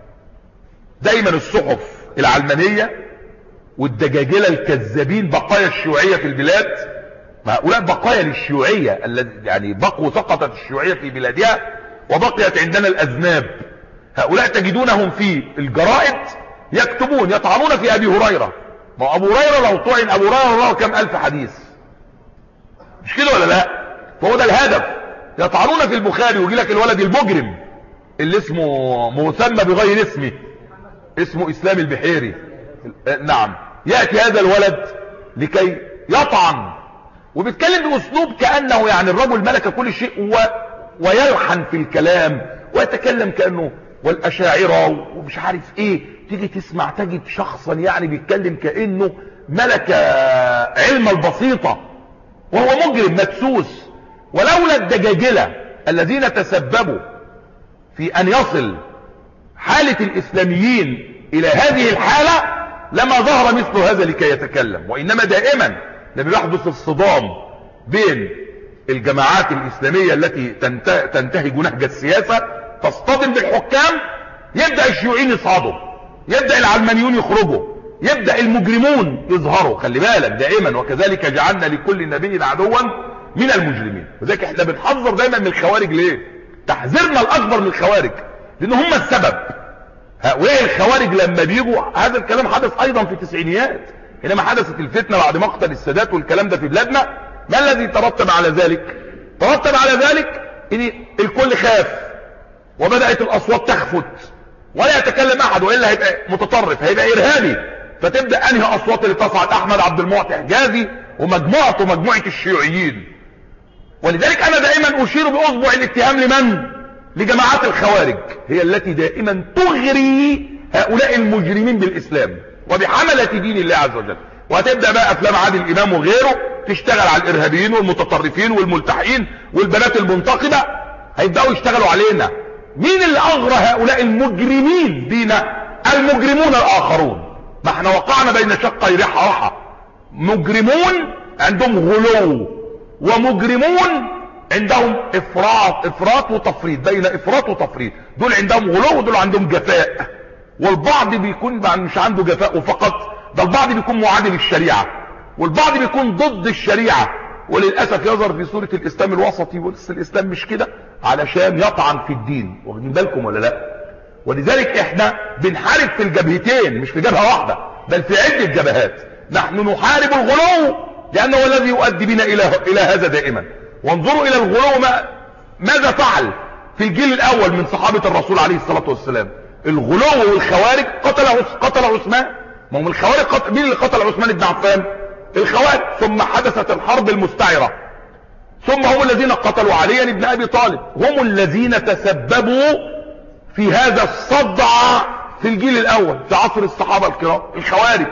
دايما الصحف العلمانية والدجاجلة الكذابين، بقايا الشيوعية في البلاد، هؤلاء بقايا للشيوعية، الذي يعني بقوا سقطت الشيوعية في بلادها وبقيت عندنا الأذناب. هؤلاء تجدونهم في الجرائد يكتبون يطعنون في أبي هريرة. ما أبو هريرة لو طعن أبو هريرة له كم ألف حديث، مش كده ولا لا؟ فهو ده الهدف. يطعنون في البخاري، ويجي لك الولد المجرم اللي اسمه مسمى بغير اسمه، اسمه إسلام البحيري، نعم، يأتي هذا الولد لكي يطعن، وبيتكلم بأسلوب كأنه يعني الرجل ملك كل شيء، و... ويلحن في الكلام ويتكلم كأنه والأشاعرة ومش عارف ايه. تيجي تسمع تجد شخصا يعني بيتكلم كأنه ملك علم البسيطة، وهو مجرم مدسوس. ولولا الدجاجلة الذين تسببوا في أن يصل حالة الإسلاميين إلى هذه الحالة لما ظهر مثل هذا لكي يتكلم. وإنما دائما لما يحدث الصدام بين الجماعات الإسلامية التي تنتهج نهج السياسة، تصطدم بالحكام يبدأ الشيوعيين يصعدوا، يبدأ العلمانيون يخرجوا، يبدأ المجرمون يظهروا. خلي بالك دائما، وكذلك جعلنا لكل نبي عدوا من المجرمين. وذلك احنا بنحذر دايما من الخوارج. ليه؟ تحذيرنا الاكبر من الخوارج لان هم السبب. هؤلاء الخوارج لما بيجوا، هذا الكلام حدث ايضا في التسعينيات حينما حدثت الفتنة بعد مقتل السادات والكلام ده في بلادنا. ما الذي ترتب على ذلك؟ ترتب على ذلك ان الكل خاف وبدأت الاصوات تخفت ولا يتكلم احد، والا هيبقى متطرف، هيبقى ارهابي. فتبدأ انهي اصوات اللي تصعد؟ احمد عبد المعطي حجازي ومجموعته مجموعة الشيوعيين. ولذلك انا دائما اشير باصبع الاتهام لمن؟ لجماعات الخوارج، هي التي دائما تغري هؤلاء المجرمين بالاسلام وبحملة دين الله عز وجل. وهتبدأ بقى افلام عادل امام وغيره تشتغل على الارهابيين والمتطرفين والملتحين والبنات المنتقبة، هيبدأوا يشتغلوا علينا. مين اللي اغرى هؤلاء المجرمين بينا؟ المجرمون الاخرون. ما احنا وقعنا بين شقي رحى رحى، مجرمون عندهم غلو ومجرمون عندهم افراط افراط وتفريط، بين افراط وتفريط. دول عندهم غلو ودول عندهم جفاء، والبعض بيكون مش عنده جفاء وفقط، ده البعض بيكون معادي للشريعة والبعض بيكون ضد الشريعة. وللأسف يظهر في صورة الإسلام الوسطي، بس الإسلام مش كده، علشان يطعن في الدين. واخدين بالكم ولا لا؟ ولذلك احنا بنحارب في الجبهتين، مش في جبهة واحدة، بل في عدة جبهات. نحن نحارب الغلو لأنه هو الذي يؤدي بنا إلى إلى هذا دائما. وانظروا إلى الغلو ما ماذا فعل في الجيل الأول من صحابة الرسول عليه الصلاة والسلام. الغلو والخوارج قتل قتل عثمان. ما هم الخوارج قتل، مين اللي قتل عثمان بن عفان؟ الخوارج. ثم حدثت الحرب المستعرة، ثم هم الذين قتلوا علي بن أبي طالب، هم الذين تسببوا في هذا الصدع في الجيل الأول في عصر الصحابة الكرام الخوارج.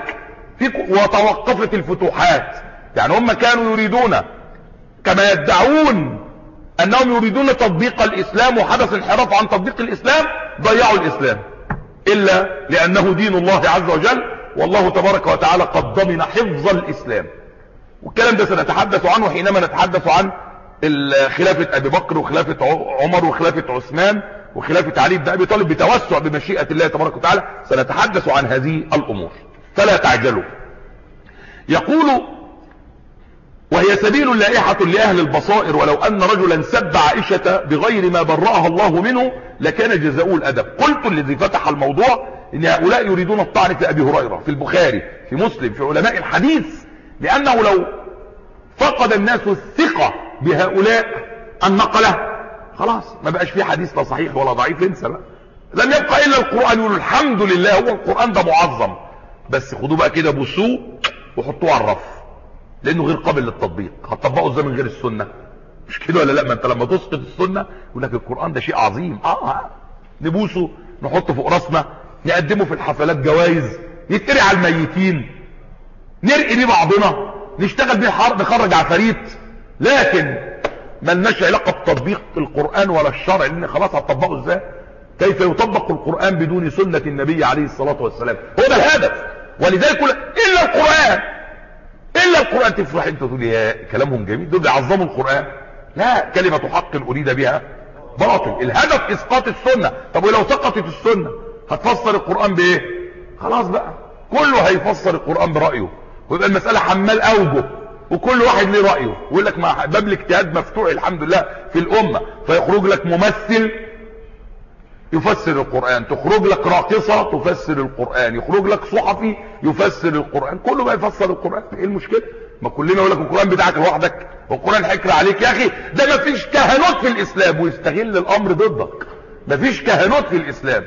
وتوقفت الفتوحات. يعني هم كانوا يريدون كما يدعون أنهم يريدون تطبيق الإسلام، وحدث انحراف عن تطبيق الإسلام، ضيعوا الإسلام، إلا لأنه دين الله عز وجل، والله تبارك وتعالى قد ضمن حفظ الإسلام. والكلام ده سنتحدث عنه حينما نتحدث عن خلافة أبي بكر وخلافة عمر وخلافة عثمان وخلافة علي بن أبي طالب بتوسع بمشيئة الله تبارك وتعالى. سنتحدث عن هذه الأمور فلا تعجلوا. يقول: وهي سبيل لائحة لأهل البصائر، ولو أن رجلا سب عائشة بغير ما برأها الله منه لكان جزاؤه الأدب. قلت الذي فتح الموضوع إن هؤلاء يريدون الطعن في أبي هريرة، في البخاري، في مسلم، في علماء الحديث، لأنه لو فقد الناس الثقة بهؤلاء النقلة خلاص ما بقاش فيه حديث لا صحيح ولا ضعيف، انسى بقى. لم يبقى إلا القرآن. يقولوا الحمد لله، هو القرآن ده معظم، بس خدوه بقى كده بوسوه وحطوه على الرف، لانه غير قابل للتطبيق. هتطبقه ازاي من غير السنة؟ مش كده ولا لا؟ ما انت لما تسقط السنة يقول لك القرآن ده شيء عظيم، اه نبوسه، نحطه فوق راسنا، نقدمه في الحفلات جوائز، يتقري على الميتين، نرقي بيه بعضنا، نشتغل بيه حرب، نخرج عفاريت، لكن ما لناش علاقة بتطبيق القرآن ولا الشرع، لان خلاص هتطبقه ازاي؟ كيف يطبق القرآن بدون سنة النبي عليه الصلاة والسلام؟ هو ده الهدف. ولذلك الا القرآن، الا القرآن. تفرح انت تقول يا كلامهم جميل، دول بيعظموا القرآن. لا، كلمة حق اريد بها باطل. الهدف اسقاط السنة. طب ولو سقطت السنة هتفسر القرآن بايه؟ خلاص بقى كله هيفسر القرآن برأيه، ويبقى المسألة حمال اوجه، وكل واحد ليه رأيه. ويقول لك ما باب الاجتهاد مفتوح الحمد لله في الامة، فيخرج لك ممثل يفسر القرآن، تخرج لك راقصة تفسر القرآن، يخرج لك صحفي يفسر القرآن، كله بقى يفسر القرآن. ايه المشكلة؟ ما كلنا يقول لك القرآن بتاعك لوحدك، والقرآن حكر عليك. يا اخي ده ما فيش كهنوت في الاسلام، ويستغل الامر ضدك. ما فيش كهنوت في الاسلام.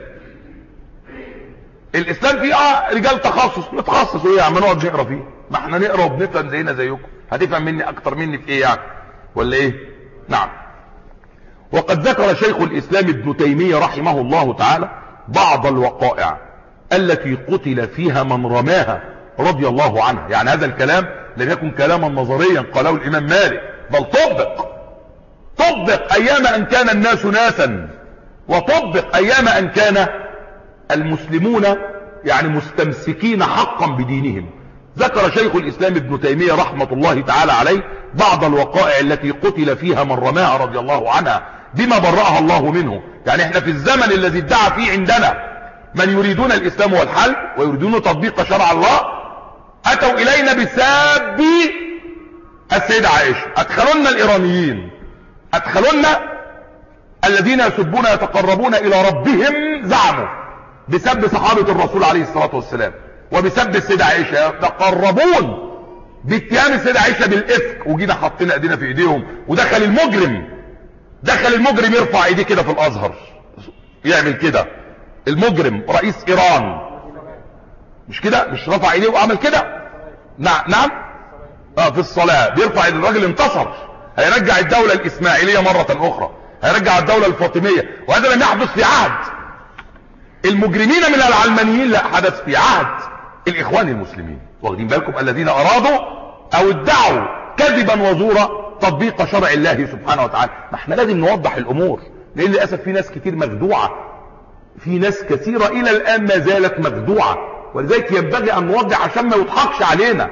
الاسلام فيه اه رجال تخصص، نتخصص ايه يا عم؟ نقعد نقرا فيه؟ ما احنا نقرا وبنفهم زينا زيكم. هتفهم مني اكتر مني في ايه يعني؟ ولا ايه؟ نعم. وقد ذكر شيخ الاسلام ابن تيمية رحمه الله تعالى بعض الوقائع التي قتل فيها من رماها رضي الله عنه. يعني هذا الكلام لم يكن كلاما نظريا قاله الامام مالك، بل طبق طبق ايام ان كان الناس ناسا، وطبق ايام ان كان المسلمون يعني مستمسكين حقا بدينهم. ذكر شيخ الاسلام ابن تيمية رحمة الله تعالى عليه بعض الوقائع التي قتل فيها من رماها رضي الله عنها بما برأها الله منه. يعني احنا في الزمن الذي ادعى فيه عندنا من يريدون الاسلام والحل ويريدون تطبيق شرع الله، اتوا الينا بساب السيدة عائشة. ادخلونا الايرانيين، ادخلونا الذين يسبون يتقربون الى ربهم، زعموا بسب صحابة الرسول عليه الصلاة والسلام وبسب السيدة عائشة، يتقربون باتهام السيدة عائشة بالافك، وجينا حطينا ايدينا في ايديهم. ودخل المجرم، دخل المجرم يرفع ايديه كده في الازهر، يعمل كده المجرم رئيس ايران، مش كده؟ مش رفع ايديه وعمل كده؟ نعم نعم اه في الصلاة بيرفع ايديه. الراجل انتصر، هيرجع الدولة الاسماعيلية مرة اخرى، هيرجع الدولة الفاطمية، وهذا لم يحدث في عهد المجرمين من العلمانيين، لا حدث في عهد الاخوان المسلمين. واخدين بالكم؟ الذين ارادوا او ادعوا كذبا وزورا تطبيق شرع الله سبحانه وتعالى. ما احنا لازم نوضح الامور، لان للاسف في ناس كتير مخدوعة، في ناس كثيرة الى الان ما زالت مخدوعة، ولذلك ينبغي ان نوضح عشان ما يضحكش علينا،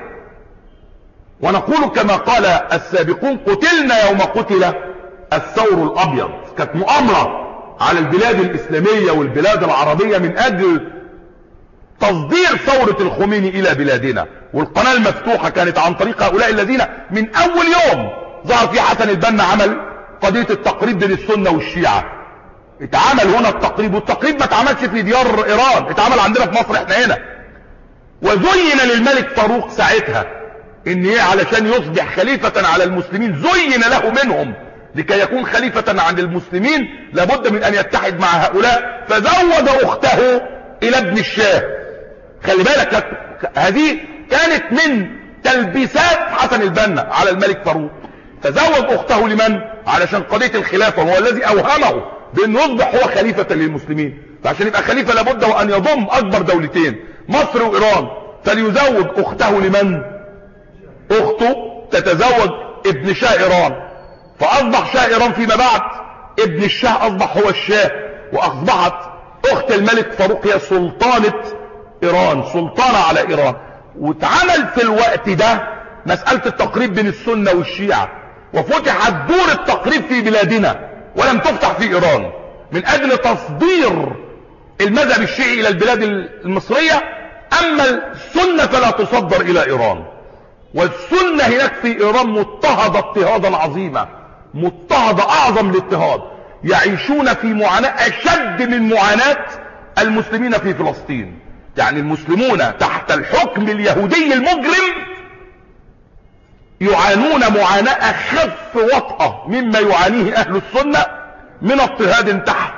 ونقول كما قال السابقون: قتلنا يوم قتل الثور الابيض. كانت مؤامرة على البلاد الاسلامية والبلاد العربية من اجل تصدير ثورة الخميني الى بلادنا، والقناة المفتوحة كانت عن طريق هؤلاء الذين من اول يوم ظهر في حسن البنا عمل قضية التقريب بين السنة والشيعة. اتعمل هنا التقريب، والتقريب ما اتعملش في ديار ايران، اتعمل عندنا في مصر احنا هنا. وزين للملك فاروق ساعتها ان ايه، علشان يصبح خليفة على المسلمين، زين له منهم لكي يكون خليفة عن المسلمين لابد من ان يتحد مع هؤلاء، فزوج اخته الى ابن الشاه. خلي بالك، هذه كانت من تلبيسات حسن البنا على الملك فاروق. فزوج اخته لمن؟ علشان قضية الخلافة، وهو الذي اوهمه بانه يصبح هو خليفة للمسلمين. فعشان يبقى خليفة لابد وان يضم اكبر دولتين مصر وايران، فليزوج اخته لمن؟ اخته تتزوج ابن شاه ايران، فاصبح شاه ايران فيما بعد ابن الشاه، اصبح هو الشاه، واصبحت اخت الملك فاروق هي سلطانة ايران، سلطانة على ايران. واتعمل في الوقت ده مسألة التقريب بين السنة والشيعة، وفتحت دور التقريب في بلادنا ولم تفتح في ايران من اجل تصدير المذهب الشيعي الى البلاد المصرية. اما السنة فلا تصدر الى ايران، والسنة هناك في ايران مضطهدة اضطهادا عظيما، مضطهدة اعظم الاضطهاد، يعيشون في معاناة اشد من معاناة المسلمين في فلسطين. يعني المسلمون تحت الحكم اليهودي المجرم يعانون معاناة اخف وطأة مما يعانيه اهل السنة من اضطهاد تحت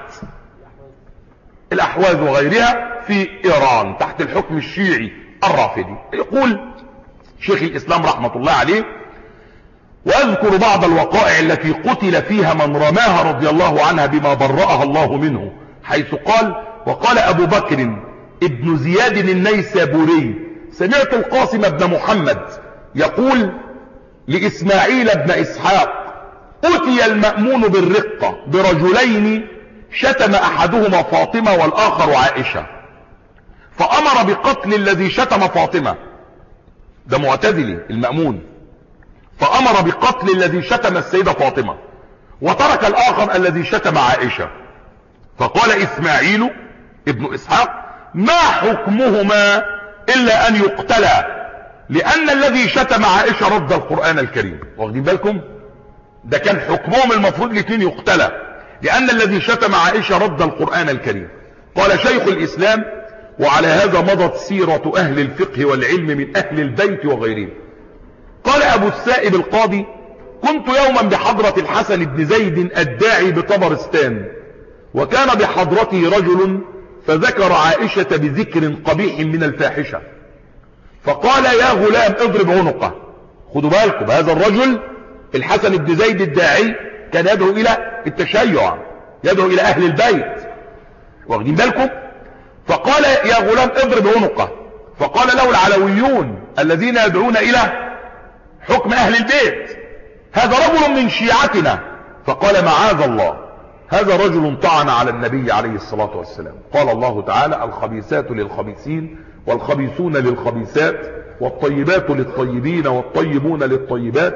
الاحواز وغيرها في ايران تحت الحكم الشيعي الرافضي. يقول شيخ الاسلام رحمة الله عليه: واذكر بعض الوقائع التي قتل فيها من رماها رضي الله عنها بما برأها الله منه، حيث قال: وقال ابو بكر ابن زياد النيسابوري: سمعت القاسم بن محمد يقول لاسماعيل بن اسحاق: اتي المأمون بالرقة برجلين شتم احدهما فاطمة والاخر عائشة، فامر بقتل الذي شتم فاطمة، ده معتزلي المأمون، فامر بقتل الذي شتم السيدة فاطمة، وترك الاخر الذي شتم عائشة. فقال اسماعيل ابن اسحاق: ما حكمهما الا ان يقتلا، لان الذي شتم عائشة رد القرآن الكريم. واخدين بالكم؟ ده كان حكمهم المفروض الاثنين يقتلا، لان الذي شتم عائشة رد القرآن الكريم. قال شيخ الاسلام: وعلى هذا مضت سيرة اهل الفقه والعلم من اهل البيت وغيرهم. قال ابو السائب القاضي: كنت يوما بحضرة الحسن بن زيد الداعي بطبرستان، وكان بحضرته رجل فذكر عائشة بذكر قبيح من الفاحشة، فقال: يا غلام اضرب عنقه. خدوا بالكم، هذا الرجل الحسن بن زيد الداعي كان يدعو الى التشيع، يدعو الى اهل البيت. واخدين بالكم؟ فقال: يا غلام اضرب عنقه. فقال له العلويون الذين يدعون الى حكم اهل البيت: هذا رجل من شيعتنا. فقال: معاذ الله، هذا رجل طعن على النبي عليه الصلاة والسلام. قال الله تعالى: الخبيثات للخبيثين والخبيثون للخبيثات والطيبات للطيبين والطيبون للطيبات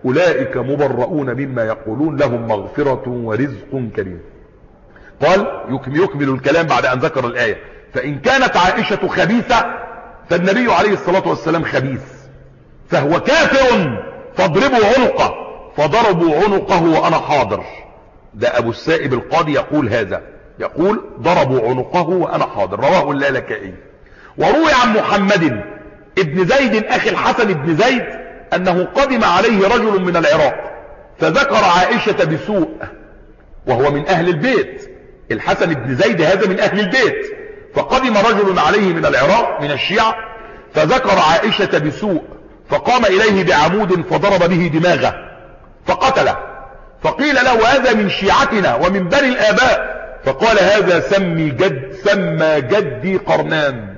أولئك مبرؤون مما يقولون لهم مغفرة ورزق كريم. قال يكمل الكلام بعد أن ذكر الآية: فإن كانت عائشة خبيثة فالنبي عليه الصلاة والسلام خبيث فهو كافر فاضربوا عنقه، فضربوا عنقه وأنا حاضر. ده أبو السائب القاضي يقول هذا، يقول ضربوا عنقه وأنا حاضر، رواه اللالكائي. وروي عن محمد ابن زيد أخي الحسن بن زيد أنه قدم عليه رجل من العراق فذكر عائشة بسوء، وهو من أهل البيت. الحسن بن زيد هذا من أهل البيت، فقدم رجل عليه من العراق من الشيعة فذكر عائشة بسوء، فقام إليه بعمود فضرب به دماغه فقتله، فقيل له: هذا من شيعتنا ومن بني الآباء. فقال: هذا سمي جد سمى جدي قرنان،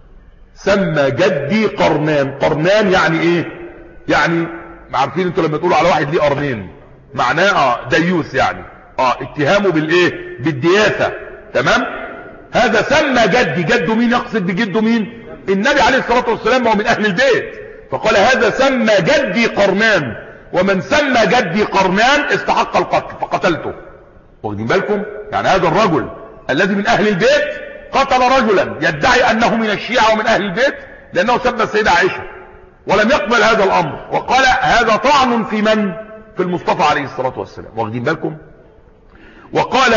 سمى جدي قرنان. قرنان يعني ايه؟ يعني عارفين انتوا لما تقولوا على واحد ليه قرنين معناه اه ديوث، يعني اه اتهامه بالايه؟ بالدياثة. تمام. هذا سمى جدي، جده مين؟ يقصد بجده مين؟ النبي عليه الصلاة والسلام، هو من اهل البيت. فقال: هذا سمى جدي قرنان، ومن سمى جدي قرنان استحق القتل فقتلته. واخدين بالكم؟ يعني هذا الرجل الذي من اهل البيت قتل رجلا يدعي انه من الشيعة ومن اهل البيت لانه سب السيدة عائشة، ولم يقبل هذا الامر وقال هذا طعن في من؟ في المصطفى عليه الصلاة والسلام. واخدين بالكم؟ وقال: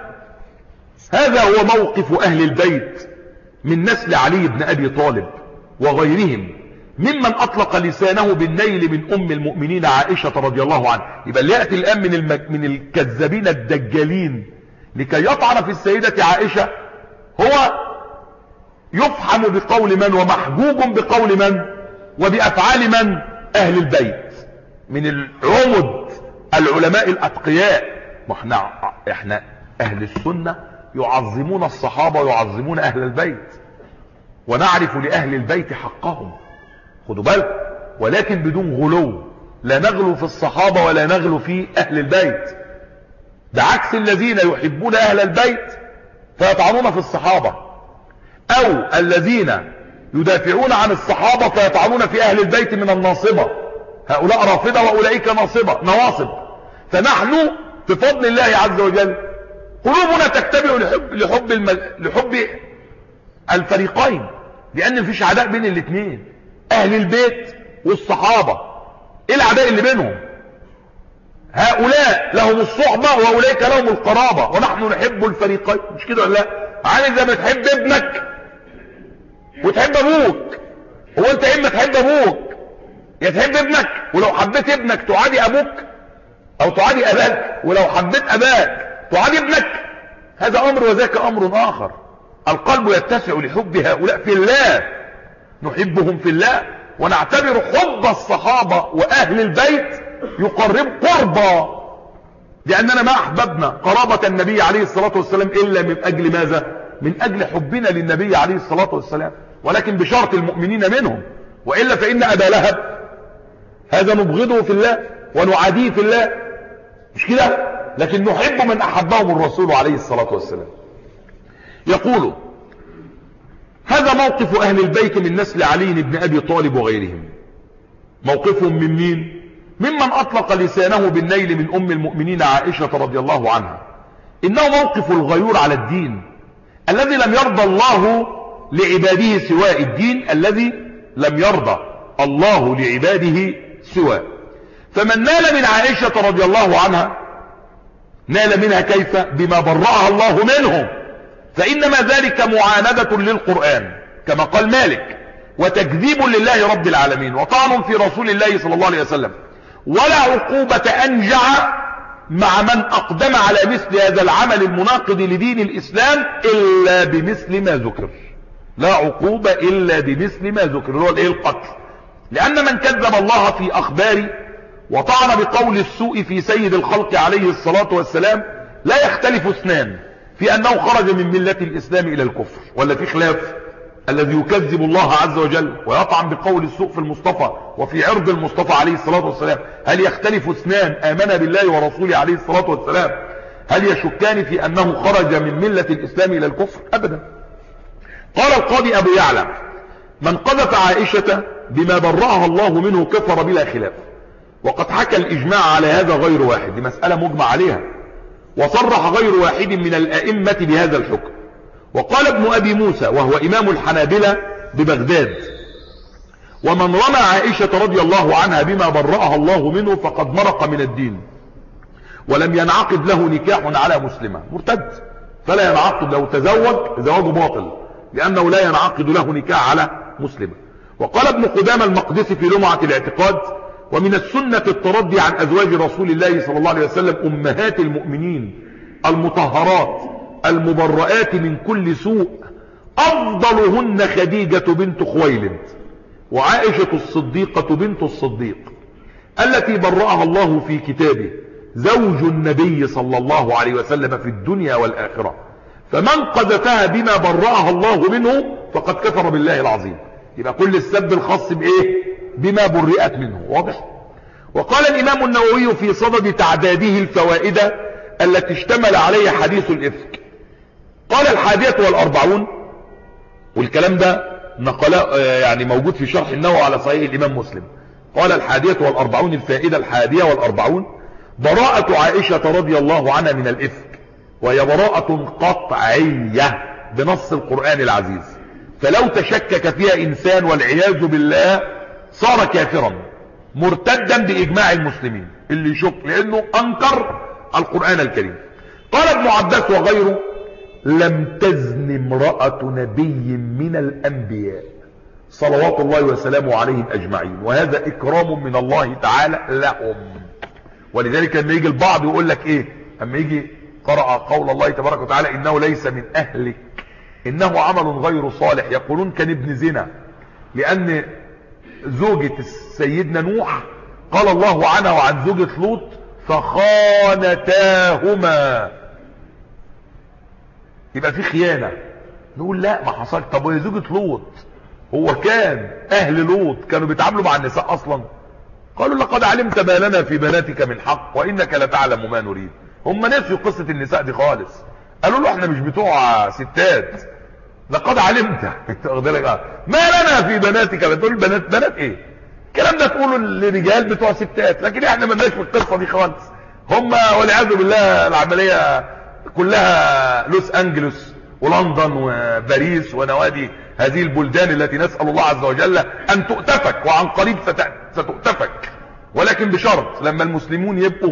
هذا هو موقف اهل البيت من نسل علي بن ابي طالب وغيرهم ممن اطلق لسانه بالنيل من ام المؤمنين عائشة رضي الله عنها. يبقى اللي يأتي الان من, المك... من الكذابين الدجالين لكي يطعن في السيدة عائشة هو يفحم بقول من ومحجوب بقول من وبأفعال من؟ أهل البيت من العمد العلماء الأتقياء. احنا احنا أهل السنة يعظمون الصحابة ويعظمون أهل البيت، ونعرف لأهل البيت حقهم، خدوا بالك، ولكن بدون غلو. لا نغلو في الصحابة ولا نغلو في أهل البيت، ده عكس الذين يحبون أهل البيت فيطعنون في الصحابة، أو الذين يدافعون عن الصحابة فيطعنون في أهل البيت من الناصبة. هؤلاء رافضة وأولئك ناصبة نواصب. فنحن بفضل الله عز وجل قلوبنا تتبع لحب لحب الم... لحب الفريقين، لأن مفيش عداء بين الاثنين، أهل البيت والصحابة. إيه العداء اللي بينهم؟ هؤلاء لهم الصحبة وأولئك لهم القرابة، ونحن نحب الفريقين، مش كده ولا لا؟ عامل زي ما تحب ابنك وتحب ابوك. هو انت اما تحب ابوك يا تحب ابنك؟ ولو حبيت ابنك تعادي ابوك او تعادي اباك، ولو حبيت اباك تعادي ابنك؟ هذا امر وذاك امر اخر. القلب يتسع لحب هؤلاء في الله، نحبهم في الله، ونعتبر حب الصحابة واهل البيت يقرب قربا، لاننا ما احببنا قرابة النبي عليه الصلاة والسلام الا من اجل ماذا؟ من اجل حبنا للنبي عليه الصلاة والسلام، ولكن بشرط المؤمنين منهم، وإلا فإن أبا لهب هذا نبغضه في الله ونعاديه في الله، مش كده؟ لكن نحب من أحبهم الرسول عليه الصلاة والسلام. يقول: هذا موقف أهل البيت من نسل علي بن أبي طالب وغيرهم. موقفهم من مين؟ ممن أطلق لسانه بالنيل من أم المؤمنين عائشة رضي الله عنها. إنه موقف الغيور على الدين الذي لم يرضى الله لعباده سواء، الدين الذي لم يرضى الله لعباده سواء. فمن نال من عائشة رضي الله عنها نال منها كيف؟ بما برأها الله منه، فإنما ذلك معاندة للقرآن كما قال مالك، وتكذيب لله رب العالمين، وطعن في رسول الله صلى الله عليه وسلم. ولا عقوبة أنجع مع من أقدم على مثل هذا العمل المناقض لدين الإسلام إلا بمثل ما ذكر. لا عقوبة إلا بمثل ما ذكر، اللي هو الايه؟ القتل. لأن من كذب الله في أخباره وطعن بقول السوء في سيد الخلق عليه الصلاة والسلام لا يختلف اثنان في أنه خرج من ملة الإسلام إلى الكفر، ولا في خلاف؟ الذي يكذب الله عز وجل ويطعن بقول السوء في المصطفى وفي عرض المصطفى عليه الصلاة والسلام، هل يختلف اثنان آمن بالله ورسوله عليه الصلاة والسلام هل يشكان في أنه خرج من ملة الإسلام إلى الكفر؟ أبدا. قال القاضي أبو يعلى: من قذف عائشة بما برأها الله منه كفر بلا خلاف، وقد حكى الإجماع على هذا غير واحد، دي مسألة مجمع عليها، وصرح غير واحد من الأئمة بهذا الحكم. وقال ابن أبي موسى وهو إمام الحنابلة ببغداد: ومن رمى عائشة رضي الله عنها بما برأها الله منه فقد مرق من الدين، ولم ينعقد له نكاح على مسلمة، مرتد، فلا ينعقد له، تزوج زواجه باطل لأنه لا ينعقد له نكاح على مسلمة. وقال ابن قدامة المقدسي في لمعة الاعتقاد: ومن السنة الترضي عن أزواج رسول الله صلى الله عليه وسلم أمهات المؤمنين المطهرات المبرئات من كل سوء، أفضلهن خديجة بنت خويلد وعائشة الصديقة بنت الصديق التي برأها الله في كتابه، زوج النبي صلى الله عليه وسلم في الدنيا والآخرة، فمن قذفها بما برأها الله منه فقد كفر بالله العظيم. يبقى كل السب الخاص بإيه؟ بما برئت منه، واضح؟ وقال الإمام النووي في صدد تعداده الفوائد التي اشتمل عليها حديث الإفك، قال الحادية والأربعون، والكلام ده نقل يعني موجود في شرح النووي على صحيح الإمام مسلم، قال الحادية والأربعون الفائدة الحادية والأربعون: براءة عائشة رضي الله عنها من الإفك، وهي براءة قطعية بنص القرآن العزيز، فلو تشكك فيها إنسان والعياذ بالله صار كافرا مرتدا بإجماع المسلمين اللي يشك، لأنه أنكر القرآن الكريم. قال ابن عباس وغيره: لم تزن امرأة نبي من الأنبياء صلوات الله وسلامه عليهم أجمعين، وهذا إكرام من الله تعالى لهم. ولذلك لما يجي البعض يقول لك إيه، لما يجي قرأ قول الله تبارك وتعالى: إنه ليس من أهلك إنه عمل غير صالح، يقولون كان ابن زنا، لأن زوجة سيدنا نوح قال الله عنها وعن زوجة لوط: فخانتاهما، يبقى في خيانة. نقول لا، ما حصل. طب وهي زوجة لوط، هو كان أهل لوط كانوا بيتعاملوا مع النساء أصلا؟ قالوا: لقد علمت ما لنا في بناتك من حق وإنك لتعلم ما نريد. هم نسيوا قصة النساء دي خالص، قالوا له احنا مش بتوع ستات، لقد علمت ما لنا في بناتك. بتقول البنات بنات ايه؟ الكلام ده تقوله للرجال بتوع ستات، لكن احنا مالناش في القصه دي خالص. هم والعياذ بالله العمليه كلها لوس انجلوس ولندن وباريس ونوادي هذه البلدان التي نسال الله عز وجل ان تؤتفك، وعن قريب ستؤتفك، ولكن بشرط لما المسلمون يبقوا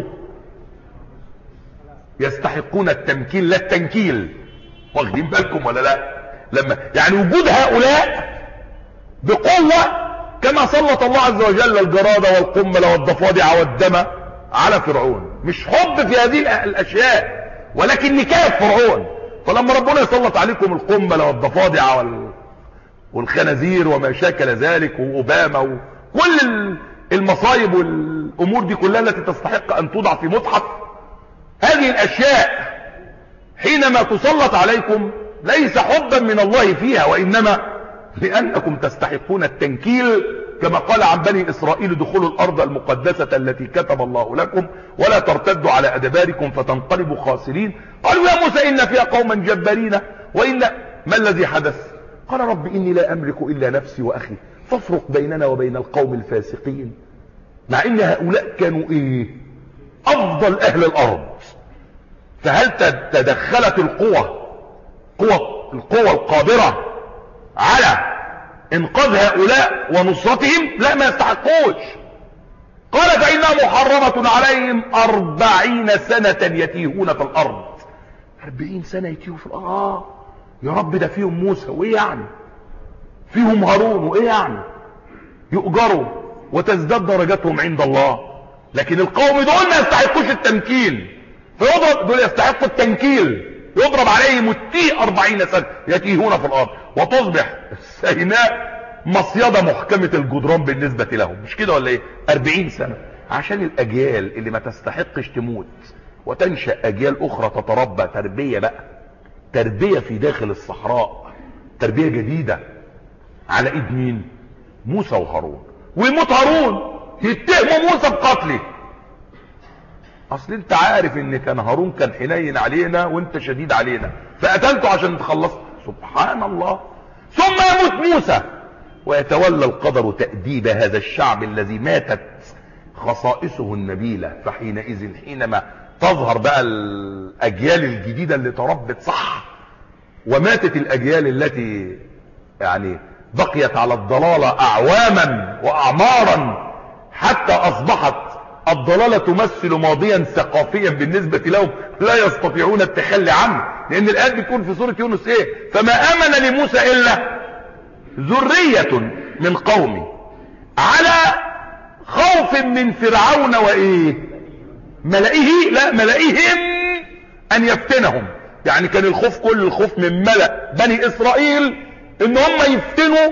يستحقون التمكين لا التنكيل. واخدين بالكم ولا لا؟ لما يعني وجود هؤلاء بقوة، كما سلط الله عز وجل الجرادة والقمل والضفادع والدم على فرعون، مش حب في هذه الاشياء ولكن نكاية فرعون. فلما ربنا يسلط عليكم القمل والضفادع وال... والخنازير وما شاكل ذلك واوباما وكل المصايب والامور دي كلها التي تستحق ان توضع في مصحف، هذه الاشياء حينما تسلط عليكم ليس حبا من الله فيها، وانما لانكم تستحقون التنكيل، كما قال عن بني اسرائيل: ادخلوا الارض المقدسة التي كتب الله لكم ولا ترتدوا على ادباركم فتنقلبوا خاسرين. قالوا: يا موسى ان فيها قوما جبارين وان ما الذي حدث؟ قال: رب اني لا املك الا نفسي واخي فافرق بيننا وبين القوم الفاسقين. مع ان هؤلاء كانوا ايه؟ افضل اهل الارض. فهل تدخلت القوة قوة القوة القادرة على انقاذ هؤلاء ونصرتهم؟ لا، ما يستحقوش. قال: فإنها محرمة عليهم أربعين سنة يتيهون في الأرض. أربعين سنة يتيهوا في الأرض؟ آه يا رب، ده فيهم موسى وإيه يعني؟ فيهم هارون وإيه يعني؟ يؤجروا وتزداد درجاتهم عند الله. لكن القوم دول ما يستحقوش التمكين، فيضرب دول يستحقوا التنكيل، يضرب عليهم التيه أربعين سنة يتيهون في الأرض، وتصبح سيناء مصيدة محكمة الجدران بالنسبة لهم. مش كده ولا ايه؟ أربعين سنة عشان الأجيال اللي ما تستحقش تموت، وتنشأ أجيال أخرى تتربى تربية بقى، تربية في داخل الصحراء، تربية جديدة على ايد مين؟ موسى وهارون. ويموت هارون يتهموا موسى بقتله. اصل انت عارف ان كان هارون كان حنين علينا وانت شديد علينا، فقتلته عشان تخلص. سبحان الله. ثم يموت موسى ويتولى القدر تأديب هذا الشعب الذي ماتت خصائصه النبيلة. فحينئذ حينما تظهر بقى الأجيال الجديدة اللي تربت صح، وماتت الأجيال التي يعني بقيت على الضلالة أعواما وأعمارا، حتى أصبحت الضلالة تمثل ماضيا ثقافيا بالنسبة لهم لا يستطيعون التخلي عنه. لأن الآيات بتكون في سورة يونس إيه؟ فما آمن لموسى إلا ذرية من قومه على خوف من فرعون وإيه ملئه، لا ملئهم أن يفتنهم. يعني كان الخوف، كل الخوف من ملأ بني إسرائيل إن هم يفتنوا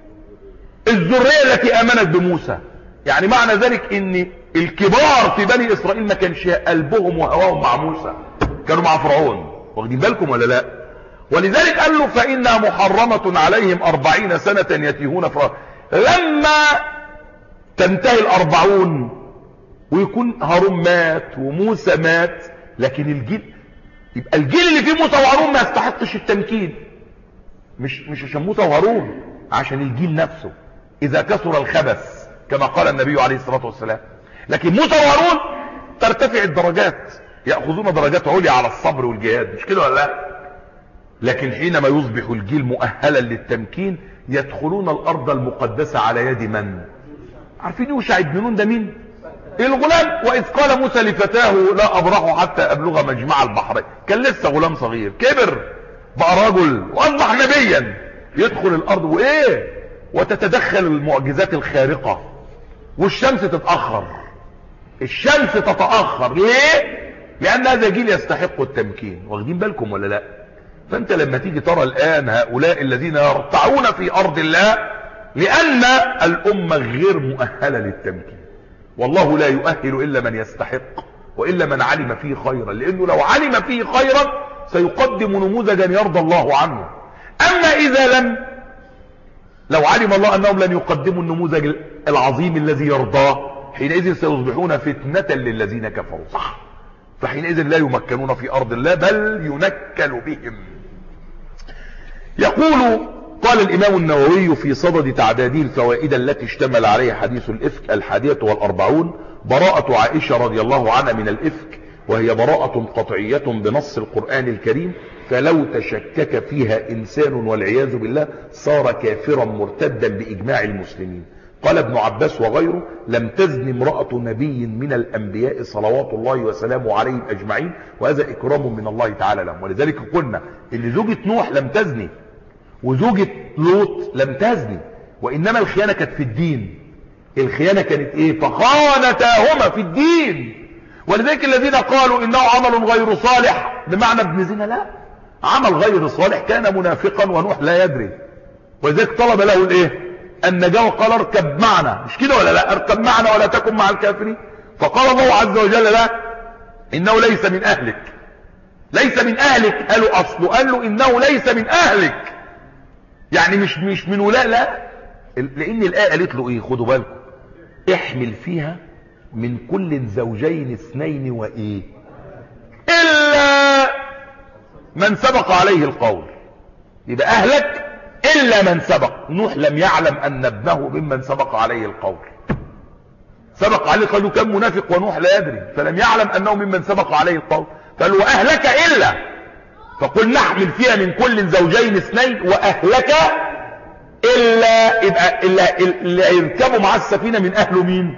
الذرية التي آمنت بموسى. يعني معنى ذلك إن الكبار في بني إسرائيل ما كانش قلبهم وهواهم مع موسى، كانوا مع فرعون. واخدين بالكم ولا لا؟ ولذلك قال له فإنها محرمة عليهم أربعين سنة يتيهون فرعون. لما تنتهي الأربعون ويكون هارون مات وموسى مات، لكن الجيل يبقى الجيل اللي فيه موسى وهارون ما يستحقش التمكين. مش مش عشان موسى وهارون، عشان الجيل نفسه إذا كثر الخبث كما قال النبي عليه الصلاة والسلام. لكن موسى وهارون ترتفع الدرجات، يأخذون درجات عليا على الصبر والجهاد، مش كده ولا لا؟ لكن حينما يصبح الجيل مؤهلا للتمكين يدخلون الأرض المقدسة على يد من؟ عارفين يوشع بن نون ده مين؟ الغلام. وإذ قال موسى لفتاه لا أبرح حتى أبلغ مجمع البحرين. كان لسه غلام صغير، كبر بقى رجل وأصبح نبيا، يدخل الأرض وإيه وتتدخل المعجزات الخارقة، والشمس تتأخر، الشمس تتأخر. ليه؟ لأن هذا جيل يستحق التمكين. واخدين بالكم ولا لا؟ فأنت لما تيجي ترى الآن هؤلاء الذين يرتعون في أرض الله لأن الأمة غير مؤهلة للتمكين، والله لا يؤهل إلا من يستحق وإلا من علم فيه خيرا، لأنه لو علم فيه خيرا سيقدم نموذجا يرضى الله عنه. أما إذا لم، لو علم الله أنهم لن يقدموا النموذج العظيم الذي يرضاه، حينئذ سيصبحون فتنة للذين كفروا. صح؟ فحينئذ لا يمكنون في أرض الله بل ينكل بهم. يقول قال الإمام النووي في صدد تعداده الفوائد التي اشتمل عليها حديث الإفك الحادية والأربعون: براءة عائشة رضي الله عنها من الإفك، وهي براءة قطعية بنص القرآن الكريم، فلو تشكك فيها إنسان والعياذ بالله صار كافرا مرتدا بإجماع المسلمين. قال ابن عباس وغيره: لم تزن امرأة نبي من الأنبياء صلوات الله وسلامه عليهم أجمعين، وهذا إكرام من الله تعالى لهم. ولذلك قلنا إن زوجة نوح لم تزني وزوجة لوط لم تزني، وإنما الخيانة كانت في الدين. الخيانة كانت إيه؟ فخانتاهما في الدين. ولذلك الذين قالوا إنه عمل غير صالح بمعنى ابن زنا، لا، عمل غير صالح، كان منافقا ونوح لا يدري. ولذلك طلب له الإيه؟ النجاة، وقال اركب معنا، مش كده ولا لا؟ اركب معنا ولا تكن مع الكافرين. فقال الله عز وجل لا، إنه ليس من أهلك. ليس من أهلك قالوا أصله، قال له إنه ليس من أهلك، يعني مش مش من ولاء، لا، لأن الآية قالت له إيه؟ خدوا بالكم: احمل فيها من كل زوجين اثنين وإيه إلا من سبق عليه القول. يبقى أهلك إلا من سبق. نوح لم يعلم أن ابنه ممن سبق عليه القول، سبق عليه القول، كان منافق ونوح لا يدري، فلم يعلم أنه ممن سبق عليه القول. قال وأهلك إلا، فقل نحمل فيها من كل زوجين اثنين وأهلك إلا، يبقى إلا اللي يركبوا مع السفينة من أهله مين؟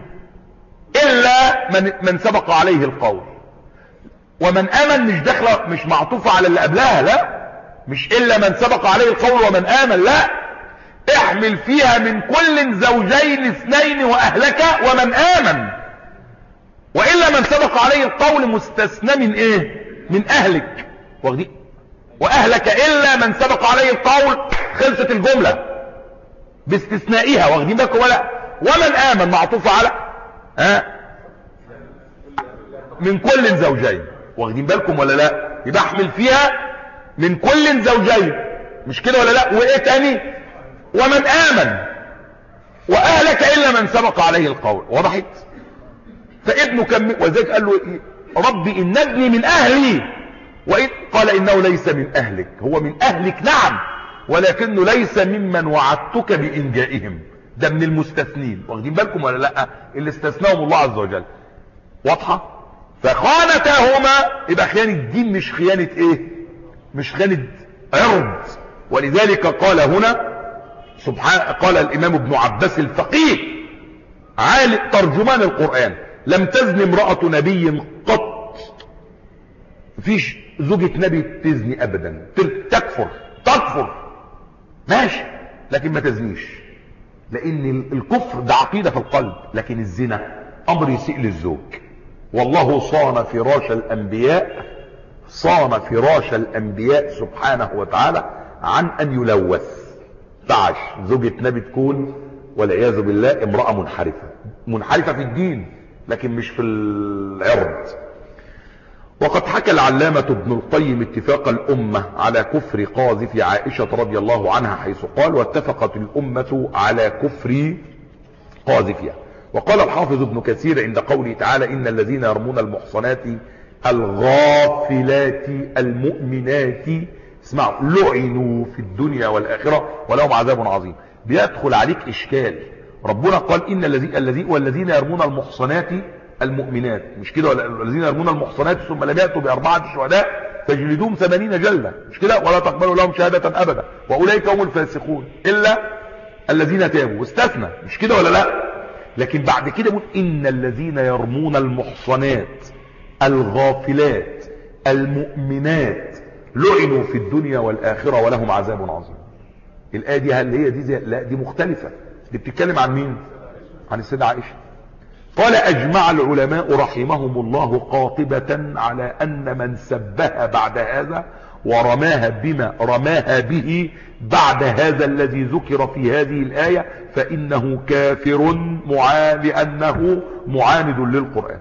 إلا من, من سبق عليه القول. ومن آمن مش داخله، مش معطوفة على اللي قبلها، لا، مش إلا من سبق عليه القول ومن آمن، لا، احمل فيها من كل زوجين اثنين وأهلك ومن آمن. وإلا من سبق عليه القول مستثنى من إيه؟ من أهلك. واخدين؟ وأهلك إلا من سبق عليه القول، خلصت الجملة باستثنائها. واخدين بالكم ولا؟ ومن آمن معطوفة على ها من كل زوجين. واخدين بالكم ولا لا؟ يبقى احمل فيها من كل زوجين، مش كده ولا لا؟ وايه تاني؟ ومن آمن. وأهلك إلا من سبق عليه القول. وضحت؟ فابنه كم، وذلك قال له ربي إن ابني من أهلي، وإن قال إنه ليس من أهلك، هو من أهلك نعم، ولكنه ليس ممن وعدتك بإنجائهم. ده من المستثنين، واخدين بالكم ولا لا؟ اللي استثناهم الله عز وجل. واضحة؟ فخانتاهما، يبقى خيانة الدين مش خيانة ايه؟ مش خيانة عرض. ولذلك قال هنا سبحان قال الامام ابن عباس الفقيه عالم ترجمان القرآن: لم تزن امرأة نبي قط. مفيش زوجة نبي تزني ابدا، تكفر تكفر ماشي، لكن ما تزنيش، لان الكفر ده عقيدة في القلب، لكن الزنا امر يسيء للزوج. والله صان فراش الانبياء صان فراش الانبياء سبحانه وتعالى عن ان يلوث. تعش زوجة نبي تكون والعياذ بالله امرأة منحرفة، منحرفة في الدين لكن مش في العرض. وقد حكى العلامة ابن القيم اتفاق الأمة على كفر قاذف عائشة رضي الله عنها، حيث قال: واتفقت الأمة على كفر قاذفها. وقال الحافظ ابن كثير عند قوله تعالى: إن الذين يرمون المحصنات الغافلات المؤمنات اسمعوا لعنوا في الدنيا والآخرة ولهم عذاب عظيم. بيدخل عليك إشكال، ربنا قال: إن الذي الذي والذين يرمون المحصنات المؤمنات، مش كده؟ والذين يرمون المحصنات ثم لم يأتوا بأربعة شهداء فاجلدوهم ثمانين جلدة، مش كده؟ ولا تقبلوا لهم شهادة أبدا وأولئك هم الفاسقون إلا الذين تابوا، واستثنى، مش كده ولا لا؟ لكن بعد كده يقول: إن الذين يرمون المحصنات الغافلات المؤمنات لعنوا في الدنيا والآخرة ولهم عذاب عظيم. الآية دي هل هي دي زي؟ لا، دي مختلفة، دي بتتكلم عن مين؟ عن السيدة عائشة. قال: أجمع العلماء رحمهم الله قاطبة على أن من سبها بعد هذا ورماها بما رماها به بعد هذا الذي ذكر في هذه الآية فإنه كافر معا لأنه معاند للقرآن.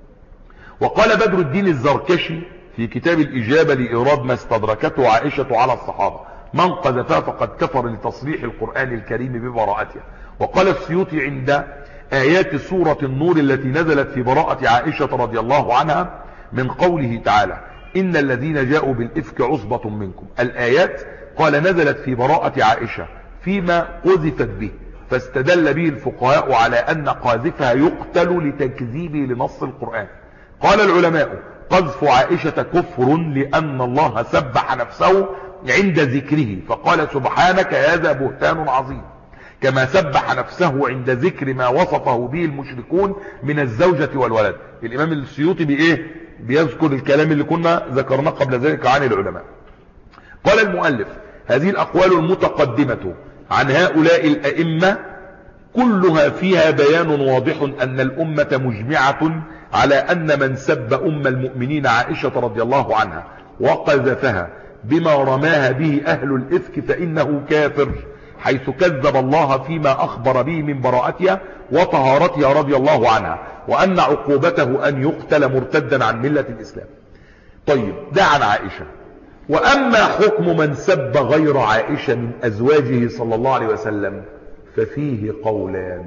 وقال بدر الدين الزركشي في كتاب الإجابة لإيراد ما استدركته عائشة على الصحابة: من قذفها فقد كفر لتصريح القرآن الكريم ببراءتها. وقال السيوطي عند آيات سورة النور التي نزلت في براءة عائشة رضي الله عنها من قوله تعالى: إن الذين جاءوا بالإفك عصبة منكم، الآيات قال نزلت في براءة عائشة فيما قذفت به، فاستدل به الفقهاء على أن قاذفها يقتل لتكذيبه لنص القرآن. قال العلماء: قذف عائشة كفر لأن الله سبح نفسه عند ذكره فقال: سبحانك هذا بهتان عظيم، كما سبح نفسه عند ذكر ما وصفه به المشركون من الزوجة والولد. الإمام السيوطي بإيه؟ بيذكر الكلام اللي كنا ذكرناه قبل ذلك عن العلماء. قال المؤلف: هذه الأقوال المتقدمة عن هؤلاء الأئمة كلها فيها بيان واضح أن الأمة مجمعة على أن من سب أم المؤمنين عائشة رضي الله عنها وقذفها بما رماها به أهل الإفك فإنه كافر، حيث كذب الله فيما أخبر به من براءتها وطهارتها رضي الله عنها، وأن عقوبته أن يقتل مرتدا عن ملة الإسلام. طيب، ده عن عائشة. وأما حكم من سب غير عائشة من أزواجه صلى الله عليه وسلم ففيه قولان: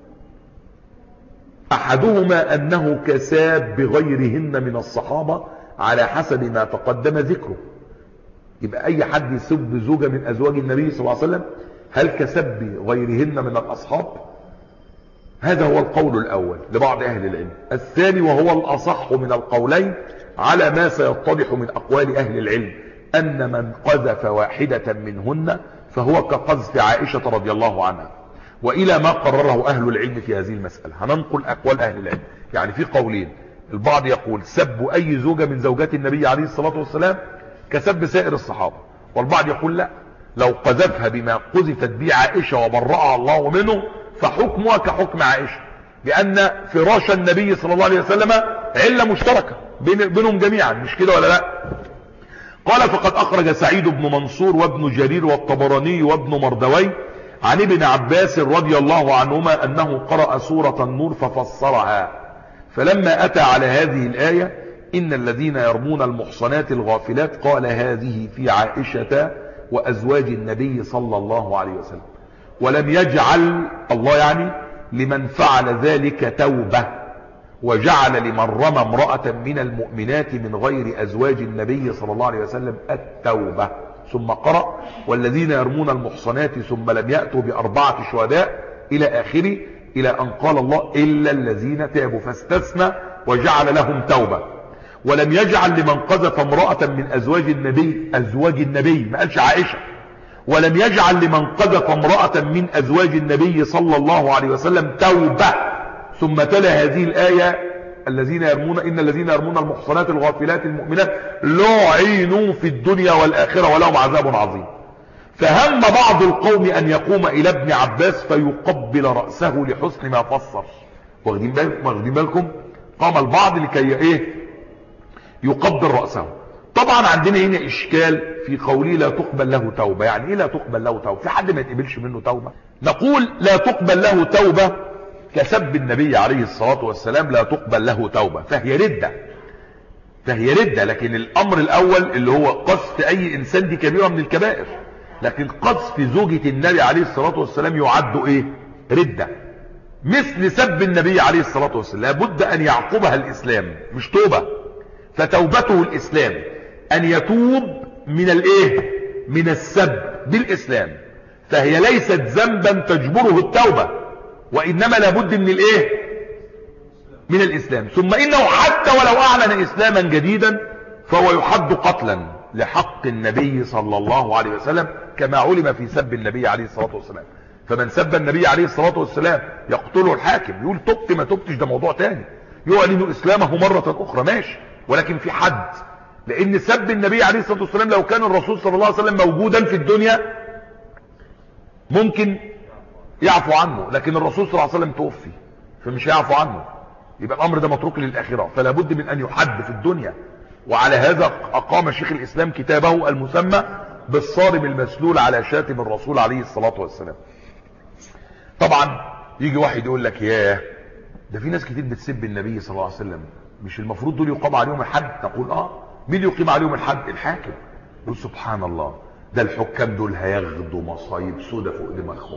أحدهما أنه كساب بغيرهن من الصحابة على حسب ما تقدم ذكره. يبقى أي حد يسب زوجة من أزواج النبي صلى الله عليه وسلم هل كسب غيرهن من الأصحاب؟ هذا هو القول الأول لبعض أهل العلم. الثاني وهو الأصح من القولين على ما سيتضح من أقوال أهل العلم أن من قذف واحدة منهن فهو كقذف عائشة رضي الله عنها، وإلى ما قرره أهل العلم في هذه المسألة. هننقل أقوال أهل العلم. يعني في قولين: البعض يقول سب أي زوجة من زوجات النبي عليه الصلاة والسلام كسب سائر الصحابة، والبعض يقول لا، لو قذفها بما قذفت به عائشة وبرأها الله منه فحكمها كحكم عائشة، لأن فراش النبي صلى الله عليه وسلم علة مشتركة بينهم جميعا، مش كده ولا لا؟ قال: فقد أخرج سعيد بن منصور وابن جرير والطبراني وابن مردوي عن ابن عباس رضي الله عنهما أنه قرأ سورة النور ففسرها، فلما أتى على هذه الآية: إن الذين يرمون المحصنات الغافلات، قال: هذه في عائشة وأزواج النبي صلى الله عليه وسلم، ولم يجعل الله يعني لمن فعل ذلك توبة، وجعل لمن رمى امرأة من المؤمنات من غير أزواج النبي صلى الله عليه وسلم التوبة. ثم قرأ: والذين يرمون المحصنات ثم لم يأتوا بأربعة شهداء إلى آخره، إلى أن قال الله إلا الذين تابوا فاستثنى وجعل لهم توبة. ولم يجعل لمن قذف امرأة من أزواج النبي أزواج النبي، ما قالش عائشة، ولم يجعل لمن قذف امرأة من أزواج النبي صلى الله عليه وسلم توبة. ثم تلا هذه الآية الذين يرمون إن الذين يرمون المحصنات الغافلات المؤمنات لعنوا في الدنيا والآخرة ولهم عذاب عظيم. فهم بعض القوم أن يقوم إلى ابن عباس فيقبل رأسه لحسن ما فسر. واخدين بالكم؟ قام البعض لكي ايه يقبل رأسه. طبعا عندنا هنا إشكال في قوله لا تقبل له توبة. يعني ايه لا تقبل له توبة؟ في حد ما يتقبلش منه توبة؟ نقول لا تقبل له توبة كسب النبي عليه الصلاة والسلام لا تقبل له توبة، فهي ردة فهي ردة لكن الأمر الأول اللي هو قذف أي إنسان دي كبيرة من الكبائر، لكن قذف زوجة النبي عليه الصلاة والسلام يعد ايه؟ ردة. مثل سب النبي عليه الصلاة والسلام لابد أن يعقبها الإسلام مش توبة، فتوبته الإسلام أن يتوب من الايه؟ من السب بالإسلام، فهي ليست ذنبا تجبره التوبة، وإنما لابد من الايه؟ من الإسلام. ثم إنه حتى ولو أعلن إسلاما جديدا فهو يحد قتلا لحق النبي صلى الله عليه وسلم كما علم في سب النبي عليه الصلاة والسلام. فمن سب النبي عليه الصلاة والسلام يقتله الحاكم، يقول تبت ما تبتش ده موضوع تاني، يعلن إسلامه مرة أخرى ماشي، ولكن في حد، لأن سب النبي عليه الصلاة والسلام لو كان الرسول صلى الله عليه وسلم موجودا في الدنيا ممكن يعفو عنه، لكن الرسول صلى الله عليه وسلم توفي فمش يعفو عنه، يبقى الأمر ده متروك للآخرة، فلا بد من أن يحد في الدنيا. وعلى هذا أقام شيخ الإسلام كتابه المسمى بالصارم المسلول على شاتم الرسول عليه الصلاة والسلام. طبعا يجي واحد يقول لك ياه ده في ناس كتير بتسب النبي صلى الله عليه وسلم، مش المفروض دول يقام عليهم الحد؟ نقول اه، مين يقيم عليهم الحد؟ الحاكم. يقول سبحان الله ده الحكام دول هياخدوا مصايب سودة فوق دماغهم.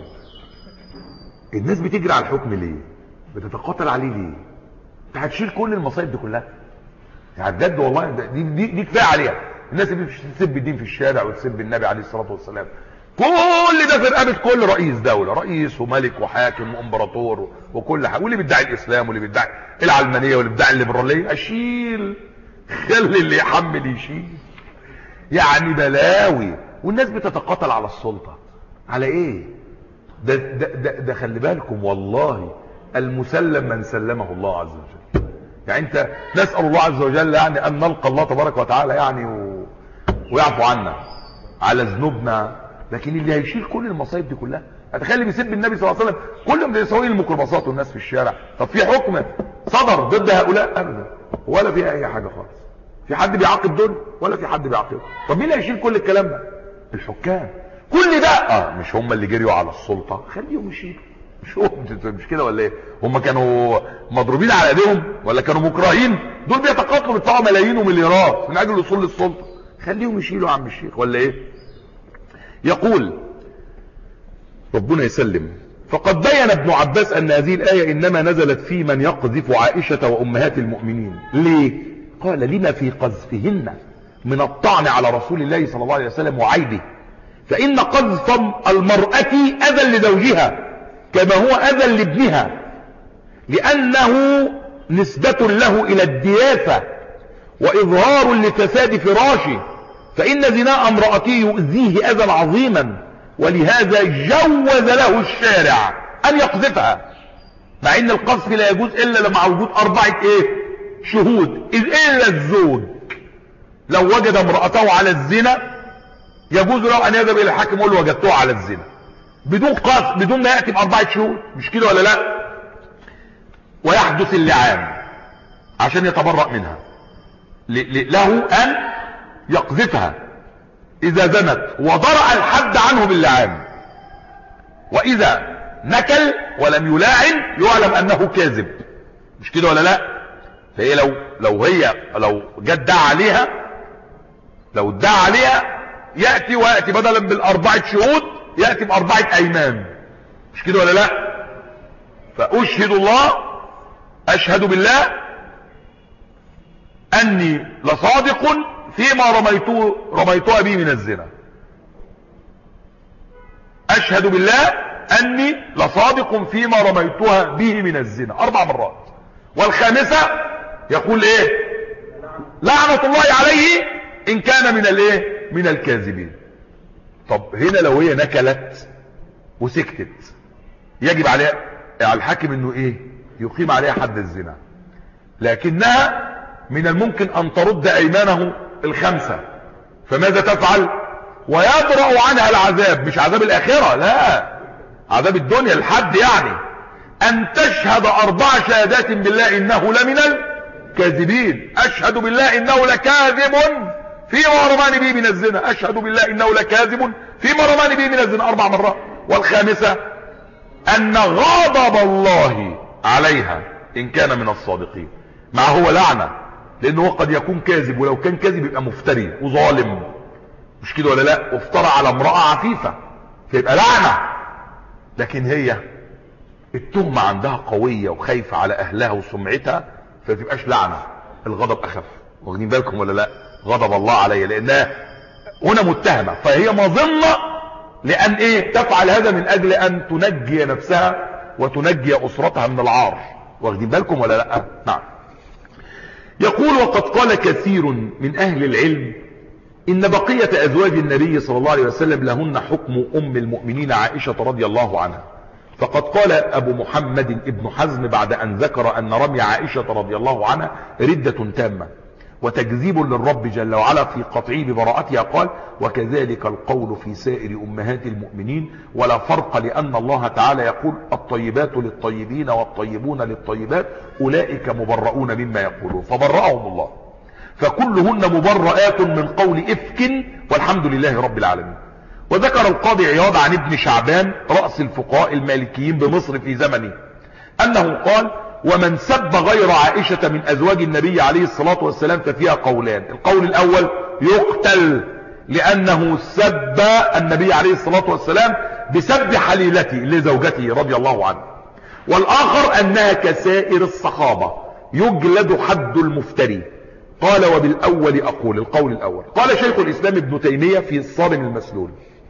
الناس بتجري على الحكم ليه؟ بتتقاتل عليه ليه؟ انت هتشيل كل المصايب دي كلها يعني بجد والله. دي دي, دي كفايه عليها. الناس اللي بتسب الدين في الشارع وتسب النبي عليه الصلاه والسلام كل ده في رقبه كل رئيس دوله، رئيس وملك وحاكم وامبراطور وكل حاجه، واللي بيدعي الاسلام واللي بيدعي العلمانيه واللي بيدعي الليبراليه. اشيل خلي اللي يحمل يشيل، يعني بلاوي. والناس بتتقاتل على السلطه على ايه؟ ده ده ده, ده خلي بالكم والله المسلم من سلمه الله عز وجل. يعني انت نسال الله عز وجل يعني ان نلقى الله تبارك وتعالى يعني و... ويعفو عنا على ذنوبنا، لكن اللي هيشيل كل المصايب دي كلها هتخلي بيسب النبي صلى الله عليه وسلم كلهم بيسوي الميكروباصات والناس في الشارع. طب في حكم صدر ضد هؤلاء؟ ابدا، ولا في اي حاجه خالص. في حد بيعاقب دول ولا في حد بيعاقب؟ طب مين اللي هيشيل كل الكلام ده؟ الحكام. كل ده اه مش هم اللي جريوا على السلطه؟ خليهم يشيلوا. مش هو مش كده ولا ايه؟ هم كانوا مضروبين على ايديهم ولا كانوا مكرهين؟ دول بيتقاتلوا بيدفعوا ملايين ومليارات من اجل الوصول للسلطه، خليهم يشيلوا يا عم الشيخ ولا ايه؟ يقول ربنا يسلم فقد بين ابن عباس ان هذه الايه انما نزلت في من يقذف عائشه وامهات المؤمنين. ليه؟ قال لما في قذفهن من الطعن على رسول الله صلى الله عليه وسلم وعيبه، فان قذف المراه اذى لزوجها كما هو اذى لابنها، لانه نسبه له الى الدياثه واظهار لفساد فراشه، فان زنا امراته يؤذيه اذى عظيما، ولهذا جوز له الشارع ان يقذفها، مع ان القذف لا يجوز الا مع وجود اربعه ايه؟ شهود. اذ الا الزوج لو وجد امراته على الزنا يجوز له ان يذهب الى الحاكم يقول له وجدتها على الزنا بدون قذف، بدون ما ياتي باربعه شهود، مش كده ولا لا؟ ويحدث اللعان عشان يتبرأ منها، له ان يقذفها اذا زنت وضرع الحد عنه باللعان، واذا نكل ولم يلاعن يعلم انه كاذب، مش كده ولا لا؟ فهي لو لو هي لو جت دعا عليها لو ادعى عليها ياتي وياتي بدلا بالاربعه شهود ياتي باربعه ايمان، مش كده ولا لا؟ فاشهد الله اشهد بالله اني لصادق فيما رميته رميتها به من الزنا. اشهد بالله أني لصادق فيما رميتها به من الزنا أربع مرات. والخامسة يقول إيه؟ لعنة الله عليه إن كان من الإيه؟ من الكاذبين. طب هنا لو هي نكلت وسكتت يجب عليها على الحاكم انه ايه؟ يقيم عليها حد الزنا. لكنها من الممكن ان ترد ايمانه الخمسة، فماذا تفعل؟ ويدرأ عنها العذاب، مش عذاب الاخرة، لا عذاب الدنيا الحد، يعني ان تشهد اربع شهادات بالله انه لمن الكاذبين. اشهد بالله انه لكاذب فيما رماني به من الزنا، اشهد بالله انه لكاذب فيما رماني به من الزنا اربع مرات. والخامسة ان غضب الله عليها ان كان من الصادقين. مع هو لعنة، لانه قد يكون كاذب، ولو كان كاذب يبقى مفتري وظالم، مش كده ولا لا؟ وافترى على امرأة عفيفة فيبقى لعنة. لكن هي التهمة عندها قوية وخايفة على اهلها وسمعتها، فتبقاش لعنة، الغضب اخف. واخدين بالكم ولا لا؟ غضب الله عليها لانها هنا متهمة، فهي مظنة لان ايه؟ تفعل هذا من اجل ان تنجي نفسها وتنجي اسرتها من العار. واخدين بالكم ولا لا؟ نعم. يقول وقد قال كثير من اهل العلم ان بقية ازواج النبي صلى الله عليه وسلم لهن حكم ام المؤمنين عائشة رضي الله عنها. فقد قال ابو محمد ابن حزم بعد ان ذكر ان رمي عائشة رضي الله عنها ردة تامة وتكذيب للرب جل وعلا في قطعه ببراءتها، قال وكذلك القول في سائر امهات المؤمنين ولا فرق، لان الله تعالى يقول الطيبات للطيبين والطيبون للطيبات اولئك مبرؤون مما يقولون، فبرأهم الله، فكلهن مبرآت من قول افك والحمد لله رب العالمين. وذكر القاضي عياض عن ابن شعبان رأس الفقهاء المالكيين بمصر في زمنه انه قال ومن سب غير عائشة من ازواج النبي عليه الصلاة والسلام ففيها قولان. القول الاول يقتل لانه سب النبي عليه الصلاة والسلام بسب حليلته لزوجته رضي الله عنه. والاخر انها كسائر الصحابة يجلد حد المفتري. قال وبالاول اقول، القول الاول. قال شيخ الاسلام ابن تيمية في الصارم المسلول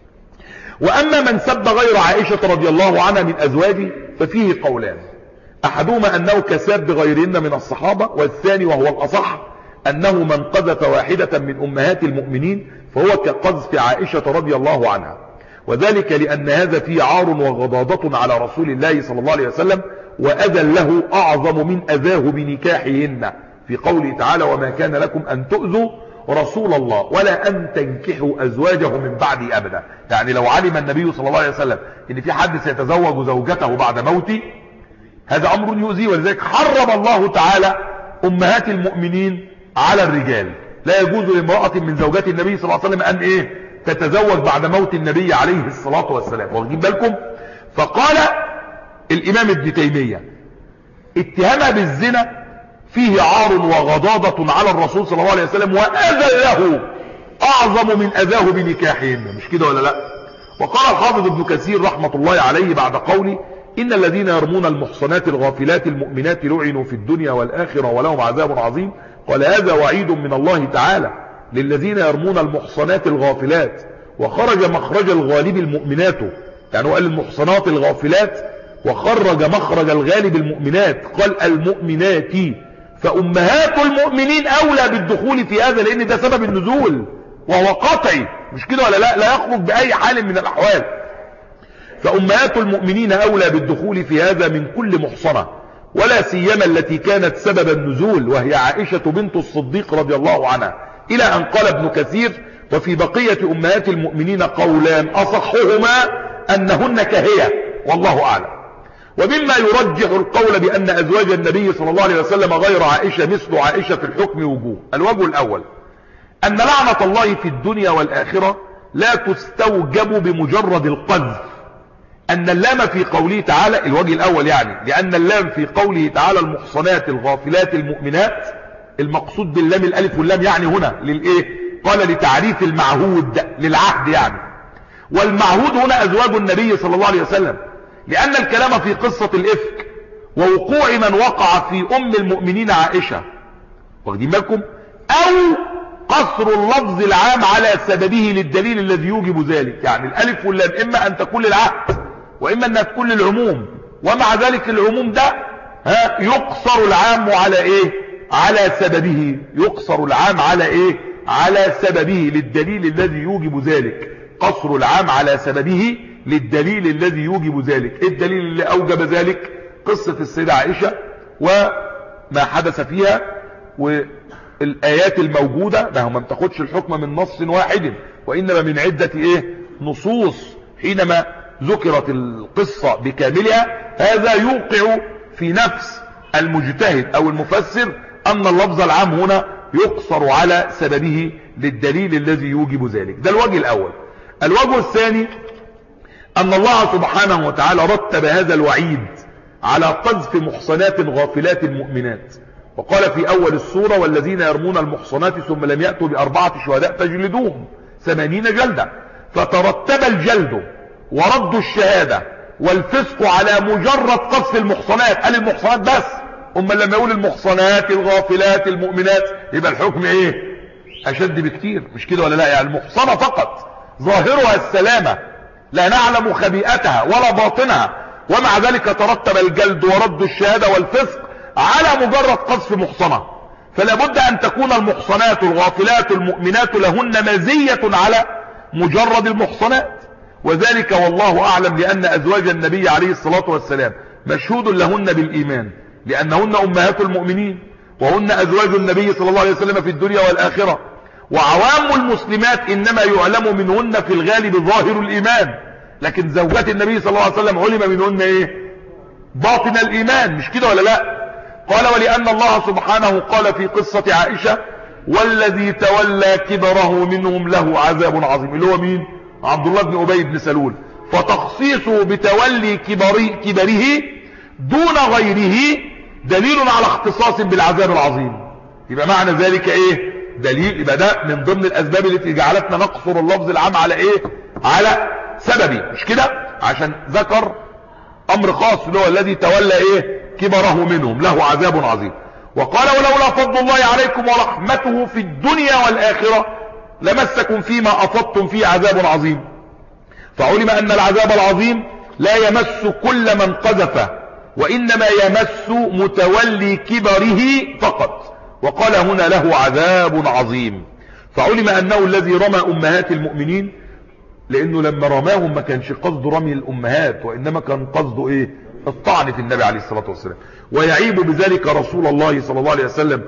واما من سب غير عائشة رضي الله عنها من ازواجه ففيه قولان، احدهما انه كساب بغيرهن من الصحابة، والثاني وهو الاصح انه من قذف واحدة من امهات المؤمنين فهو كقذف عائشة رضي الله عنها، وذلك لان هذا فيه عار وغضاضة على رسول الله صلى الله عليه وسلم واذى له اعظم من اذاه بنكاحهن في قوله تعالى وما كان لكم ان تؤذوا رسول الله ولا ان تنكحوا ازواجه من بعد ابدا. يعني لو علم النبي صلى الله عليه وسلم ان في حد سيتزوج زوجته بعد موته هذا امر يؤذيه، ولذلك حرم الله تعالى امهات المؤمنين على الرجال. لا يجوز لامرأة من زوجات النبي صلى الله عليه وسلم ان ايه؟ تتزوج بعد موت النبي عليه الصلاة والسلام. واخدين بالكم؟ فقال الامام ابن تيمية اتهامها بالزنا فيه عار وغضاضة على الرسول صلى الله عليه وسلم واذى له اعظم من اذاه بنكاحهن، مش كده ولا لا؟ وقال الحافظ ابن كثير رحمة الله عليه بعد قوله إن الذين يرمون المحصنات الغافلات المؤمنات لعنوا في الدنيا والآخرة ولهم عذاب عظيم. قال هذا وعيد من الله تعالى للذين يرمون المحصنات الغافلات، وخرج مخرج الغالب المؤمنات، يعني هو قال المحصنات الغافلات وخرج مخرج الغالب المؤمنات، قال المؤمنات، فأمهات المؤمنين أولى بالدخول في هذا لأن ده سبب النزول وهو قطعي، مش كده ولا لا؟ لا يخرج بأي حال من الأحوال. فأمهات المؤمنين أولى بالدخول في هذا من كل محصنة، ولا سيما التي كانت سبب النزول وهي عائشة بنت الصديق رضي الله عنها، إلى أن قال ابن كثير وفي بقية أمهات المؤمنين قولان أصحهما أنهن كهية والله أعلم. ومما يرجح القول بأن أزواج النبي صلى الله عليه وسلم غير عائشة مثل عائشة في الحكم وجوه. الوجه الأول أن لعنة الله في الدنيا والآخرة لا تستوجب بمجرد القذف، أن اللام في قوله تعالى، الوجه الأول يعني لأن اللام في قوله تعالى المحصنات الغافلات المؤمنات، المقصود باللام الألف واللام يعني هنا للإيه؟ قال لتعريف المعهود للعهد يعني، والمعهود هنا أزواج النبي صلى الله عليه وسلم، لأن الكلام في قصة الإفك ووقوع من وقع في أم المؤمنين عائشة، واخدين بالكم؟ أو قصر اللفظ العام على سببه للدليل الذي يوجب ذلك، يعني الألف واللام إما أن تكون للعهد واما انها تكون للعموم، ومع ذلك العموم ده ها يقصر العام على ايه؟ على سببه. يقصر العام على ايه؟ على سببه للدليل الذي يوجب ذلك. قصر العام على سببه للدليل الذي يوجب ذلك. ايه الدليل اللي اوجب ذلك؟ قصة السيدة عائشة وما حدث فيها والآيات الموجودة. ما هو ما بتاخدش الحكم من نص واحد، وإنما من عدة ايه؟ نصوص. حينما ذكرت القصة بكاملها هذا يوقع في نفس المجتهد او المفسر ان اللفظ العام هنا يقصر على سببه للدليل الذي يوجب ذلك. ده الوجه الاول. الوجه الثاني ان الله سبحانه وتعالى رتب هذا الوعيد على قذف محصنات غافلات مؤمنات، وقال في اول السورة: والذين يرمون المحصنات ثم لم يأتوا بأربعة شهداء فجلدوهم ثمانين جلدة. فترتب الجلد ورد الشهادة والفسق على مجرد قذف المحصنات. قال المحصنات بس، اما لما يقول المحصنات الغافلات المؤمنات يبقى الحكم ايه؟ اشد بكتير، مش كده ولا لا؟ يعني المحصنة فقط ظاهرها السلامة، لا نعلم خبيئتها ولا باطنها، ومع ذلك ترتب الجلد ورد الشهادة والفسق على مجرد قذف محصنة. فلا بد ان تكون المحصنات الغافلات المؤمنات لهن مزية على مجرد المحصنات، وذلك والله اعلم لان ازواج النبي عليه الصلاة والسلام مشهود لهن بالايمان، لانهن امهات المؤمنين، وهن ازواج النبي صلى الله عليه وسلم في الدنيا والاخرة. وعوام المسلمات انما يعلم منهن في الغالب ظاهر الايمان، لكن زوجات النبي صلى الله عليه وسلم علم منهن ايه؟ باطن الايمان، مش كده ولا لا؟ قال: ولان الله سبحانه قال في قصة عائشة: والذي تولى كبره منهم له عذاب عظيم، اللي هو مين؟ عبد الله بن ابي بن سلول. فتخصيصه بتولي كبره, كبره دون غيره دليل على اختصاص بالعذاب العظيم. يبقى معنى ذلك ايه؟ دليل. يبقى ده من ضمن الاسباب التي جعلتنا نقصر اللفظ العام على ايه؟ على سببي، مش كده؟ عشان ذكر امر خاص اللي هو الذي تولى ايه؟ كبره منهم له عذاب عظيم. وقال: ولولا فضل الله عليكم ورحمته في الدنيا والاخرة لمسكم فيما افضتم فيه عذاب عظيم. فعلم ان العذاب العظيم لا يمس كل من قذف، وانما يمس متولي كبره فقط. وقال هنا له عذاب عظيم. فعلم انه الذي رمى امهات المؤمنين، لانه لما رماهم ما كانش قصده رمي الامهات، وانما كان قصده ايه؟ الطعن في النبي عليه الصلاة والسلام. ويعيب بذلك رسول الله صلى الله عليه وسلم: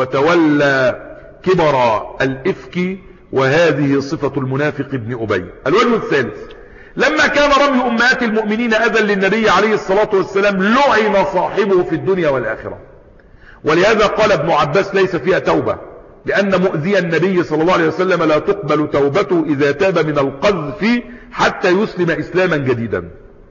وتولى كبر الافك، وهذه صفة المنافق ابن ابي. الوجه الثالث: لما كان رمي امهات المؤمنين اذى للنبي عليه الصلاة والسلام لعن صاحبه في الدنيا والاخرة. ولهذا قال ابن عباس: ليس فيها توبة، لان مؤذي النبي صلى الله عليه وسلم لا تقبل توبته اذا تاب من القذف حتى يسلم اسلاما جديدا.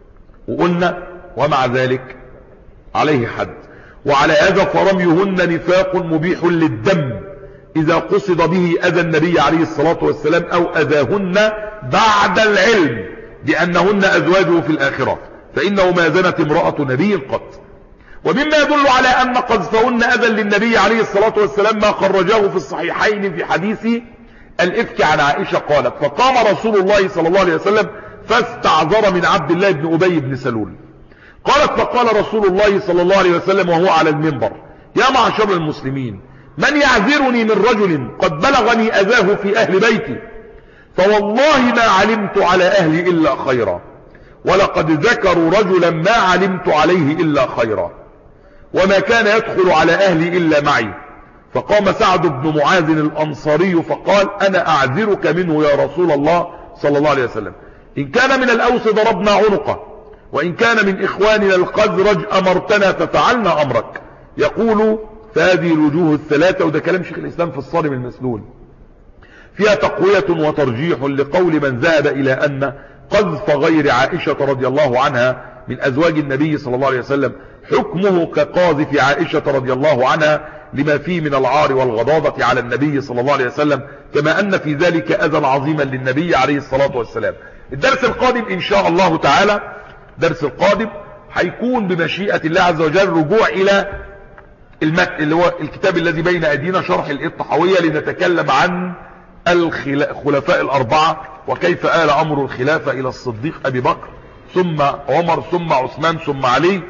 وقلنا ومع ذلك عليه حد. وعلى هذا فرميهن نفاق مبيح للدم اذا قصد به اذى النبي عليه الصلاة والسلام او اذاهن بعد العلم بانهن ازواجه في الاخرة، فانه ما زنت امرأة نبي قط. ومما يدل على ان قذفهن اذى للنبي عليه الصلاة والسلام ما خرجاه في الصحيحين في حديث الافك عن عائشة قالت: فقام رسول الله صلى الله عليه وسلم فاستعذر من عبد الله بن ابي بن سلول. قالت: فقال رسول الله صلى الله عليه وسلم وهو على المنبر: يا معشر المسلمين، من يعذرني من رجل قد بلغني اذاه في اهل بيتي؟ فوالله ما علمت على اهلي الا خيرا، ولقد ذكروا رجلا ما علمت عليه الا خيرا، وما كان يدخل على اهلي الا معي. فقام سعد بن معاذ الانصاري فقال: انا اعذرك منه يا رسول الله صلى الله عليه وسلم. ان كان من الاوس ضربنا عنقه، وان كان من اخواننا الخزرج امرتنا ففعلنا امرك. يقول: فهذه الوجوه الثلاثة، وده كلام شيخ الاسلام في الصارم المسلول، فيها تقوية وترجيح لقول من ذهب الى ان قذف غير عائشة رضي الله عنها من ازواج النبي صلى الله عليه وسلم حكمه كقاذف عائشة رضي الله عنها، لما فيه من العار والغضاضة على النبي صلى الله عليه وسلم، كما ان في ذلك اذى عظيما للنبي عليه الصلاة والسلام. الدرس القادم ان شاء الله تعالى، درس القادم هيكون بمشيئة الله عز وجل رجوع الى المتن اللي هو الكتاب الذي بين ايدينا، شرح الطحاوية، لنتكلم عن الخلفاء الاربعة وكيف آل امر الخلافة الى الصديق ابي بكر ثم عمر ثم عثمان ثم علي،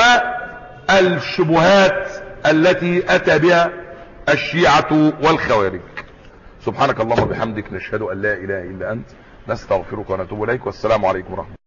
والشبهات التي اتى بها الشيعة والخوارج. سبحانك اللهم وبحمدك، نشهد ان لا اله الا انت، نستغفرك ونتوب اليك، والسلام عليكم ورحمة الله.